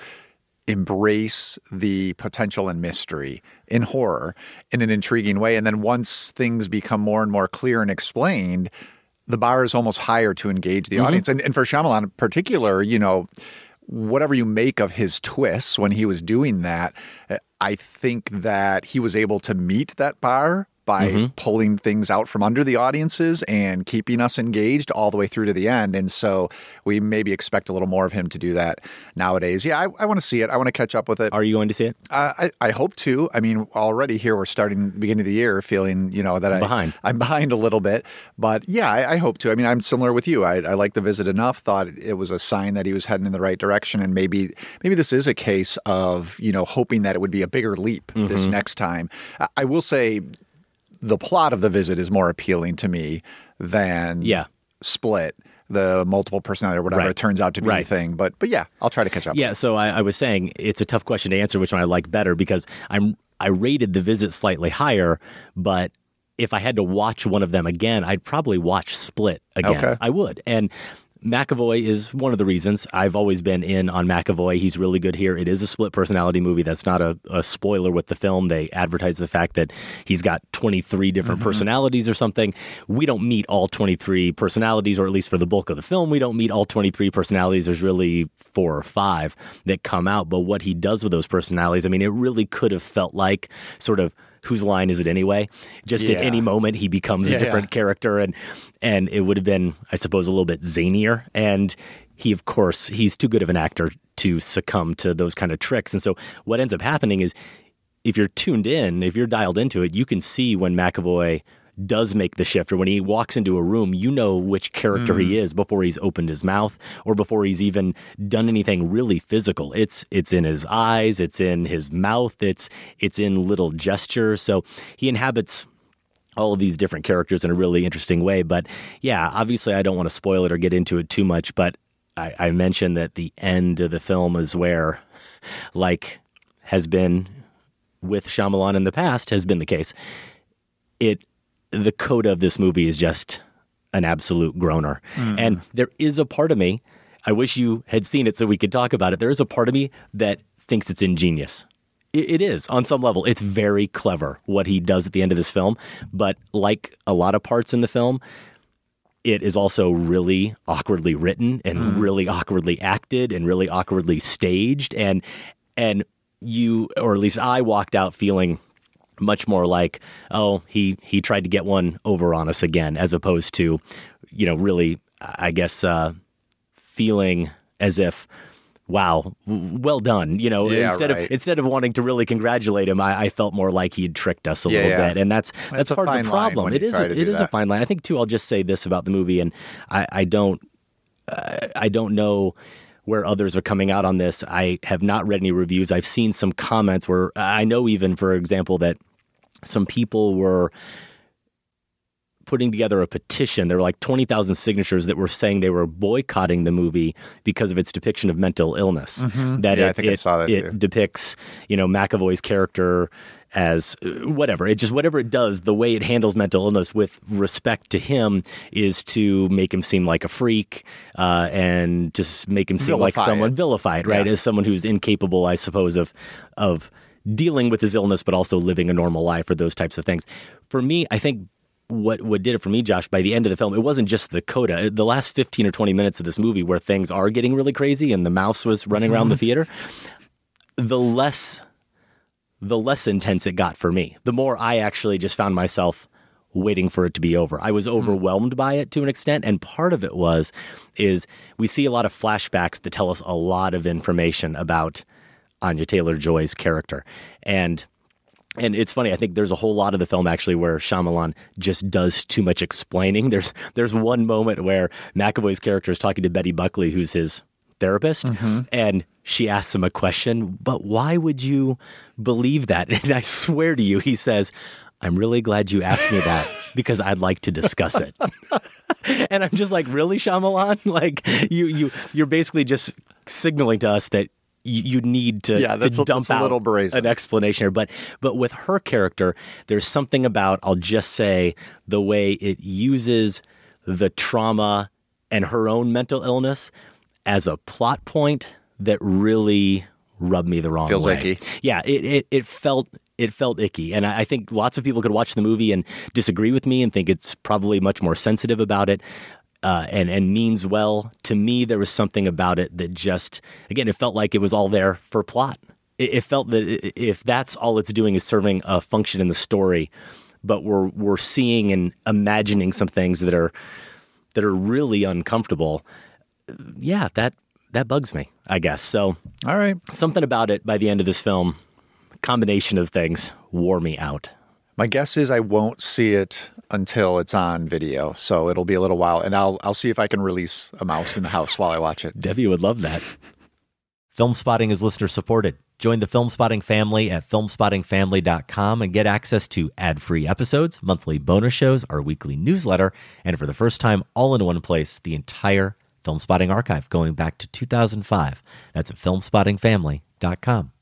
embrace the potential and mystery in horror in an intriguing way. And then once things become more and more clear and explained, the bar is almost higher to engage the audience. And for Shyamalan in particular, you know, whatever you make of his twists when he was doing that, I think that he was able to meet that bar by pulling things out from under the audiences and keeping us engaged all the way through to the end. And so we maybe expect a little more of him to do that nowadays. Yeah, I want to see it. I want to catch up with it. Are you going to see it? I hope to. I mean, already here we're starting the beginning of the year feeling, you know, that I'm behind a little bit. But yeah, I hope to. I mean, I'm similar with you. I like The Visit enough, thought it was a sign that he was heading in the right direction. And maybe this is a case of, you know, hoping that it would be a bigger leap this next time. I will say, the plot of The Visit is more appealing to me than Split, the multiple personality or whatever it turns out to be the thing. But yeah, I'll try to catch up. Yeah, so I was saying it's a tough question to answer which one I like better because I rated The Visit slightly higher, but if I had to watch one of them again, I'd probably watch Split again. Okay. I would. And McAvoy is one of the reasons. I've always been in on McAvoy. He's really good here. It is a split personality movie. That's not a spoiler with the film. They advertise the fact that he's got 23 different personalities or something. We don't meet all 23 personalities, or at least for the bulk of the film, we don't meet all 23 personalities. There's really 4 or 5 that come out. But what he does with those personalities, I mean, it really could have felt like sort of whose line is it anyway? Just at any moment, he becomes a different character, and it would have been, I suppose, a little bit zanier. And he, of course, he's too good of an actor to succumb to those kind of tricks. And so what ends up happening is if you're tuned in, if you're dialed into it, you can see when McAvoy does make the shift, or when he walks into a room, you know which character he is before he's opened his mouth or before he's even done anything really physical. It's in his eyes, it's in his mouth, it's in little gestures. So he inhabits all of these different characters in a really interesting way. But yeah, obviously I don't want to spoil it or get into it too much, but I mentioned that the end of the film is where, like has been with Shyamalan in the past has been the case. The coda of this movie is just an absolute groaner. And there is a part of me, I wish you had seen it so we could talk about it. There is a part of me that thinks it's ingenious. It is, on some level. It's very clever what he does at the end of this film. But like a lot of parts in the film, it is also really awkwardly written and really awkwardly acted and really awkwardly staged. And you, or at least I, walked out feeling much more like, oh, he tried to get one over on us again, as opposed to, really, I guess, feeling as if, wow, well done. Instead of wanting to really congratulate him, I felt more like he'd tricked us a little bit, and that's part of the problem. It is a fine line. I think too. I'll just say this about the movie, and I don't know where others are coming out on this. I have not read any reviews. I've seen some comments where I know, even for example, that some people were putting together a petition. There were like 20,000 signatures that were saying they were boycotting the movie because of its depiction of mental illness. I think I saw that it too. depicts, McAvoy's character as whatever. Whatever it does, the way it handles mental illness with respect to him is to make him seem like a freak and just make him seem like someone vilified, right? As someone who's incapable, I suppose, of dealing with his illness, but also living a normal life or those types of things. For me, I think what did it for me, Josh, by the end of the film, it wasn't just the coda. The last 15 or 20 minutes of this movie where things are getting really crazy and the mouse was running around the theater, the less intense it got for me. The more I actually just found myself waiting for it to be over. I was overwhelmed by it to an extent, and part of it is we see a lot of flashbacks that tell us a lot of information about Anya Taylor-Joy's character. And it's funny, I think there's a whole lot of the film actually where Shyamalan just does too much explaining. There's one moment where McAvoy's character is talking to Betty Buckley, who's his therapist, and she asks him a question, but why would you believe that? And I swear to you, he says, I'm really glad you asked me that because I'd like to discuss it. And I'm just like, really, Shyamalan? Like, you're basically just signaling to us that you need to dump out an explanation here. But with her character, there's something about, I'll just say, the way it uses the trauma and her own mental illness as a plot point that really rubbed me the wrong way. Feels icky. Yeah, it felt icky. And I think lots of people could watch the movie and disagree with me and think it's probably much more sensitive about it. And means well. To me, there was something about it that just, again, it felt like it was all there for plot. It felt that if that's all it's doing is serving a function in the story, but we're seeing and imagining some things that are really uncomfortable. Yeah, that bugs me, I guess. So, all right, something about it by the end of this film, combination of things, wore me out. My guess is I won't see it until it's on video, so it'll be a little while, and I'll see if I can release a mouse in the house while I watch it. Debbie would love that. Film Spotting is listener supported. Join the Film Spotting family at filmspottingfamily.com and get access to ad-free episodes, monthly bonus shows, our weekly newsletter, and for the first time, all in one place, the entire Film Spotting archive going back to 2005. That's at filmspottingfamily.com.